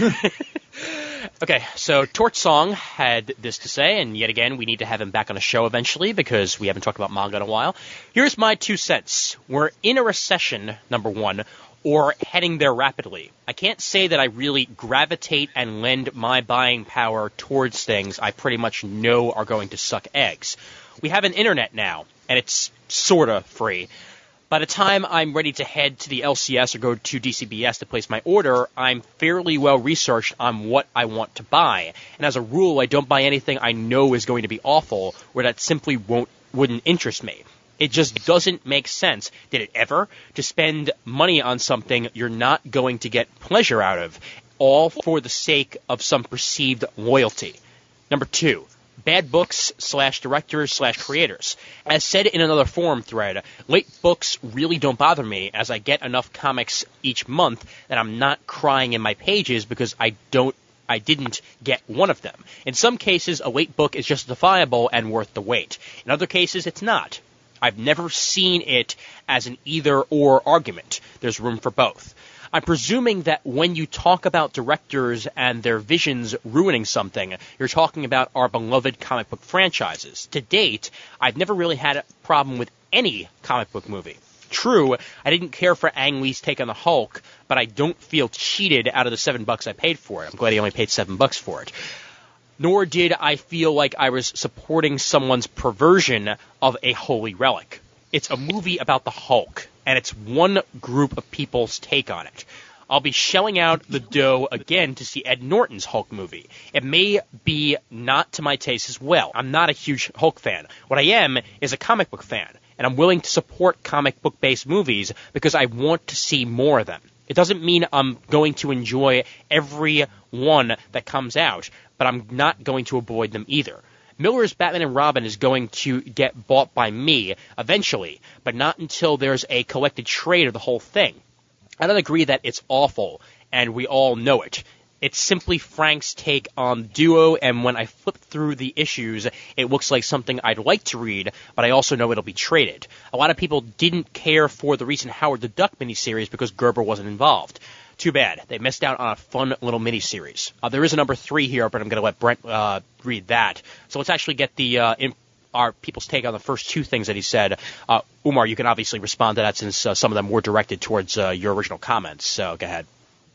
Okay, so Torch Song had this to say, and yet again, we need to have him back on the show eventually because we haven't talked about manga in a while. Here's my two cents. We're in a recession, number one, or heading there rapidly. I can't say that I really gravitate and lend my buying power towards things I pretty much know are going to suck eggs. We have an internet now, and it's sorta free. By the time I'm ready to head to the L C S or go to D C B S to place my order, I'm fairly well researched on what I want to buy. And as a rule, I don't buy anything I know is going to be awful or that simply won't wouldn't interest me. It just doesn't make sense, did it ever, to spend money on something you're not going to get pleasure out of, all for the sake of some perceived loyalty. Number two. Bad books slash directors slash creators. As said in another forum thread, late books really don't bother me as I get enough comics each month that I'm not crying in my pages because I don't I didn't get one of them. In some cases, a late book is justifiable and worth the wait. In other cases, it's not. I've never seen it as an either-or argument. There's room for both. I'm presuming that when you talk about directors and their visions ruining something, you're talking about our beloved comic book franchises. To date, I've never really had a problem with any comic book movie. True, I didn't care for Ang Lee's take on the Hulk, but I don't feel cheated out of the seven bucks I paid for it. I'm glad he only paid seven bucks for it. Nor did I feel like I was supporting someone's perversion of a holy relic. It's a movie about the Hulk, and it's one group of people's take on it. I'll be shelling out the dough again to see Ed Norton's Hulk movie. It may be not to my taste as well. I'm not a huge Hulk fan. What I am is a comic book fan, and I'm willing to support comic book-based movies because I want to see more of them. It doesn't mean I'm going to enjoy every one that comes out, but I'm not going to avoid them either. Miller's Batman and Robin is going to get bought by me eventually, but not until there's a collected trade of the whole thing. I don't agree that it's awful, and we all know it. It's simply Frank's take on Duo, and when I flip through the issues, it looks like something I'd like to read, but I also know it'll be traded. A lot of people didn't care for the recent Howard the Duck miniseries because Gerber wasn't involved. Too bad. They missed out on a fun little miniseries. Uh, there is a number three here, but I'm going to let Brent uh, read that. So let's actually get the uh, in, our people's take on the first two things that he said. Uh, Umar, you can obviously respond to that since uh, some of them were directed towards uh, your original comments. So go ahead.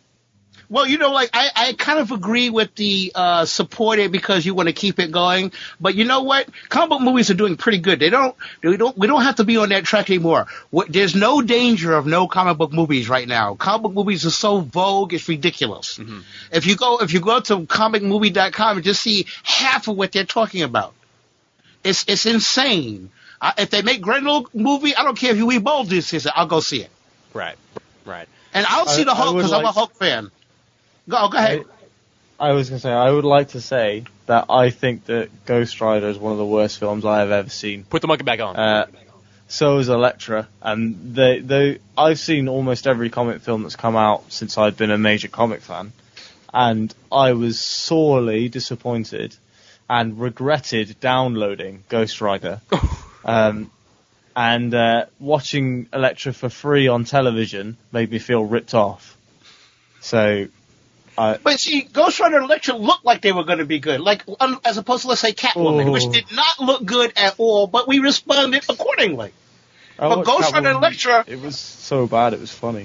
Well, you know, like I, I kind of agree with the uh, support it because you want to keep it going. But you know what? Comic book movies are doing pretty good. They don't, we don't, we don't have to be on that track anymore. What, there's no danger of no comic book movies right now. Comic book movies are so vogue, it's ridiculous. Mm-hmm. If you go, if you go to comic movie dot com and just see half of what they're talking about, it's it's insane. I, if they make Grendel movie, I don't care if Huey Bold is, I'll go see it. Right, right. And I'll see I, the Hulk because like- I'm a Hulk fan. Go, go ahead. I, I was going to say, I would like to say that I think that Ghost Rider is one of the worst films I have ever seen. Put the monkey back on. Uh, so is Elektra, and they, they, I've seen almost every comic film that's come out since I've been a major comic fan, and I was sorely disappointed and regretted downloading Ghost Rider. um, and uh, watching Elektra for free on television made me feel ripped off. So... Uh, but see, Ghost Rider and Elektra looked like they were going to be good, like um, as opposed to, let's say, Catwoman, oh. which did not look good at all, but we responded accordingly. I But Ghost Catwoman, Rider and Elektra... It was so bad, it was funny.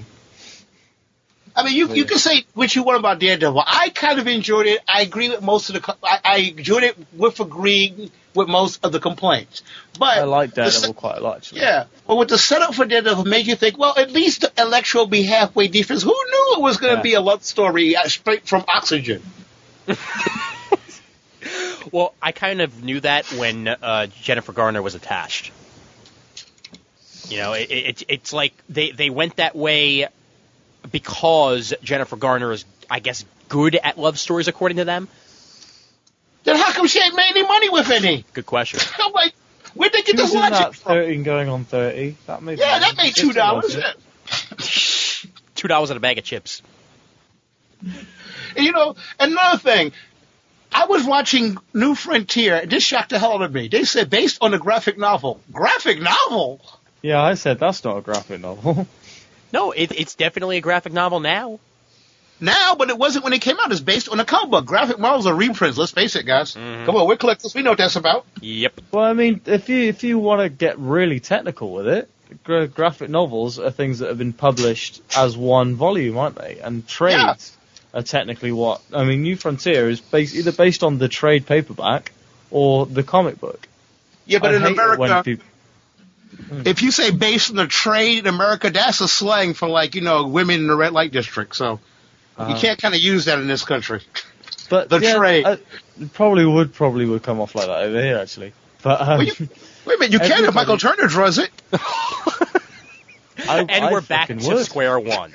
I mean, you you can say what you want about Daredevil. I kind of enjoyed it. I agree with most of the... I, I enjoyed it with agreeing with most of the complaints. But I like Daredevil the, quite a lot, actually. Yeah, but with the setup for Daredevil made you think, well, at least the Elektra will be halfway decent. Who knew it was going to Yeah. be a love story straight from Oxygen? Well, I kind of knew that when uh, Jennifer Garner was attached. You know, it, it, it's like they, they went that way because Jennifer Garner is, I guess, good at love stories, according to them. Then how come she ain't made any money with any? Good question. I'm like, where'd they get She was this in logic that from? thirteen going on thirty. That made Yeah, that made two dollars. Two dollars and a bag of chips. And you know, another thing, I was watching New Frontier. This shocked the hell out of me. They said based on a graphic novel. Graphic novel? Yeah, I said that's not a graphic novel. No, it, it's definitely a graphic novel now. Now, but it wasn't when it came out. It's based on a comic book. Graphic novels are reprints. Let's face it, guys. Mm-hmm. Come on, we're collectors. We know what that's about. Yep. Well, I mean, if you if you want to get really technical with it, gra- graphic novels are things that have been published as one volume, aren't they? And trades Yeah. are technically what I mean. New Frontier is based, either based on the trade paperback or the comic book. Yeah, but I in hate it when America, people- if you say based on the trade in America, that's a slang for, like, you know, women in the red light district. So Uh-huh. you can't kind of use that in this country. But The yeah, trade. uh, it probably would probably would come off like that over here actually. But um, Well, you- Wait a minute, you can if Everybody- Michael Turner draws it. I, And I we're back fucking to would. square one.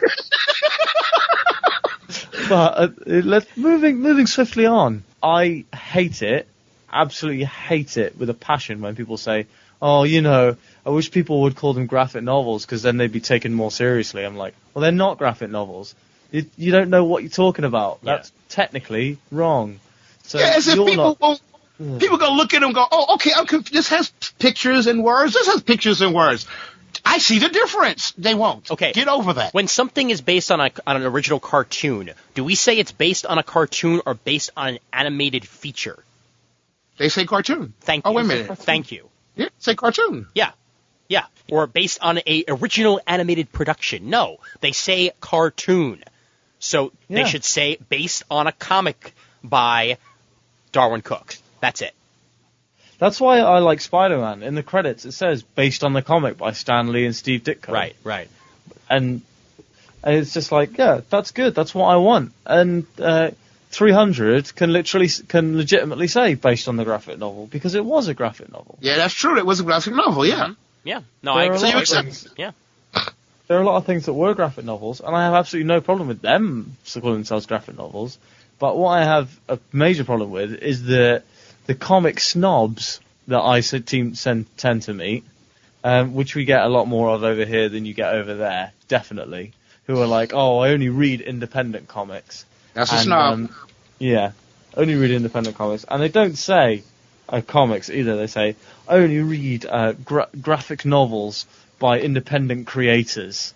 But uh, let's moving moving swiftly on. I hate it, absolutely hate it with a passion when people say, "Oh, you know, I wish people would call them graphic novels because then they'd be taken more seriously." I'm like, well, they're not graphic novels. You, you don't know what you're talking about. Yeah. That's technically wrong. So Yeah, as if you're people not. won't. People gonna look at them and go, oh, okay, I'm conf- this has pictures and words. This has pictures and words. I see the difference. They won't. Okay. Get over that. When something is based on a on an original cartoon, do we say it's based on a cartoon or based on an animated feature? They say cartoon. Thank Oh, you. wait a minute. Thank you. Yeah, say cartoon. Yeah. Yeah. Or based on a original animated production. No, they say cartoon. So they Yeah. should say based on a comic by Darwin Cook. That's it. That's why I like Spider-Man. In the credits, it says based on the comic by Stan Lee and Steve Ditko. Right, right. And, and it's just like, yeah, that's good. That's what I want. And uh, three hundred can literally can legitimately say based on the graphic novel because it was a graphic novel. Yeah, that's true. It was a graphic novel. Yeah. Yeah. No, There I are a agree. lot you of accept- things- Yeah. There are a lot of things that were graphic novels, and I have absolutely no problem with them calling themselves graphic novels. But what I have a major problem with is the the comic snobs that I se- team, send, tend to meet, um, which we get a lot more of over here than you get over there, definitely, who are like, oh, I only read independent comics. That's a And, snob. um, yeah, only read independent comics. And they don't say uh, comics either. They say, I only read uh, gra- graphic novels by independent creators,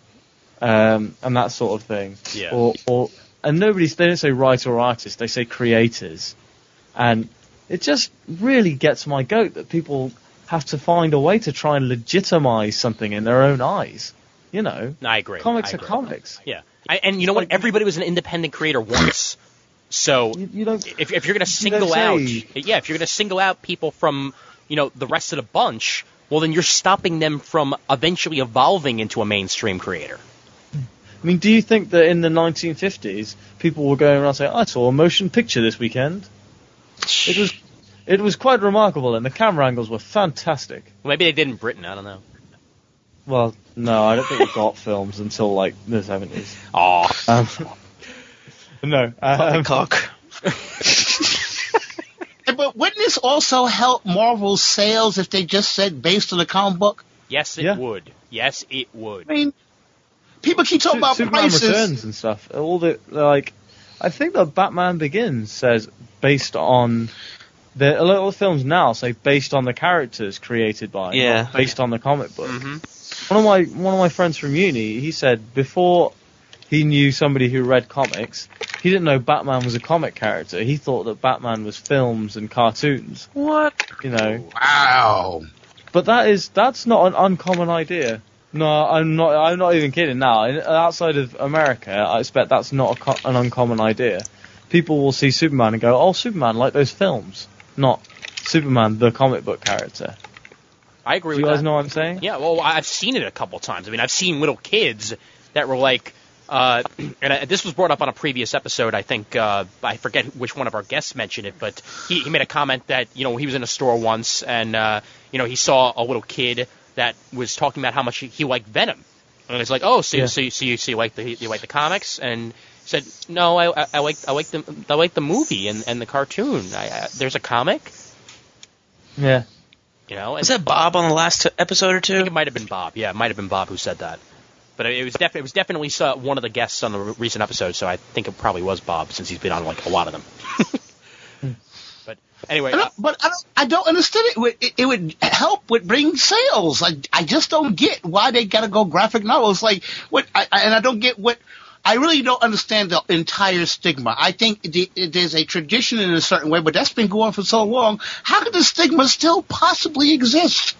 um, and that sort of thing. Yeah. Or, or and nobody, they don't say writer or artist, they say creators. And it just really gets my goat that people have to find a way to try and legitimize something in their own eyes. You know, No, I agree. comics I are agree. comics. Yeah. I, and you know what? like- Everybody was an independent creator once. So You, you don't. if, if you're going to You don't single out, say- yeah, if you're going to single out people from, you know, the rest of the bunch, well, then you're stopping them from eventually evolving into a mainstream creator. I mean, do you think that in the nineteen fifties people were going around saying, "I saw a motion picture this weekend"? It was, it was quite remarkable, and the camera angles were fantastic. Well, maybe they did in Britain. I don't know. Well, no, I don't think we got films until like the seventies. Aw. Um, no, um, Cock. But wouldn't this also help Marvel's sales if they just said based on the comic book? Yes, it Yeah. would. Yes, it would. I mean, people keep talking Su- about Superman prices. Returns and stuff. All the like, I think that Batman Begins says based on the a lot of films now say based on the characters created by, Yeah. not based on the comic book. Mm-hmm. One of my one of my friends from uni, he said before he knew somebody who read comics, he didn't know Batman was a comic character. He thought that Batman was films and cartoons. What? You know, Wow. but that is that's not an uncommon idea. No, I'm not. I'm not even kidding. Now, in, outside of America, I expect that's not a co- an uncommon idea. People will see Superman and go, "Oh, Superman, like those films," not Superman, the comic book character. I agree Do you with guys that. know what I'm saying? Yeah, well, I've seen it a couple times. I mean, I've seen little kids that were like Uh, and uh, this was brought up on a previous episode. I think uh, I forget which one of our guests mentioned it, but he, he made a comment that you know he was in a store once and uh, you know he saw a little kid that was talking about how much he, he liked Venom, and it's like, oh, so, Yeah. so, you, so you so you like the you like the comics, and he said, no, I, I, I like I like the I like the movie and, and the cartoon. I, I, there's a comic, Yeah. you know. And Was that Bob on the last t- episode or I think two? it might have been Bob. Yeah, it might have been Bob who said that. But it was, def- it was definitely uh, one of the guests on the re- recent episode, so I think it probably was Bob since he's been on like a lot of them. But anyway, I uh, don't, but I don't, I don't understand it. It, would- it. it would help with bringing sales. I, I just don't get why they got to go graphic novels. Like what, I, I- and I don't get what. I really don't understand the entire stigma. I think the, there's a tradition in a certain way, but that's been going on for so long. How could the stigma still possibly exist?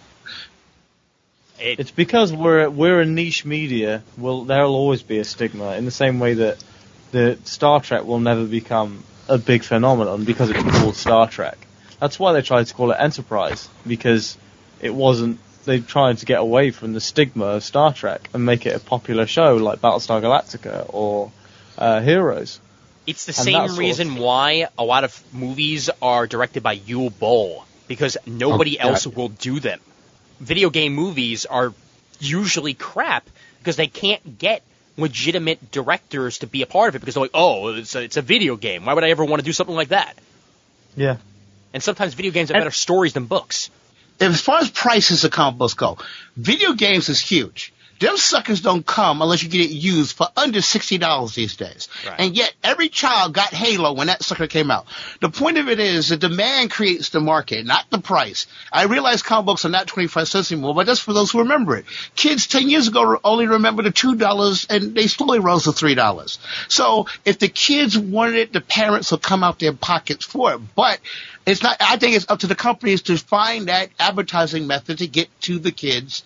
it, It's because we're we're a niche media. Well, there'll always be a stigma in the same way that the Star Trek will never become a big phenomenon because it's called Star Trek. That's why they tried to call it Enterprise, because it wasn't. They tried to get away from the stigma of Star Trek and make it a popular show like Battlestar Galactica or uh, Heroes. it's the and that same sort of reason thing. why a lot of movies are directed by Yul Boll, because nobody Oh, else yeah. will do them. Video game movies are usually crap because they can't get legitimate directors to be a part of it because they're like, oh, it's a, it's a video game. Why would I ever want to do something like that? Yeah. And sometimes video games have And- better stories than books. As far as prices of comic books go, video games is huge. Them suckers don't come unless you get it used for under sixty dollars these days. Right. And yet every child got Halo when that sucker came out. The point of it is the demand creates the market, not the price. I realize comic books are not twenty-first century anymore, but that's for those who remember it. Kids ten years ago only remember the two dollars and they slowly rose to three dollars. So if the kids wanted it, the parents will come out their pockets for it. But it's not, I think it's up to the companies to find that advertising method to get to the kids.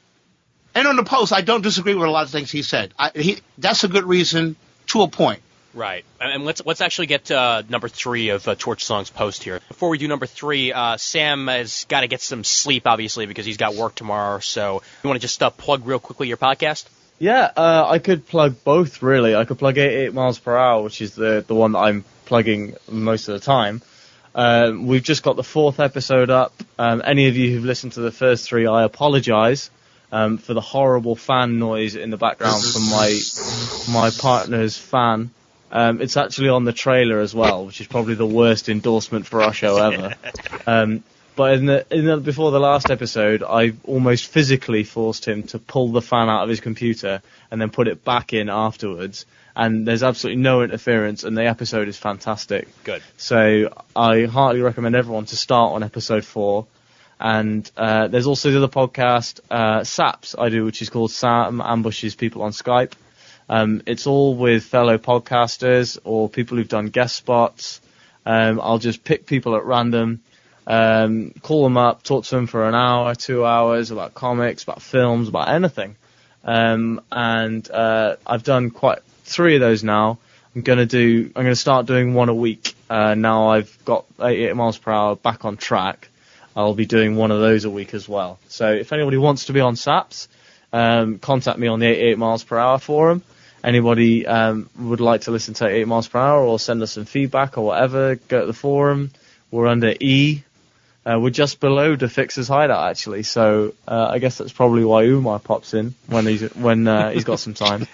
And on the post, I don't disagree with a lot of things he said. I, he, that's a good reason to a point. Right, and let's let's actually get to uh, number three of uh, Torch Song's post here. Before we do number three, uh, Sam has got to get some sleep, obviously, because he's got work tomorrow. So you want to just uh, plug real quickly your podcast? Yeah, uh, I could plug both, really. I could plug eighty-eight miles per hour, which is the, the one that I'm plugging most of the time. Um, we've just got the fourth episode up. Um, any of you who've listened to the first three, I apologize um, for the horrible fan noise in the background from my my partner's fan. Um, it's actually on the trailer as well, which is probably the worst endorsement for our show ever. Um, but in the, in the, before the last episode, I almost physically forced him to pull the fan out of his computer and then put it back in afterwards. And there's absolutely no interference, and the episode is fantastic. Good. So I heartily recommend everyone to start on episode four. And uh, there's also the other podcast, uh, Saps, I do, which is called Sam Ambushes People on Skype. Um, it's all with fellow podcasters or people who've done guest spots. Um, I'll just pick people at random, um, call them up, talk to them for an hour, two hours about comics, about films, about anything. Um, and uh, I've done quite three of those now. I'm gonna do. I'm gonna start doing one a week. Uh, now I've got eighty-eight miles per hour back on track. I'll be doing one of those a week as well. So if anybody wants to be on Saps, um, contact me on the eighty-eight miles per hour forum. Anybody um, would like to listen to eighty-eight miles per hour or send us some feedback or whatever, go to the forum. We're under E. Uh, we're just below the Fixer's Hideout, actually. So uh, I guess that's probably why Umar pops in when he's when uh, he's got some time.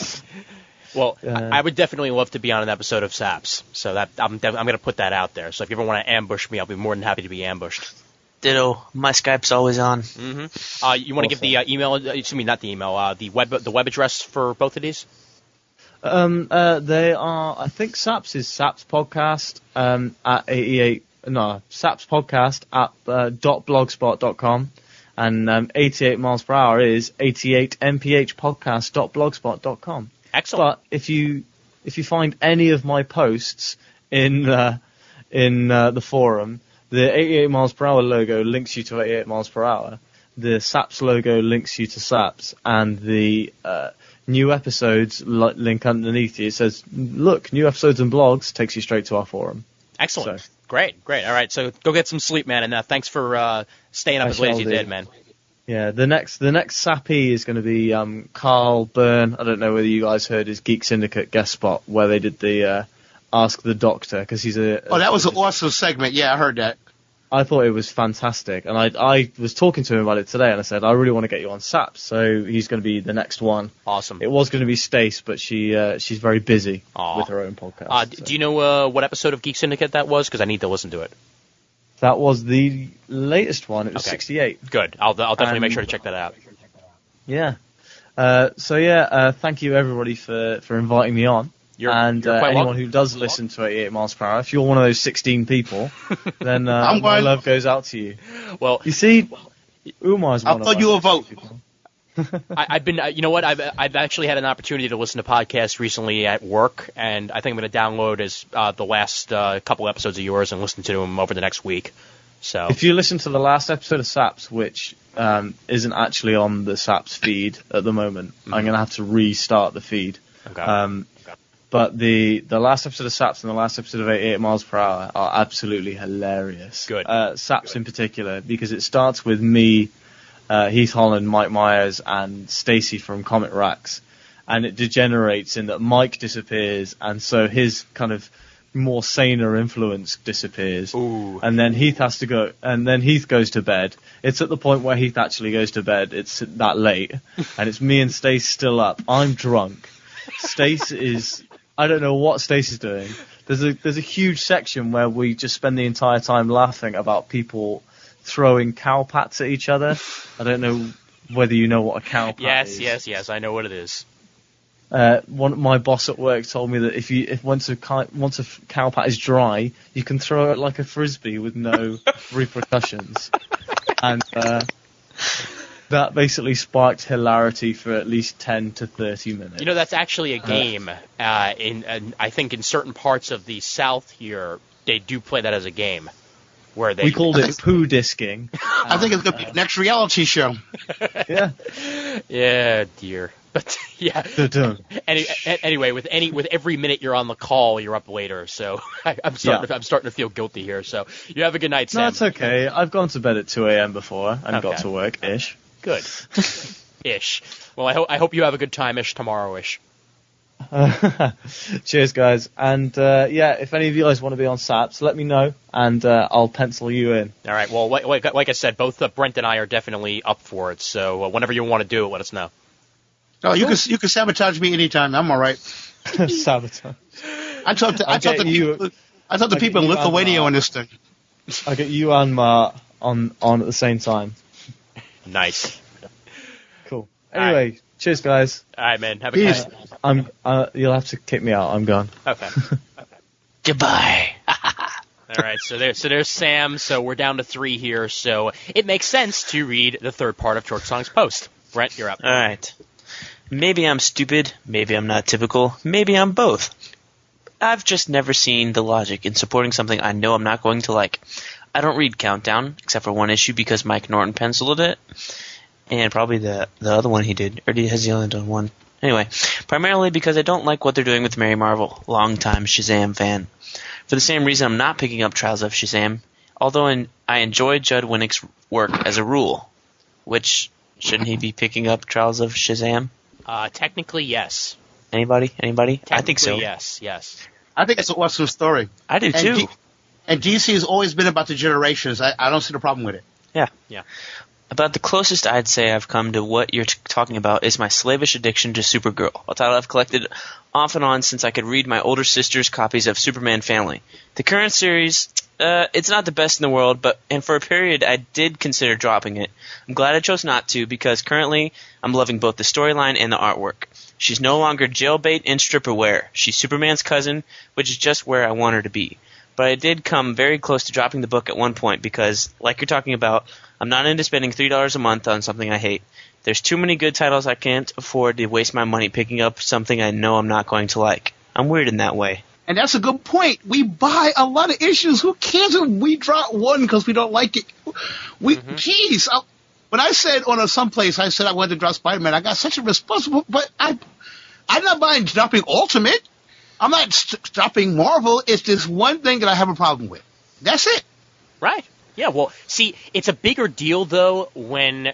Well, Uh, I I would definitely love to be on an episode of Saps, so that I'm def- I'm going to put that out there. So if you ever want to ambush me, I'll be more than happy to be ambushed. Ditto. My Skype's always on. Mm-hmm. Uh, you want to give the uh, email? uh, Excuse me, not the email. Uh, the web the web address for both of these? Um, uh, they are, I think Saps is Saps Podcast um, at eighty-eight, no, Saps Podcast at uh, dot blogspot dot com, and um, eighty-eight miles per hour is eighty-eight m p h podcast dot blogspot dot com. Excellent. But if you if you find any of my posts in uh, in uh, the forum, the eighty-eight miles per hour logo links you to eighty-eight miles per hour. The Saps logo links you to Saps, and the uh, new episodes li- link underneath you. It says, "Look, new episodes and blogs," takes you straight to our forum. Excellent. So- Great, great. All right, so go get some sleep, man, and uh, thanks for uh, staying up I as late as shall you do. did, man. Yeah, the next the next Sappy is going to be um, Carl Byrne. I don't know whether you guys heard his Geek Syndicate guest spot where they did the uh, Ask the Doctor, because he's a... Oh, that was an awesome segment. Yeah, I heard that. I thought it was fantastic, and I I was talking to him about it today, and I said, I really want to get you on Saps, so he's going to be the next one. Awesome. It was going to be Stace, but she uh, she's very busy Aw. with her own podcast. Uh, so. Do you know uh, what episode of Geek Syndicate that was? Because I need to listen to it. That was the latest one. It was Okay. sixty-eight. Good. I'll, I'll definitely And- make sure to check that out. Yeah. Uh, so yeah, uh, thank you everybody for, for inviting me on. You're, and you're uh, quite anyone welcome. who does listen to eighty-eight miles per hour, if you're one of those sixteen people, then uh, I'm my going- love goes out to you. Well, You see, Umar's one I'll of throw us. you a vote. I, I've been, uh, you know what? I've I've actually had an opportunity to listen to podcasts recently at work, and I think I'm going to download as uh, the last uh, couple episodes of yours and listen to them over the next week. So If you listen to the last episode of Saps, which um, isn't actually on the Saps feed at the moment, Mm-hmm. I'm going to have to restart the feed. okay. Um, but the, the last episode of Saps and the last episode of eighty-eight miles per hour are absolutely hilarious. Good. Uh, Saps in particular, because it starts with me, uh, Heath Holland, Mike Myers, and Stacy from Comet Racks, and it degenerates in that Mike disappears, and so his kind of more saner influence disappears. Ooh. And then Heath has to go, and then Heath goes to bed. It's at the point where Heath actually goes to bed. It's that late, and it's me and Stace still up. I'm drunk. Stace is, I don't know what Stace is doing. There's a there's a huge section where we just spend the entire time laughing about people throwing cow pats at each other. I don't know whether you know what a cow pat yes, is. yes, yes. I know what it is. Uh, one my boss at work told me that if you if once a cow, once a f- cow pat is dry, you can throw it like a frisbee with no repercussions, and uh, that basically sparked hilarity for at least ten to thirty minutes. You know, that's actually a game. Uh, in, in I think in certain parts of the South here, they do play that as a game, where they we called it poo disking. I think it's going to be the next reality show. Yeah. Yeah, dear. But yeah. Dun-dun. Any, a- anyway, with any with every minute you're on the call, you're up later. So I, I'm starting. Yeah. To, I'm starting to feel guilty here. So you have a good night, Sam. No, it's okay. I've gone to bed at two a.m. before and Okay. got to work ish. Good. Ish. Well, I hope I hope you have a good time ish tomorrow ish. Cheers, guys. And uh, yeah, if any of you guys want to be on Saps, let me know, and uh, I'll pencil you in. All right. Well, like, like, like I said, both uh, Brent and I are definitely up for it. So uh, whenever you want to do it, let us know. No, you can you can sabotage me anytime. I'm all right. Sabotage. I talk to I I'll talk get to you- people. I talk to I'll people in get you on, Lithuania uh, on this thing. I'll get you and Ma on on at the same time. Nice. Cool. Anyway, cheers, guys. All right, man. Have a Peace. good night. I'm. Uh, you'll have to kick me out. I'm gone. Okay. Goodbye. All right, so there, so there's Sam. So we're down to three here. So it makes sense to read the third part of Torch Song's post. Brent, you're up. All right. Maybe I'm stupid, maybe I'm not typical, maybe I'm both. I've just never seen the logic in supporting something I know I'm not going to like. I don't read Countdown, except for one issue because Mike Norton penciled it, and probably the the other one he did, or has he only done one? Anyway, primarily because I don't like what they're doing with Mary Marvel, longtime Shazam fan. For the same reason I'm not picking up Trials of Shazam, although in, I enjoy Judd Winnick's work as a rule. Which, shouldn't he be picking up Trials of Shazam? Uh, technically, yes. Anybody? Anybody? I think so. Technically, Yes, yes. I think it's an awesome story. I do And, too. D- and D C has always been about the generations. I, I don't see the problem with it. Yeah. Yeah. About the closest I'd say I've come to what you're t- talking about is my slavish addiction to Supergirl, a title I've collected off and on since I could read my older sister's copies of Superman Family. The current series, uh, it's not the best in the world, but and for a period I did consider dropping it. I'm glad I chose not to because currently I'm loving both the storyline and the artwork. She's no longer jailbait and stripperware. She's Superman's cousin, which is just where I want her to be. But I did come very close to dropping the book at one point because, like you're talking about, I'm not into spending three dollars a month on something I hate. There's too many good titles I can't afford to waste my money picking up something I know I'm not going to like. I'm weird in that way. And that's a good point. We buy a lot of issues. Who cares if we drop one because we don't like it? We, Mm-hmm. geez, I, when I said on a someplace, I said I wanted to drop Spider-Man. I got such a responsible, but I, I'm not buying dropping Ultimate. I'm not st- stopping Marvel. It's this one thing that I have a problem with. That's it. Right. Yeah, well, see, it's a bigger deal, though, when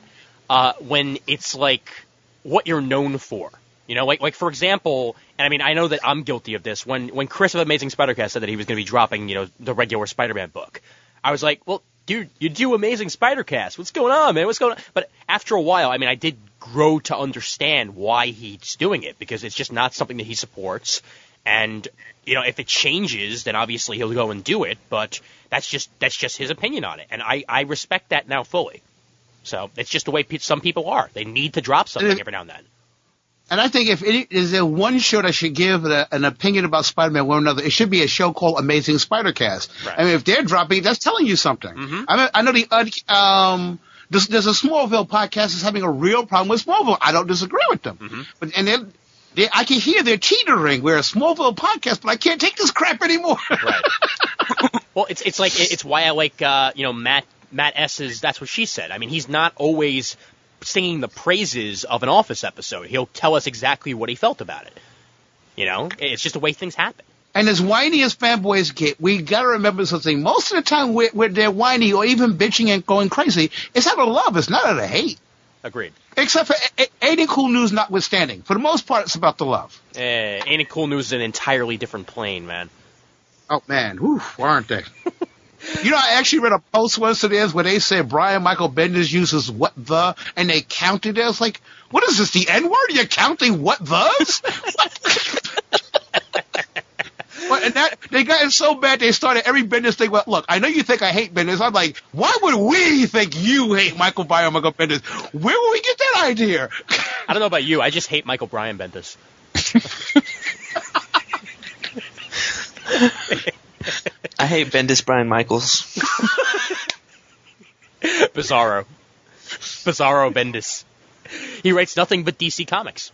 uh, when it's like what you're known for. You know, like, like for example, and I mean, I know that I'm guilty of this. When when Chris of Amazing Spider-Cast said that he was going to be dropping, you know, the regular Spider-Man book, I was like, well, dude, you do Amazing Spider-Cast. What's going on, man? What's going on? But after a while, I mean, I did grow to understand why he's doing it, because it's just not something that he supports. And, you know, if it changes, then obviously he'll go and do it. But that's just that's just his opinion on it. And I, I respect that now fully. So it's just the way pe- some people are. They need to drop something every now and then. And I think if it is there one show that should give a, an opinion about Spider-Man one another, it should be a show called Amazing Spider-Cast. Right. I mean, if they're dropping, that's telling you something. Mm-hmm. I mean, I know the um, there's, there's a Smallville podcast that's having a real problem with Smallville. I don't disagree with them, Mm-hmm. but and then they, I can hear they're teetering. We're a Smallville podcast, but I can't take this crap anymore. Right. Well, it's it's like it's why I like uh, you know Matt Matt S's That's What She Said. I mean, he's not always singing the praises of an Office episode. He'll tell us exactly what he felt about it. You know, it's just the way things happen. And as whiny as fanboys get, we got to remember something. Most of the time when we're, they're whiny or even bitching and going crazy, it's out of love. It's not out of hate. Agreed. Except for A- A- Ain't It Cool News notwithstanding. For the most part, it's about the love. Uh, Ain't It Cool News is an entirely different plane, man. Oh, man. Whew, aren't they? You know, I actually read a post once today where they said Brian Michael Bendis uses what the, and they counted it. I was like, what is this, the N-word? You're counting what the's? Well, and that, they got it so bad they started every Bendis thing. Well, look, I know you think I hate Bendis. I'm like, why would we think you hate Michael Brian Michael Bendis? Where would we get that idea? I don't know about you. I just hate Michael Bryan Bendis. I hate Bendis Brian Michaels. Bizarro. Bizarro Bendis. He writes nothing but D C Comics.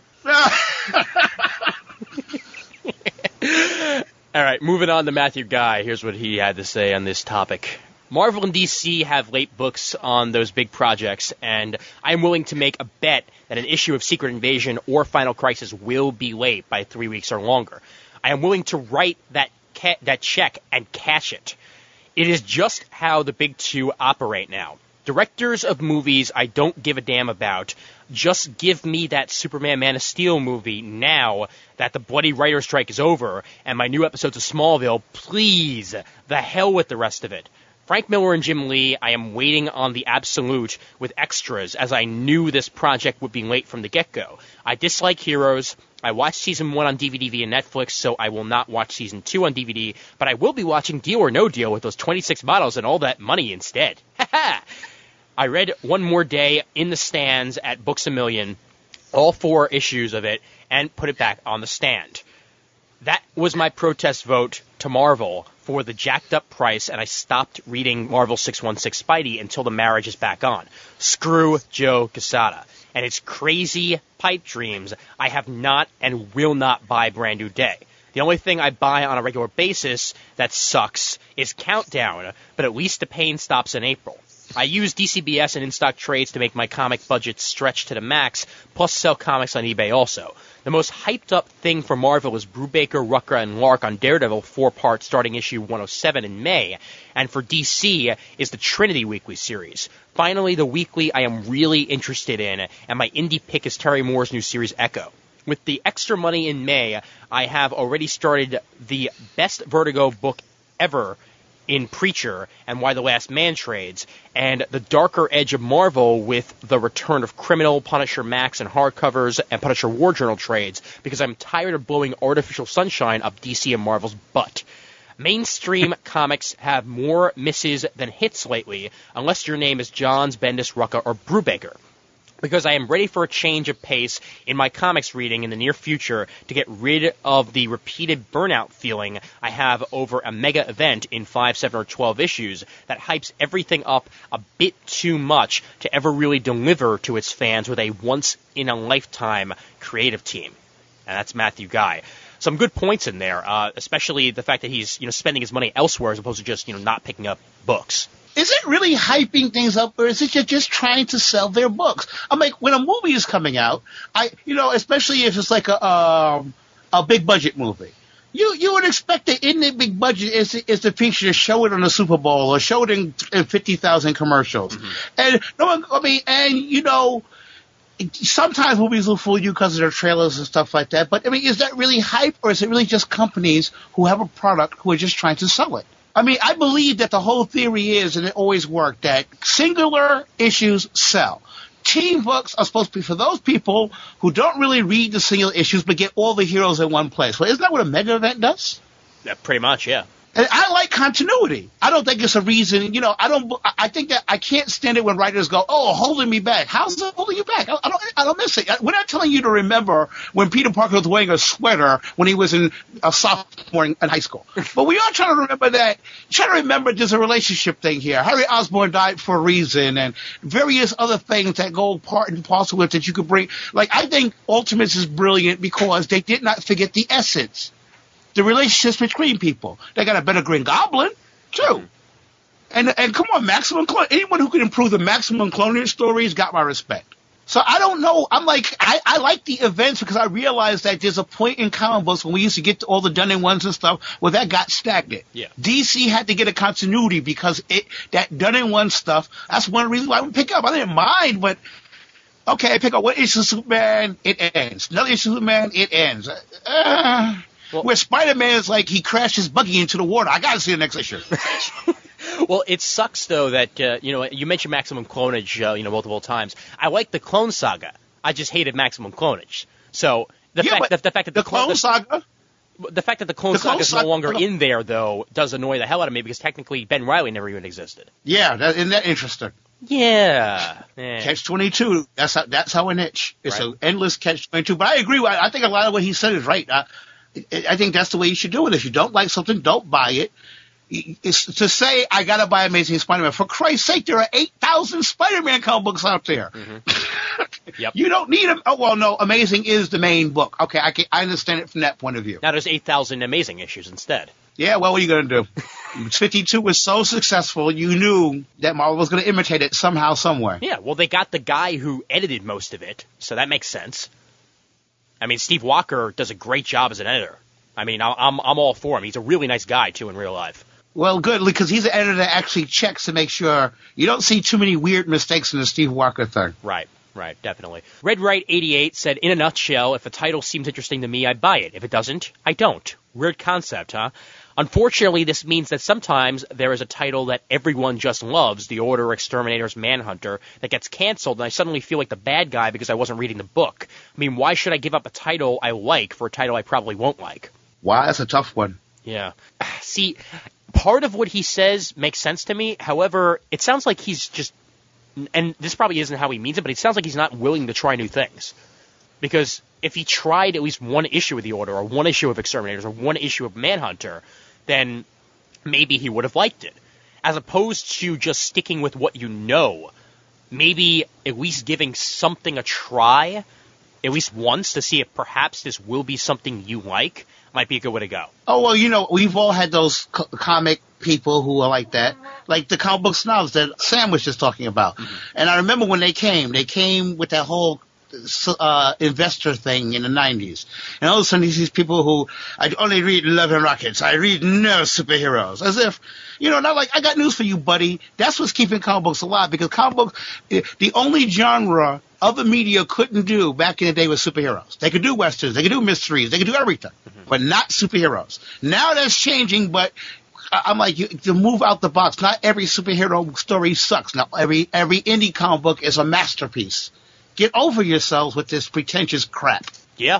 All right, moving on to Matthew Guy. Here's what he had to say on this topic. Marvel and D C have late books on those big projects, and I'm willing to make a bet that an issue of Secret Invasion or Final Crisis will be late by three weeks or longer. I am willing to write that ca- that check and cash it. It is just how the big two operate now. Directors of movies I don't give a damn about. Just give me that Superman Man of Steel movie now that the bloody writer's strike is over and my new episodes of Smallville. Please, the hell with the rest of it. Frank Miller and Jim Lee, I am waiting on the absolute with extras as I knew this project would be late from the get-go. I dislike Heroes. I watched season one on D V D via Netflix, so I will not watch season two on D V D, but I will be watching Deal or No Deal with those twenty-six models and all that money instead. Ha ha! I read One More Day in the stands at Books A Million, all four issues of it, and put it back on the stand. That was my protest vote to Marvel for the jacked up price, and I stopped reading Marvel six one six Spidey until the marriage is back on. Screw Joe Quesada and its crazy pipe dreams. I have not and will not buy Brand New Day. The only thing I buy on a regular basis that sucks is Countdown, but at least the pain stops in April. I use D C B S and in-stock trades to make my comic budget stretch to the max, plus sell comics on eBay also. The most hyped-up thing for Marvel is Brubaker, Rucka, and Lark on Daredevil, four-part starting issue one oh seven in May, and for D C is the Trinity Weekly series. Finally, the weekly I am really interested in, and my indie pick is Terry Moore's new series Echo. With the extra money in May, I have already started the best Vertigo book ever in Preacher and Why the Last Man trades, and the darker edge of Marvel with the return of Criminal, Punisher Max, and hardcovers, and Punisher War Journal trades, because I'm tired of blowing artificial sunshine up D C and Marvel's butt. Mainstream comics have more misses than hits lately, unless your name is Johns, Bendis, Rucka, or Brubaker. Because I am ready for a change of pace in my comics reading in the near future to get rid of the repeated burnout feeling I have over a mega event in five, seven, or twelve issues that hypes everything up a bit too much to ever really deliver to its fans with a once-in-a-lifetime creative team. And that's Matthew Guy. Some good points in there, uh, especially the fact that he's, you know, spending his money elsewhere as opposed to just, you know, not picking up books. Is it really hyping things up, or is it just, just trying to sell their books? I'm like, when a movie is coming out, I, you know, especially if it's like a um, a big budget movie, You you would expect that in the big budget is is the feature to show it on the Super Bowl or show it in, in fifty thousand commercials, mm-hmm. and no one, I mean, and you know, sometimes movies will fool you because of their trailers and stuff like that. But I mean, is that really hype, or is it really just companies who have a product who are just trying to sell it? I mean, I believe that the whole theory is, and it always worked, that singular issues sell. Team books are supposed to be for those people who don't really read the single issues but get all the heroes in one place. Well, isn't that what a mega event does? Yeah, pretty much, yeah. And I like continuity. I don't think it's a reason, you know, I don't, I think that I can't stand it when writers go, oh, holding me back. How's it holding you back? I, I don't, I don't miss it. We're not telling you to remember when Peter Parker was wearing a sweater when he was in a sophomore in, in high school. But we are trying to remember that, trying to remember there's a relationship thing here. Harry Osborn died for a reason and various other things that go part and parcel with that you could bring. Like, I think Ultimates is brilliant because they did not forget the essence. The relationships between people. They got a better Green Goblin, too. Mm-hmm. And and come on, Maximum Clone. Anyone who can improve the Maximum Clone stories got my respect. So I don't know. I'm like, I, I like the events because I realized that there's a point in comic books when we used to get to all the done-in-ones and stuff where that got stagnant. Yeah. D C had to get a continuity because it that done-in-one stuff, that's one reason why I would pick up. I didn't mind, but okay, I pick up one issue of Superman, it ends. Another issue of Superman, it ends. Uh, Well, where Spider-Man is like he crashed his buggy into the water. I got to see the next issue. Well, it sucks, though, that, uh, you know, you mentioned Maximum Clonage, uh, you know, multiple times. I like the Clone Saga. I just hated Maximum Clonage. So the, yeah, fact, that, the fact that the, the Clone the, Saga... The fact that the Clone, the Clone Saga is no longer Saga, in there, though, does annoy the hell out of me because technically Ben Reilly never even existed. Yeah, that, isn't that interesting? Yeah. yeah. Catch twenty-two. That's how, that's how an itch. It's right. an endless catch twenty-two. But I agree. With, I think a lot of what he said is right. I, I think that's the way you should do it. If you don't like something, don't buy it. It's to say, I got to buy Amazing Spider-Man. For Christ's sake, there are eight thousand Spider-Man comic books out there. Mm-hmm. Yep. You don't need them. Oh, well, no, Amazing is the main book. Okay, I, can, I understand it from that point of view. Now there's eight thousand Amazing issues instead. Yeah, well, what are you going to do? fifty-two was so successful, you knew that Marvel was going to imitate it somehow, somewhere. Yeah, well, they got the guy who edited most of it, so that makes sense. I mean, Steve Walker does a great job as an editor. I mean, I'm I'm all for him. He's a really nice guy, too, in real life. Well, good, because he's an editor that actually checks to make sure you don't see too many weird mistakes in the Steve Walker thing. Right, right, definitely. Red Right eighty-eight said, in a nutshell, if a title seems interesting to me, I buy it. If it doesn't, I don't. Weird concept, huh? Unfortunately, this means that sometimes there is a title that everyone just loves, The Order, Exterminators, Manhunter, that gets canceled, and I suddenly feel like the bad guy because I wasn't reading the book. I mean, why should I give up a title I like for a title I probably won't like? Wow, that's a tough one. Yeah. See, part of what he says makes sense to me. However, it sounds like he's just, and this probably isn't how he means it, but it sounds like he's not willing to try new things. Because if he tried at least one issue of The Order, or one issue of Exterminators, or one issue of Manhunter, then maybe he would have liked it. As opposed to just sticking with what you know, maybe at least giving something a try, at least once, to see if perhaps this will be something you like, might be a good way to go. Oh, well, you know, we've all had those co- comic people who are like that, like the comic book snobs that Sam was just talking about. Mm-hmm. And I remember when they came, they came with that whole uh investor thing in the nineties. And all of a sudden these people who, I only read Love and Rockets, I read no superheroes. As if, you know, not like, I got news for you, buddy. That's what's keeping comic books alive, because comic books, the only genre other media couldn't do back in the day was superheroes. They could do westerns, they could do mysteries, they could do everything, mm-hmm. but not superheroes. Now that's changing, but I'm like, you, to move out the box, not every superhero story sucks. Not every, every indie comic book is a masterpiece. Get over yourselves with this pretentious crap. Yeah.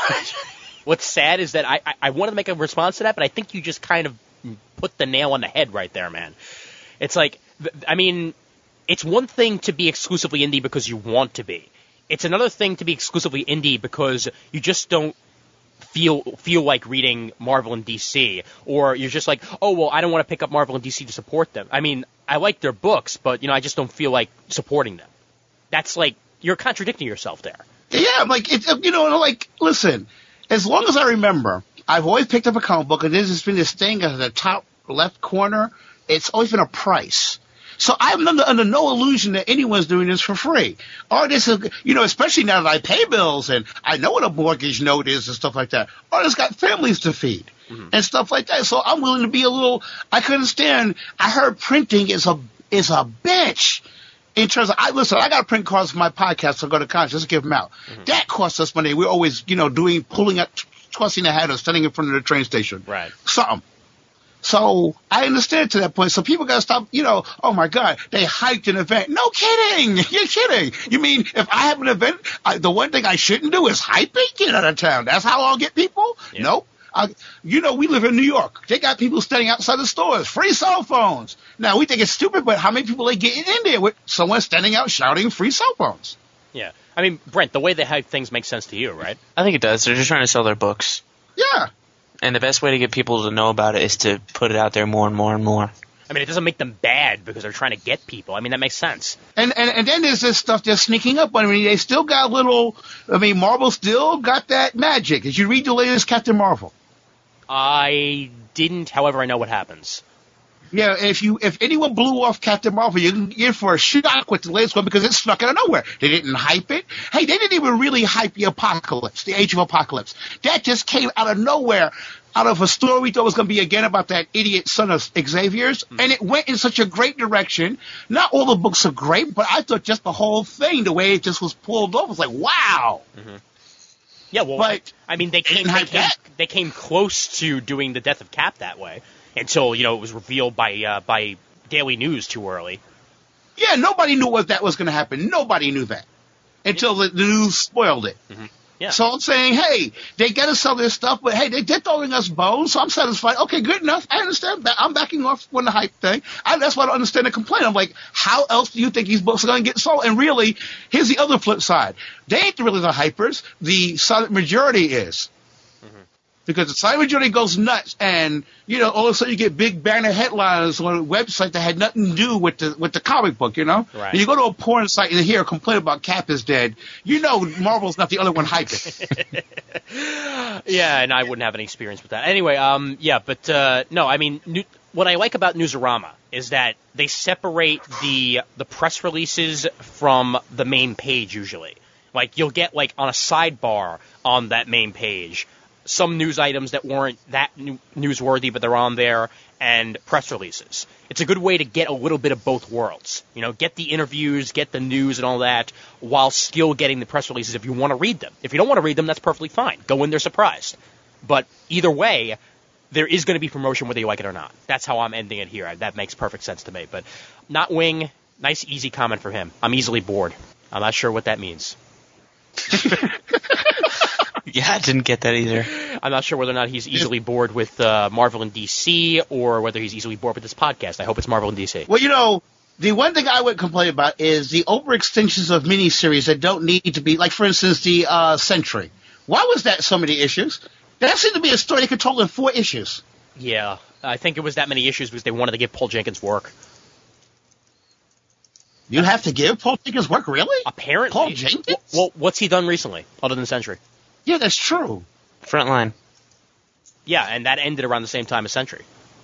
What's sad is that I, I, I wanted to make a response to that, but I think you just kind of put the nail on the head right there, man. It's like, I mean, it's one thing to be exclusively indie because you want to be. It's another thing to be exclusively indie because you just don't feel feel like reading Marvel and D C, or you're just like, oh, well, I don't want to pick up Marvel and D C to support them. I mean, I like their books, but, you know, I just don't feel like supporting them. That's like, you're contradicting yourself there. Yeah, I'm like, it's, you know, like, listen, as long as I remember, I've always picked up a comic book, and there's just been this thing at the top left corner. It's always been a price. So I'm under, under no illusion that anyone's doing this for free. Or this is, you know, especially now that I pay bills and I know what a mortgage note is and stuff like that. Or it's got families to feed. Mm-hmm. and stuff like that. So I'm willing to be a little. I can understand. I heard printing is a is a bitch. In terms of, I listen, I got to print cards for my podcast, so go to college, just give them out. Mm-hmm. That costs us money. We're always, you know, doing, pulling up, tossing ahead or standing in front of the train station. Right. Something. So I understand to that point. So people got to stop, you know, oh my God, they hyped an event. No kidding. You're kidding. You mean if I have an event, I, the one thing I shouldn't do is hype it? Get out of town. That's how I'll get people? Yeah. Nope. Uh, you know, we live in New York. They got people standing outside the stores, free cell phones. Now, we think it's stupid, but how many people they getting in there with someone standing out shouting free cell phones? Yeah. I mean, Brent, the way they hype things makes sense to you, right? I think it does. They're just trying to sell their books. Yeah. And the best way to get people to know about it is to put it out there more and more and more. I mean, it doesn't make them bad because they're trying to get people. I mean, that makes sense. And, and and then there's this stuff just sneaking up. I mean, they still got little, I mean, Marvel still got that magic. Did you read the latest Captain Marvel? I didn't, however, I know what happens. Yeah, if you if anyone blew off Captain Marvel, you can get for a shock with the latest one because it snuck out of nowhere. They didn't hype it. Hey, they didn't even really hype the Apocalypse, the Age of Apocalypse. That just came out of nowhere, out of a story we thought was going to be again about that idiot son of Xavier's, mm. and it went in such a great direction. Not all the books are great, but I thought just the whole thing, the way it just was pulled off, was like, wow. Mm-hmm. Yeah, well, but I mean, they came, they came, they came close to doing the death of Cap that way until, you know, it was revealed by uh, by Daily News too early. Yeah, nobody knew what that was going to happen. Nobody knew that until the, the news spoiled it. Mm-hmm. Yeah. So I'm saying, hey, they got to sell their stuff, but hey, they did throwing us bones, so I'm satisfied. Okay, good enough. I understand that. I'm backing off on the hype thing. I, that's why I don't understand the complaint. I'm like, how else do you think these books are going to get sold? And really, here's the other flip side. They ain't really the hypers. The silent majority is. Mm-hmm. Because the silent majority goes nuts, and, you know, all of a sudden you get big banner headlines on a website that had nothing to do with the with the comic book, you know? Right. And you go to a porn site and hear a complaint about Cap is dead, you know Marvel's not the other one hyping. Yeah, and I wouldn't have any experience with that. Anyway, um, yeah, but, uh, no, I mean, new, what I like about Newsarama is that they separate the the press releases from the main page usually. Like, you'll get, like, on a sidebar on that main page, some news items that weren't that new- newsworthy, but they're on there, and press releases. It's a good way to get a little bit of both worlds. You know, get the interviews, get the news and all that, while still getting the press releases if you want to read them. If you don't want to read them, that's perfectly fine. Go in there surprised. But either way, there is going to be promotion whether you like it or not. That's how I'm ending it here. That makes perfect sense to me. But not Wing, nice easy comment for him. I'm easily bored. I'm not sure what that means. Yeah, I didn't get that either. I'm not sure whether or not he's easily bored with uh, Marvel and D C or whether he's easily bored with this podcast. I hope it's Marvel and D C. Well, you know, the one thing I would complain about is the overextensions of miniseries that don't need to be, like, for instance, the uh, Sentry. Why was that so many issues? That seemed to be a story they could tell in four issues. Yeah, I think it was that many issues because they wanted to give Paul Jenkins work. You have to give Paul Jenkins work, really? Apparently. Paul Jenkins? Well, what's he done recently other than Sentry? Yeah, that's true. Frontline. Yeah, and that ended around the same time as Sentry.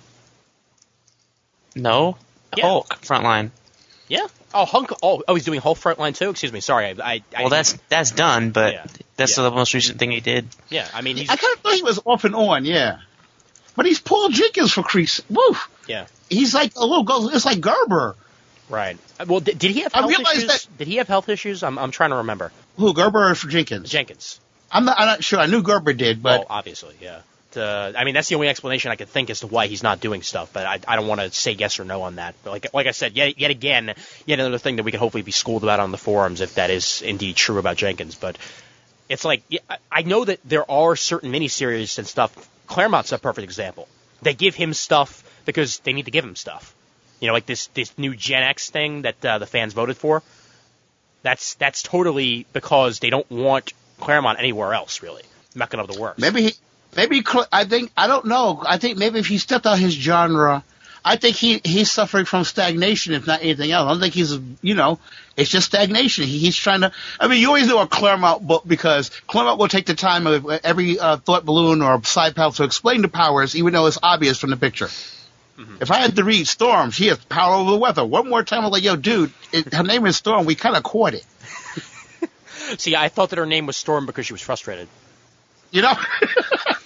No. Yeah. Hulk. Frontline. Yeah. Oh, Hulk. Oh, oh, he's doing Hulk Frontline too. Excuse me. Sorry. I. I, I well, that's that's done, but yeah. that's yeah. the most recent thing he did. Yeah, I mean, he's, I kind of thought he was off and on, yeah. But he's Paul Jenkins for Crease. Woo. Yeah. He's like a little. Go- It's like Gerber. Right. Well, did, did he have I health realized issues? that- Did he have health issues? I'm I'm trying to remember. Who, Gerber or for Jenkins? Jenkins. I'm not. I'm not sure. I knew Gerber did, but Well, obviously, yeah. Uh, I mean, that's the only explanation I could think as to why he's not doing stuff, but I, I don't want to say yes or no on that. But like like I said, yet, yet again, yet another thing that we can hopefully be schooled about on the forums if that is indeed true about Jenkins. But it's like, I know that there are certain miniseries and stuff. Claremont's a perfect example. They give him stuff because they need to give him stuff. You know, like this, this new Gen X thing that uh, the fans voted for. That's that's totally because they don't want Claremont anywhere else, really. Mecca of the works. maybe he. Maybe I think I don't know. I think maybe if he stepped out his genre, I think he he's suffering from stagnation, if not anything else. I don't think he's, you know, it's just stagnation. He, he's trying to. I mean, you always know a Claremont book because Claremont will take the time of every uh, thought balloon or side panel to explain the powers, even though it's obvious from the picture. Mm-hmm. If I had to read Storm, she has power over the weather. One more time, I'm like, yo, dude, it, her name is Storm. We kind of caught it. See, I thought that her name was Storm because she was frustrated. You know.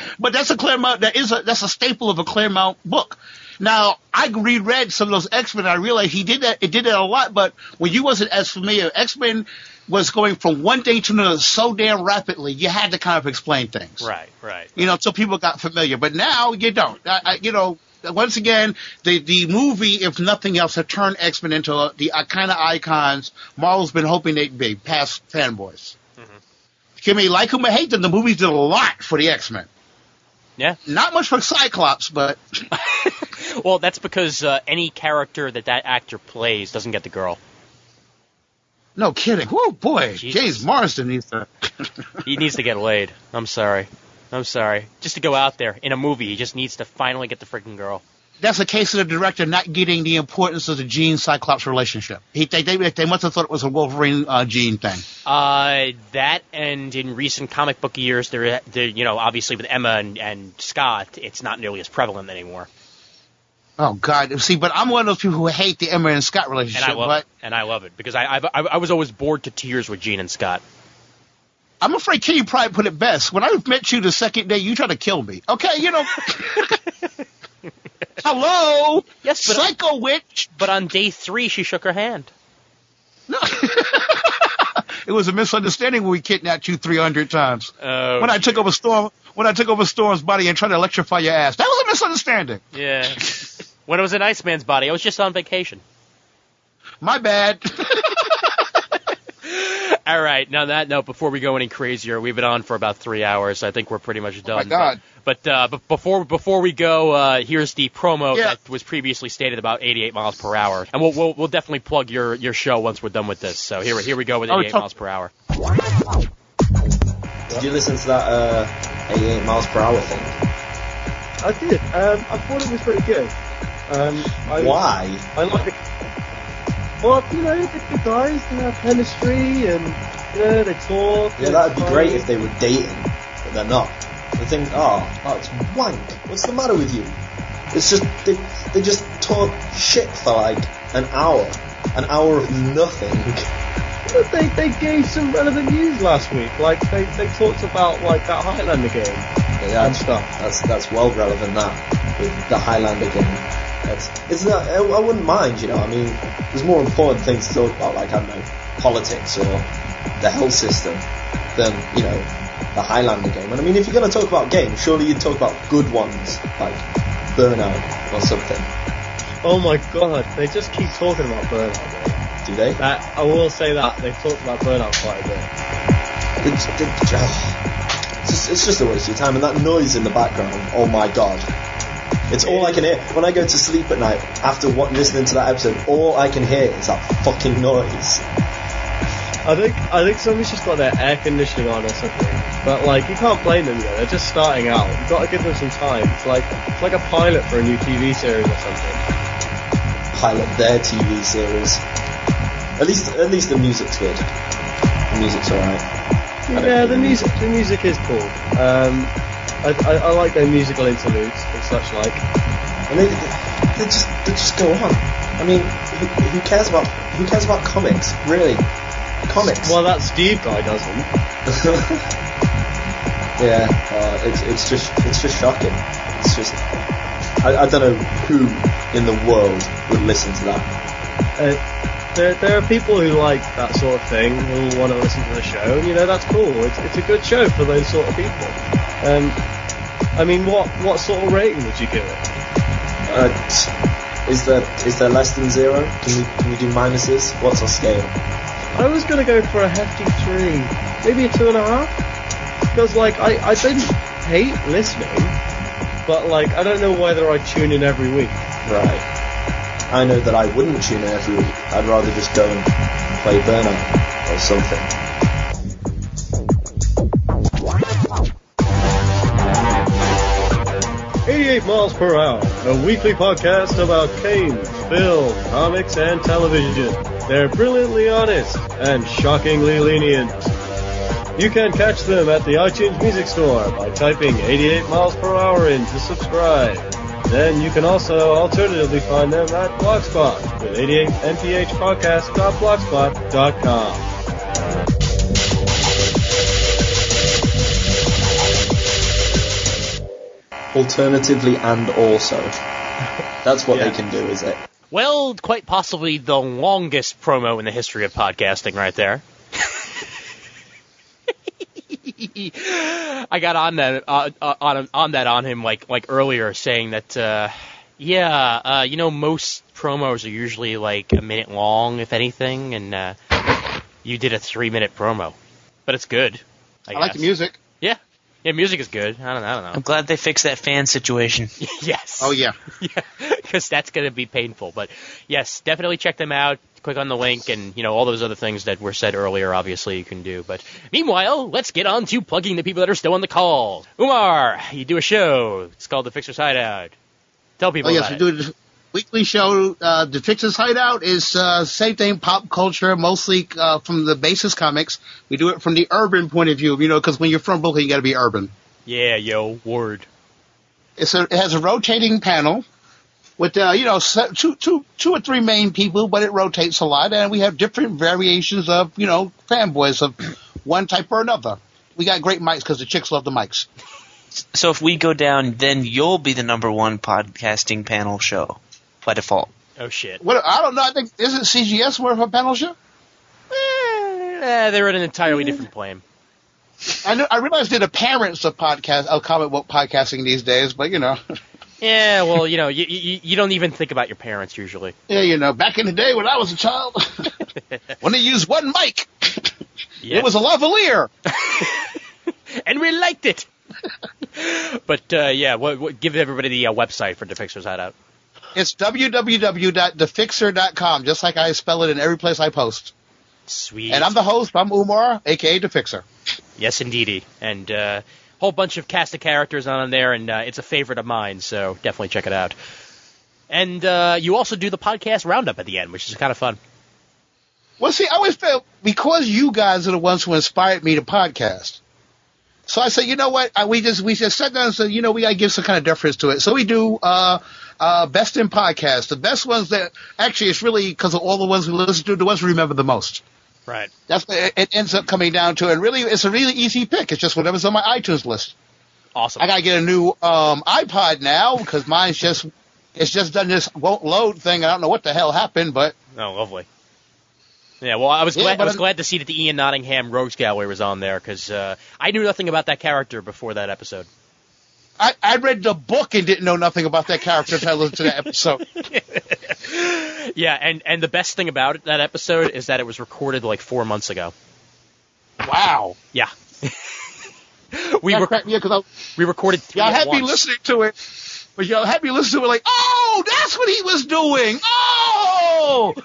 But that's a Claremont. That is a that's a staple of a Claremont book. Now, I reread some of those X-Men. I realized he did that. It did that a lot. But when you wasn't as familiar, X-Men was going from one day to another so damn rapidly. You had to kind of explain things. Right, right. You know, so people got familiar. But now you don't. I, I, you know, once again, the the movie, if nothing else, had turned X-Men into uh, the uh, kind of icons Marvel's been hoping they'd be, past fanboys. Mm-hmm. You may like them or hate them, the movies did a lot for the X-Men. Yeah. Not much for Cyclops, but... Well, that's because uh, any character that that actor plays doesn't get the girl. No kidding. Oh, boy. Jesus. James Marsden needs to... He needs to get laid. I'm sorry. I'm sorry. Just to go out there in a movie, he just needs to finally get the freaking girl. That's a case of the director not getting the importance of the Jean-Cyclops relationship. He, they, they, they must have thought it was a Wolverine-Jean uh, thing. Uh, that, and in recent comic book years, there, there, you know, obviously with Emma and, and Scott, it's not nearly as prevalent anymore. Oh, God. See, but I'm one of those people who hate the Emma and Scott relationship. And I love but it. And I love it, because I, I've, I, I was always bored to tears with Jean and Scott. I'm afraid Kenny probably put it best. When I met you the second day, you tried to kill me. Okay, you know... Hello? Yes, but Psycho Witch. But on day three, she shook her hand. No. It was a misunderstanding when we kidnapped you three hundred times. Oh, when I took over Storm, when I took over Storm's body and tried to electrify your ass. That was a misunderstanding. Yeah. When it was an Iceman's body, I was just on vacation. My bad. All right. Now, on that note, before we go any crazier, we've been on for about three hours. I think we're pretty much done. Oh, my God. But, but, uh, but before before we go, uh, here's the promo yeah. that was previously stated about eighty-eight miles per hour. And we'll we'll, we'll definitely plug your, your show once we're done with this. So here, here we go with eighty-eight oh, miles per hour. Did you listen to that uh, eighty-eight miles per hour thing? I did. Um, I thought it was pretty good. Um, I, Why? I like the... Well, you know, the, the guys, they have chemistry and, you know, they talk. Yeah, that'd be great if they were dating, but they're not. They think, oh, oh, it's wank. What's the matter with you? It's just, they, they just talk shit for like an hour. An hour of nothing. But they, they gave some relevant news last week. Like, they, they talked about, like, that Highlander game. Yeah, that's, and stuff. That's, that's well relevant, that. With the Highlander game. That's, it's not, I, I wouldn't mind, you know, I mean, there's more important things to talk about, like, I don't know, politics or the health system than, you know, the Highlander game. And I mean, if you're going to talk about games, surely you'd talk about good ones, like Burnout or something. Oh my god, they just keep talking about Burnout, though. Do they? That, I will say that, they've talked about Burnout quite a bit. It's, it's, oh, it's, just, it's just a waste of your time, and that noise in the background, oh my god. It's all I can hear. When I go to sleep at night, after what, listening to that episode, all I can hear is that fucking noise. I think I think somebody's just got their air conditioning on or something. But like, you can't blame them yet. They're just starting out. You've got to give them some time. It's like it's like a pilot for a new T V series or something. Pilot their T V series. At least at least the music's good. The music's alright. Yeah, the music the music is cool. Um, I, I, I like their musical interludes and such like. And they, they just they just go on. I mean, who, who cares about who cares about comics? Really, comics. Well, that Steve guy doesn't. Yeah, uh, it's it's just it's just shocking. It's just I, I don't know who in the world would listen to that. Uh, there there are people who like that sort of thing who want to listen to the show. And, you know, that's cool. It's it's a good show for those sort of people. Um, I mean, what what sort of rating would you give it? Uh, is there is there less than zero? Can we can we do minuses? What's our scale? I was gonna go for a hefty three, maybe a two and a half. Because like I I didn't hate listening, but like I don't know whether I tune in every week. Right. I know that I wouldn't tune in every week. I'd rather just go and play Burnout or something. eighty-eight miles per hour, a weekly podcast about games, film, comics, and television. They're brilliantly honest and shockingly lenient. You can catch them at the iTunes Music Store by typing eighty-eight miles per hour in to subscribe. Then you can also alternatively find them at Blogspot with eighty-eight m p h podcast dot blogspot dot com. Alternatively and also. That's what Yeah. they can do, is it? Well, quite possibly the longest promo in the history of podcasting right there. I got on that uh, uh, on on that on him like like earlier, saying that uh, yeah, uh, you know, most promos are usually like a minute long, if anything, and uh, you did a three minute promo, but it's good. I, I like guess. the music. Yeah, yeah, music is good. I don't, I don't know. I'm glad they fixed that fan situation. Yes. Oh yeah. Yeah, because that's going to be painful. But yes, definitely check them out. Click on the link, and you know all those other things that were said earlier. Obviously, you can do. But meanwhile, let's get on to plugging the people that are still on the call. Umar, you do a show. It's called The Fixer's Hideout. Tell people Oh yes, about we it. do a weekly show. Uh, the Fixer's Hideout is uh, same thing, pop culture, mostly uh, from the basis comics. We do it from the urban point of view, you know, because when you're from Brooklyn, you got to be urban. Yeah, yo, word. It's a, it has a rotating panel with, uh, you know, se- two, two, two or three main people, but it rotates a lot, and we have different variations of, you know, fanboys of one type or another. We got great mics because the chicks love the mics. So if we go down, then you'll be the number one podcasting panel show by default. Oh shit. What I don't know. I think isn't C G S more of a panel show? Eh, they're in an entirely different plane. I know. I realize they're the parents of podcast of comic book podcasting these days, but you know, Yeah, well, you know, you, you you don't even think about your parents usually. yeah, you know, back in the day when I was a child, when they used one mic, Yeah. it was a lavalier. And we liked it. But uh, yeah, what, what, give everybody the uh, website for The Fixer's Hideout. It's w w w dot the fixer dot com, just like I spell it in every place I post. Sweet. And I'm the host. I'm Umar, aka The Fixer. Yes, indeedy. And a uh, whole bunch of cast of characters on there, and uh, it's a favorite of mine, so definitely check it out. And uh, you also do the podcast roundup at the end, which is kind of fun. Well, see, I always felt because you guys are the ones who inspired me to podcast. So I said, you know what? I, we just we just sat down and said, you know, we got to give some kind of deference to it. So we do uh, uh, best in podcasts, the best ones that actually it's really because of all the ones we listen to, the ones we remember the most. Right. That's what it, it ends up coming down to. And really, it's a really easy pick. It's just whatever's on my iTunes list. Awesome. I got to get a new um, iPod now because mine's just it's just done this won't load thing. I don't know what the hell happened, but Oh, lovely. Yeah, well, I was Yeah, glad. but I was I'm- glad to see that the Ian Nottingham Rogues Gallery was on there because uh, I knew nothing about that character before that episode. I, I read the book and didn't know nothing about that character until I listened to that episode. Yeah, and, and the best thing about it, that episode is that it was recorded like four months ago. Wow. Yeah. we That rec- cracked me up 'cause I- we recorded three Y'all at had me once. listening to it, but y'all had me listening to it like, oh, that's what he was doing. Oh,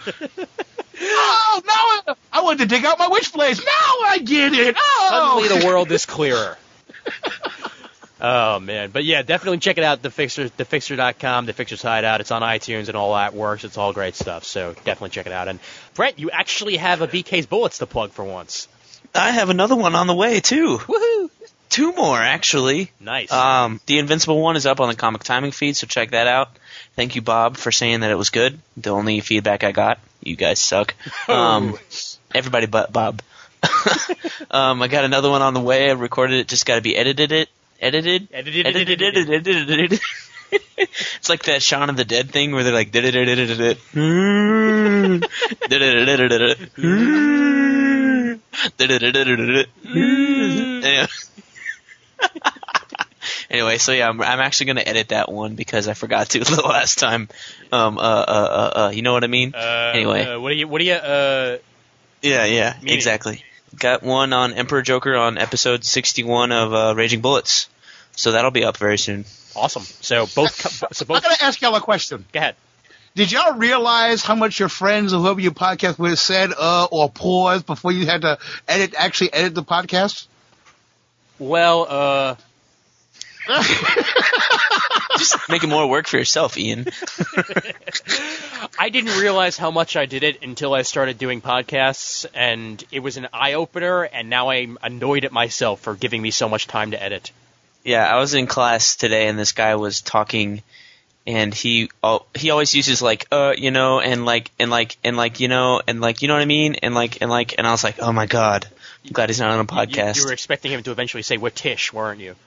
oh, now I, I wanted to dig out my witchblades. Now I get it. Oh, Suddenly the world is clearer. Oh, man. But, yeah, definitely check it out, the fixer the fixer dot com, The Fixer's Hideout. It's on iTunes and all that works. It's all great stuff, so definitely check it out. And, Brent, you actually have a B K's Bullets to plug for once. I have another one on the way, too. Woohoo! Two more, actually. Nice. Um, the Invincible one is up on the Comic Timing feed, so check that out. Thank you, Bob, for saying that it was good. The only feedback I got. You guys suck. Um, everybody but Bob. um, I got another one on the way. I recorded it. Just got to be edited. It edited. Edited. Edited. Edited. Edited. It's like that Shaun of the Dead thing where they're like. Anyway. Anyway, so yeah, I'm, I'm actually going to edit that one because I forgot to the last time. Um, uh, uh, uh, uh, you know what I mean? Uh, anyway. Uh, what do you, what do you, uh, Yeah, yeah, Meaning- exactly. Got one on Emperor Joker on episode sixty-one of uh, Raging Bullets. So that'll be up very soon. awesome. So both, co- so I'm both, gonna ask y'all a question. go ahead. Did y'all realize how much your friends or whoever you podcast with said uh or paused before you had to edit actually edit the podcast? Well, uh, Just making more work for yourself, Ian. I didn't realize how much I did it until I started doing podcasts, and it was an eye-opener, and now I'm annoyed at myself for giving me so much time to edit. Yeah, I was in class today, and this guy was talking, and he oh, he always uses like uh you know and like and like and like you know and like you know what I mean and like and like and I was like, oh my god, I'm glad he's not on a You, podcast. you were expecting him to eventually say "what tish," weren't you?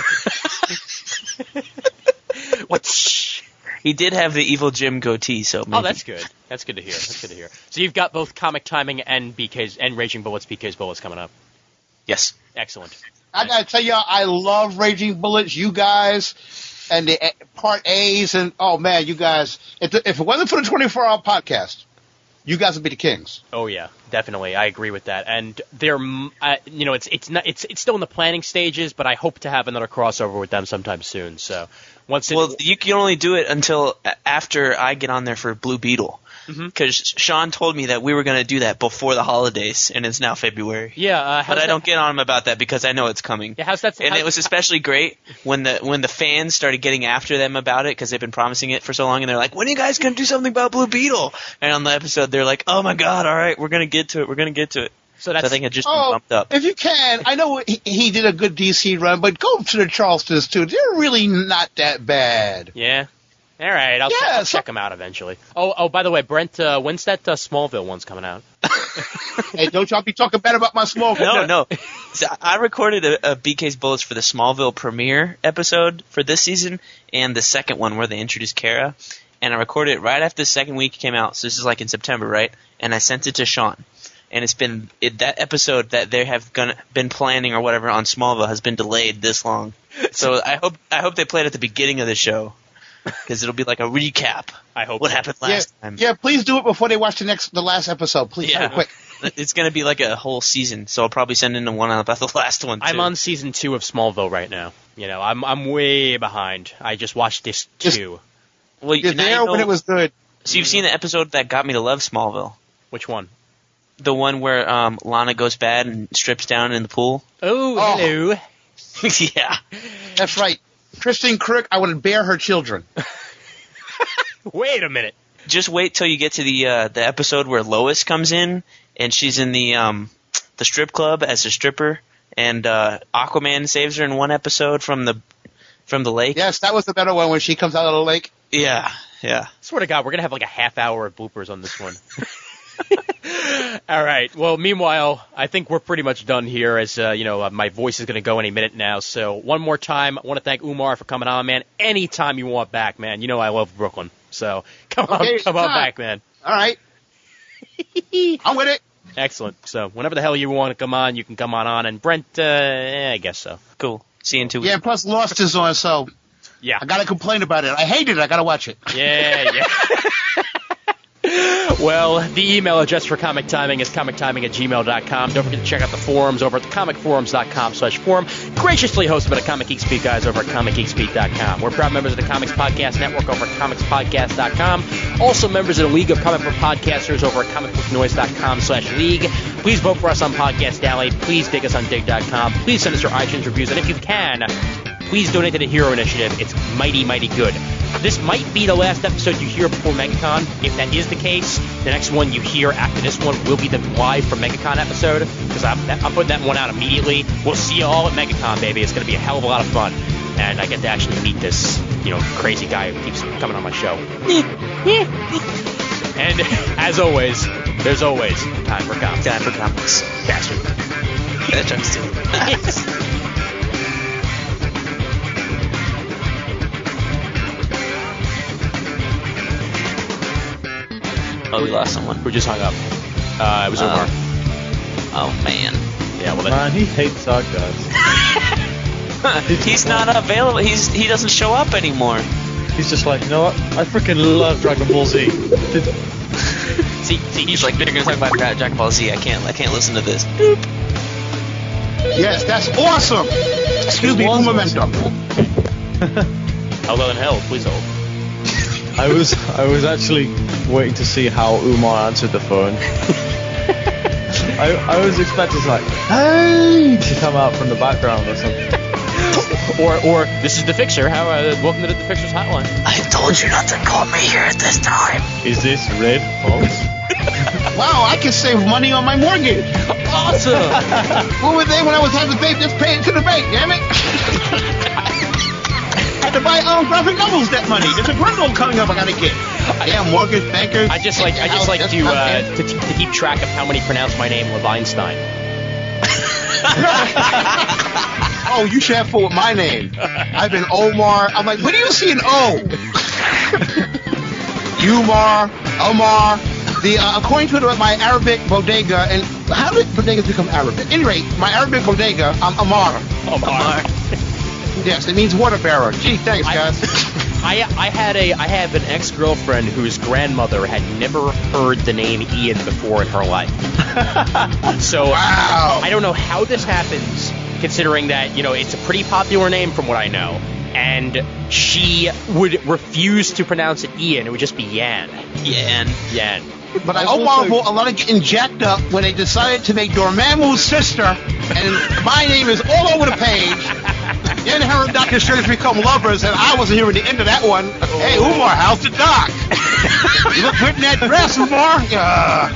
What? Tish? He did have the evil Jim goatee, so maybe. Oh, that's good. That's good to hear. That's good to hear. So you've got both Comic Timing and B K's and Raging Bullets, B K's Bullets coming up. Yes. Excellent. I gotta tell y'all, I love Raging Bullets. You guys and the uh, part A's and oh man, you guys. If, the, if it wasn't for the twenty-four hour podcast, you guys would be the kings. Oh yeah, definitely. I agree with that. And they're, uh, you know, it's it's not it's it's still in the planning stages, but I hope to have another crossover with them sometime soon. So once it, Well, you can only do it until after I get on there for Blue Beetle. Because Mhm. Sean told me that we were going to do that before the holidays, and it's now February. yeah, uh, how's But I that- don't get on him about that because I know it's coming. Yeah, how's that? And how's- it was especially great when the when the fans started getting after them about it because they've been promising it for so long, and they're like, "When are you guys going to do something about Blue Beetle?" And on the episode, they're like, "Oh my God, all right, we're going to get to it. We're going to get to it." so So that's I think it just been Oh, bumped up. if you can, I know he, he did a good D C run, but go to the Charlestons too. They're really not that bad. yeah. All right, I'll, Yeah, check, I'll so- check them out eventually. Oh, oh, by the way, Brent, uh, when's that uh, Smallville one's coming out? Hey, don't y'all be talking bad about my small. No, no. So I recorded a, a B K's Bullets for the Smallville premiere episode for this season and the second one where they introduced Kara. And I recorded it right after the second week came out. So this is like in September, right? And I sent it to Sean. And it's been it, that episode that they have gonna, been planning or whatever on Smallville has been delayed this long. So I hope I hope they play it at the beginning of the show because it'll be like a recap. I hope what so. happened Yeah, last time. yeah, please do it before they watch the next, the last episode. Please, Yeah. real quick. It's gonna be like a whole season. So I'll probably send in the one about the last one too. I'm on season two of Smallville right now. You know, I'm I'm way behind. I just watched this Just- two. Well, You're now you there when know- it was good. So you've seen the episode that got me to love Smallville. Which one? The one where um, Lana goes bad and strips down in the pool. Oh, Oh. hello. Yeah. That's right. Kristen Crook, I would bear her children. Wait a minute. Just wait till you get to the uh, the episode where Lois comes in and she's in the um, the strip club as a stripper, and uh, Aquaman saves her in one episode from the from the lake. Yes, that was the better one when she comes out of the lake. Yeah, yeah. Swear to God, we're gonna have like a half hour of bloopers on this one. All right. Well, meanwhile, I think we're pretty much done here. As uh, you know, uh, my voice is going to go any minute now. So one more time, I want to thank Umar for coming on, man. Anytime you want back, man. You know I love Brooklyn. So come on, Okay, come on fine. back, man. All right. I'm with it. Excellent. So whenever the hell you want to come on, you can come on on. And Brent, uh, eh, I guess so. Cool. See you in two weeks. Yeah, plus Lost is on, so Yeah. I got to complain about it. I hate it. I got to watch it. Yeah, yeah. Well, the email address for Comic Timing is comic timing at gmail dot com. Don't forget to check out the forums over at the comic forums dot com slash forum. Graciously hosted by the Comic Geek Speak guys over at comic geek speak dot com. We're proud members of the Comics Podcast Network over at comics podcast dot com. Also members of the League of Comic Book Podcasters over at comic book noise dot com slash league. Please vote for us on Podcast Alley. Please dig us on dig dot com. Please send us your iTunes reviews. And if you can, please donate to the Hero Initiative. It's mighty, mighty good. This might be the last episode you hear before MegaCon. If that is the case, the next one you hear after this one will be the live from MegaCon episode, because I'm, I'm putting that one out immediately. We'll see you all at MegaCon, baby. It's going to be a hell of a lot of fun. And I get to actually meet this, you know, crazy guy who keeps coming on my show. And as always, there's always time for comics. Time for comics. Bastard. That joke's too. Oh, we lost someone. Who just hung up? Uh, it was Omar. Oh man. Yeah, well, then. Man, he hates our guys. He's not available. He's he doesn't show up anymore. He's just like, you know what? I freaking love Dragon Ball Z. See, see, he's like, they're gonna talk about Dra- Dragon Ball Z. I can't, I can't listen to this. Yes, that's awesome. Excuse me for momentum. Hold on, hell, please hold. I was I was actually waiting to see how Umar answered the phone. I I was expecting like, hey, to come out from the background or something. Or, or this is the Fixer. How? Uh, welcome to the Fixer's hotline. I told you not to call me here at this time. Is this Red Fox? Wow, I can save money on my mortgage. Awesome. What were they when I was having to pay, just pay it to the bank, damn it? I had to buy um, graphic novels that money. There's a bundle coming up I gotta get. Damn mortgage bankers. I just like I just like to uh, to, to keep track of how many pronounce my name Levinstein. Oh, you should have fun with my name. I've been Omar. I'm like, where do you see an O? Umar, Omar. The uh, according to the, my Arabic bodega, and how did bodegas become Arabic? At any rate, my Arabic bodega, I'm Omar. Omar. Yes, it means water bearer. Gee, thanks, guys. I I had a I have an ex-girlfriend whose grandmother had never heard the name Ian before in her life. So Wow. I don't know how this happens, considering that, you know, it's a pretty popular name from what I know. And she would refuse to pronounce it Ian. It would just be Yan. Yan. Yan. But I I've hope also- a lot of getting jacked up when they decided to make Dormammu's sister, and my name is all over the page. Then her and Doctor Strange become lovers, and I wasn't hearing the end of that one. Hey, Umar, how's the doc? You look good in that dress, Umar. Yeah.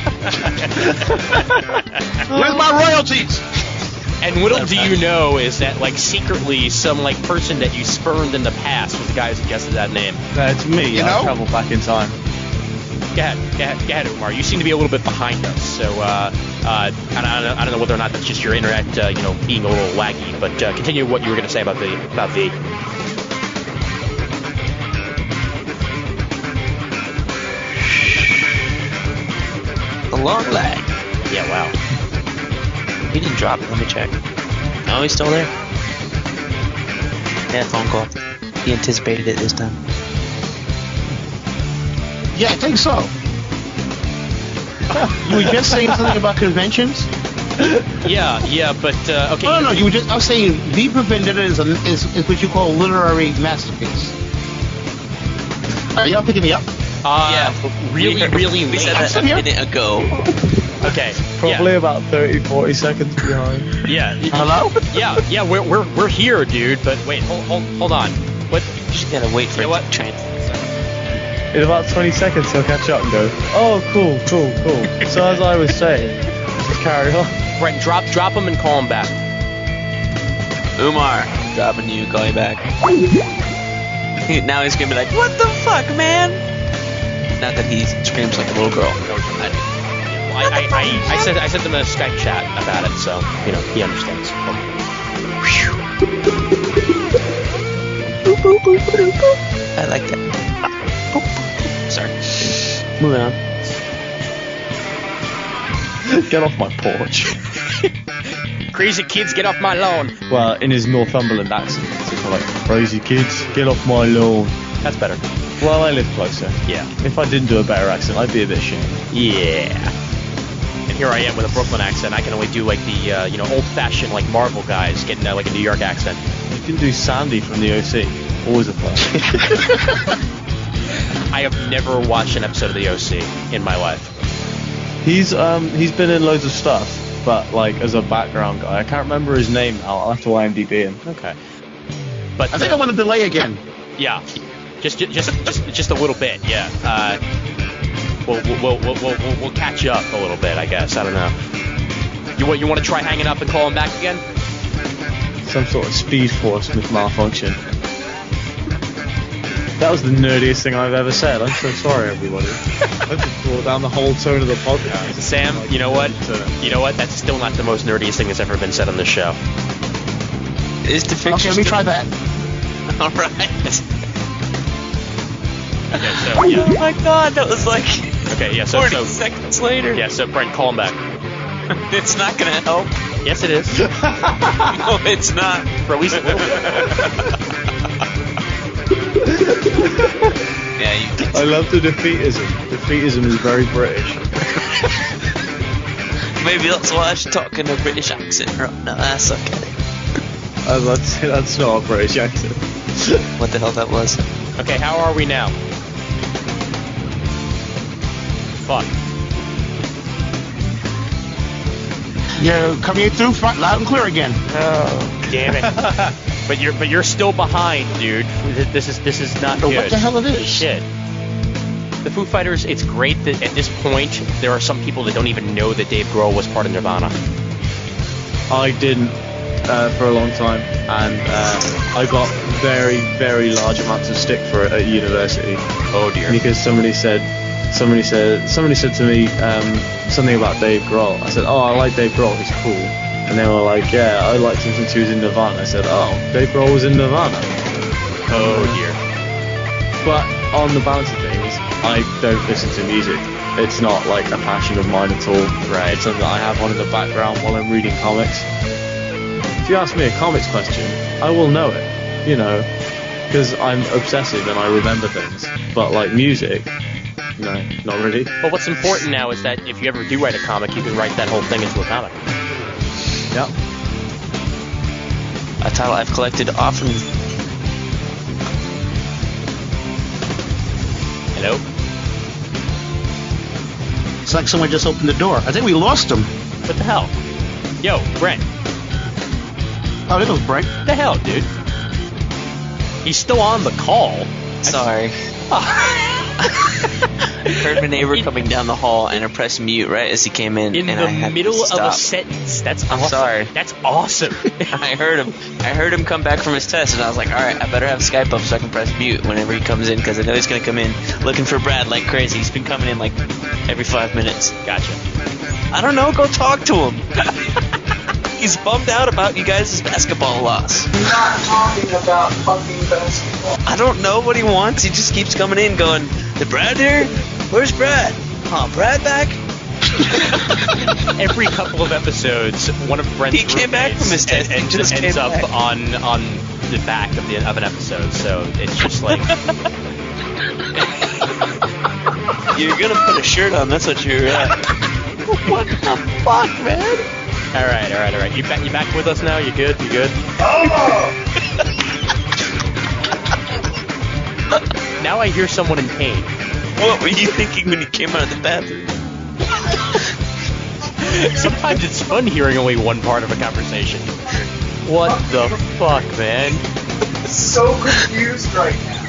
Where's my royalties? And little do you know is that, like, secretly some, like, person that you spurned in the past was the guy who suggested that name. No, it's me. You I know? travel back in time. Go ahead, go ahead, go ahead, Umar. You seem to be a little bit behind us, so uh, uh, I, don't, I, don't, I don't know whether or not that's just your internet, uh, you know, being a little laggy. But uh, continue what you were going to say about the about V. A long lag. Yeah, wow. He didn't drop it. Let me check. Oh, he's still there. Yeah, phone call. He anticipated it this time. Yeah, I think so. You were just saying something about conventions? Yeah, yeah, but uh, okay. No, no, no. You were just. I was saying, V for Vendetta is, a, is is what you call a literary masterpiece. Are y'all picking me up? Uh, Yeah. really, really We late. said I'm that still a here. minute ago. Okay, Probably about thirty, forty seconds behind. yeah, yeah, Hello? yeah, yeah. We're we're we're here, dude. But wait, hold hold hold on. What? You just gotta wait for You know it what? to translate. In about twenty seconds, he'll catch up and go, oh, cool, cool, cool. So as I was saying, just carry on. Brent, drop drop him and call him back. Umar, dropping you, call you back. Now he's gonna be like, what the fuck, man? Not that he screams like a little girl. I- I, I, I, I sent I sent him a Skype chat about it, so you know he understands. I like that. Sorry. Moving on. Get off my porch. Crazy kids, get off my lawn. Well, in his Northumberland accent, it's like, crazy kids, get off my lawn. That's better. Well, I live closer. Yeah. If I didn't do a better accent, I'd be a bit ashamed. Yeah. And here I am with a Brooklyn accent. I can only do like the uh, you know old-fashioned like Marvel guys getting uh, like a New York accent. You can do Sandy from the O C. Always a fun. I have never watched an episode of the O C in my life. He's um he's been in loads of stuff, but like as a background guy, I can't remember his name now. I'll have to I M D B him. Okay. But I think uh, I want to delay again. yeah, just just just just, just a little bit. Yeah. Uh, we'll, we'll, we'll, we'll, we'll, we'll catch you up a little bit, I guess. I don't know. You want you want to try hanging up and call him back again? Some sort of speed force with malfunction. That was the nerdiest thing I've ever said. I'm so sorry, everybody. I just brought down the whole tone of the podcast. Sam, you know what? You know what? That's still not the most nerdiest thing that's ever been said on this show. Is the fixture Okay, let me try that. All right. Okay, so yeah. Oh my god, that was like Okay, yeah. So forty so seconds later. yeah. So Brent, call him back. It's not gonna help. Yes, it is. No, it's not. For at least a little bit. Yeah, you can. I love the defeatism. Defeatism is very British. Maybe that's why I should talk in a British accent right now. That's okay. I was about to say that's not a British accent. What the hell that was? Okay, how are we now? Fuck. You're coming through front, loud and clear again. Oh, damn it. But you're but you're still behind, dude. This is this is not Oh, good. what the hell it is? Shit. The Foo Fighters, it's great that at this point there are some people that don't even know that Dave Grohl was part of Nirvana. I didn't uh, for a long time, and uh, I got very, very large amounts of stick for it at university. Oh dear. Because somebody said, somebody said, somebody said to me um, something about Dave Grohl. I said, "Oh, I like Dave Grohl. He's cool." And they were like, yeah, I liked him since he was in Nirvana. I said, oh, Dave Grohl was in Nirvana. Oh dear. But on the balance of things, I don't listen to music. It's not like a passion of mine at all. Right. It's something that I have on in the background while I'm reading comics. If you ask me a comics question, I will know it, you know, because I'm obsessive and I remember things. But like music, no, not really. But what's important now is that if you ever do write a comic, you can write that whole thing into a comic. Yeah. A title I've collected often. Hello? It's like someone just opened the door. I think we lost him. What the hell? Yo, Brent. Oh, there goes Brent. What the hell, dude? He's still on the call. Sorry. I heard my neighbor coming down the hall and I pressed mute right as he came in. In and the I had middle to of stop. a sentence. That's I'm awesome. sorry. That's awesome. I heard him. I heard him come back from his test, and I was like, "All right, I better have Skype up so I can press mute whenever he comes in, because I know he's gonna come in looking for Brad like crazy. He's been coming in like every five minutes. Gotcha. I don't know. Go talk to him. He's bummed out about you guys' basketball loss. We're not talking about fucking basketball. I don't know what he wants. He just keeps coming in, going, "Is Brad here? Where's Brad? Oh, Brad back?" Every couple of episodes, one of Brent's He came back roommates from his test. and, He and just ends came up back. on on the back of the of an episode. So it's just like You're gonna put a shirt on. That's what you're at. what the fuck, man? All right, all right, all right. You back? You back with us now? You good? You good? Oh! Now I hear someone in pain. What were you thinking when you came out of the bathroom? Sometimes it's fun hearing only one part of a conversation. What the fuck, man? So confused right now.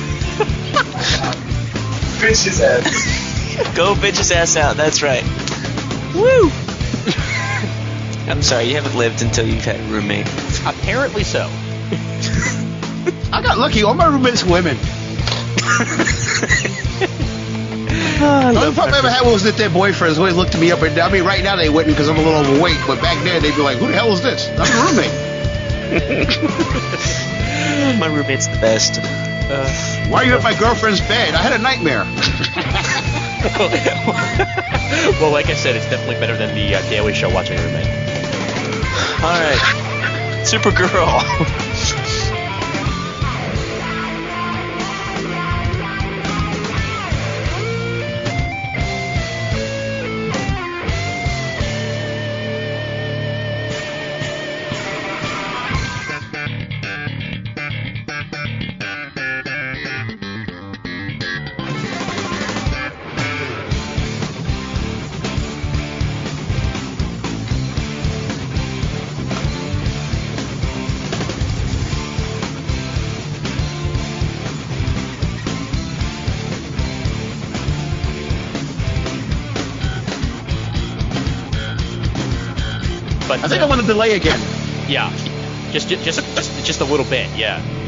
Bitch his ass. Go bitch his ass out. That's right. Woo! I'm sorry, you haven't lived until you've had a roommate. Apparently so. I got lucky. All my roommates were women. The only problem I ever had was that their boyfriends always looked me up and down. I mean, right now they wouldn't because I'm a little overweight, but back then they'd be like, "Who the hell is this?" I'm a roommate. My roommate's the best. Uh, Why are you at my girlfriend's bed? I had a nightmare. Well, like I said, it's definitely better than the uh, Daily Show watching a roommate. Alright. Supergirl. But I think I want to delay again. yeah, just just just just a little bit, yeah.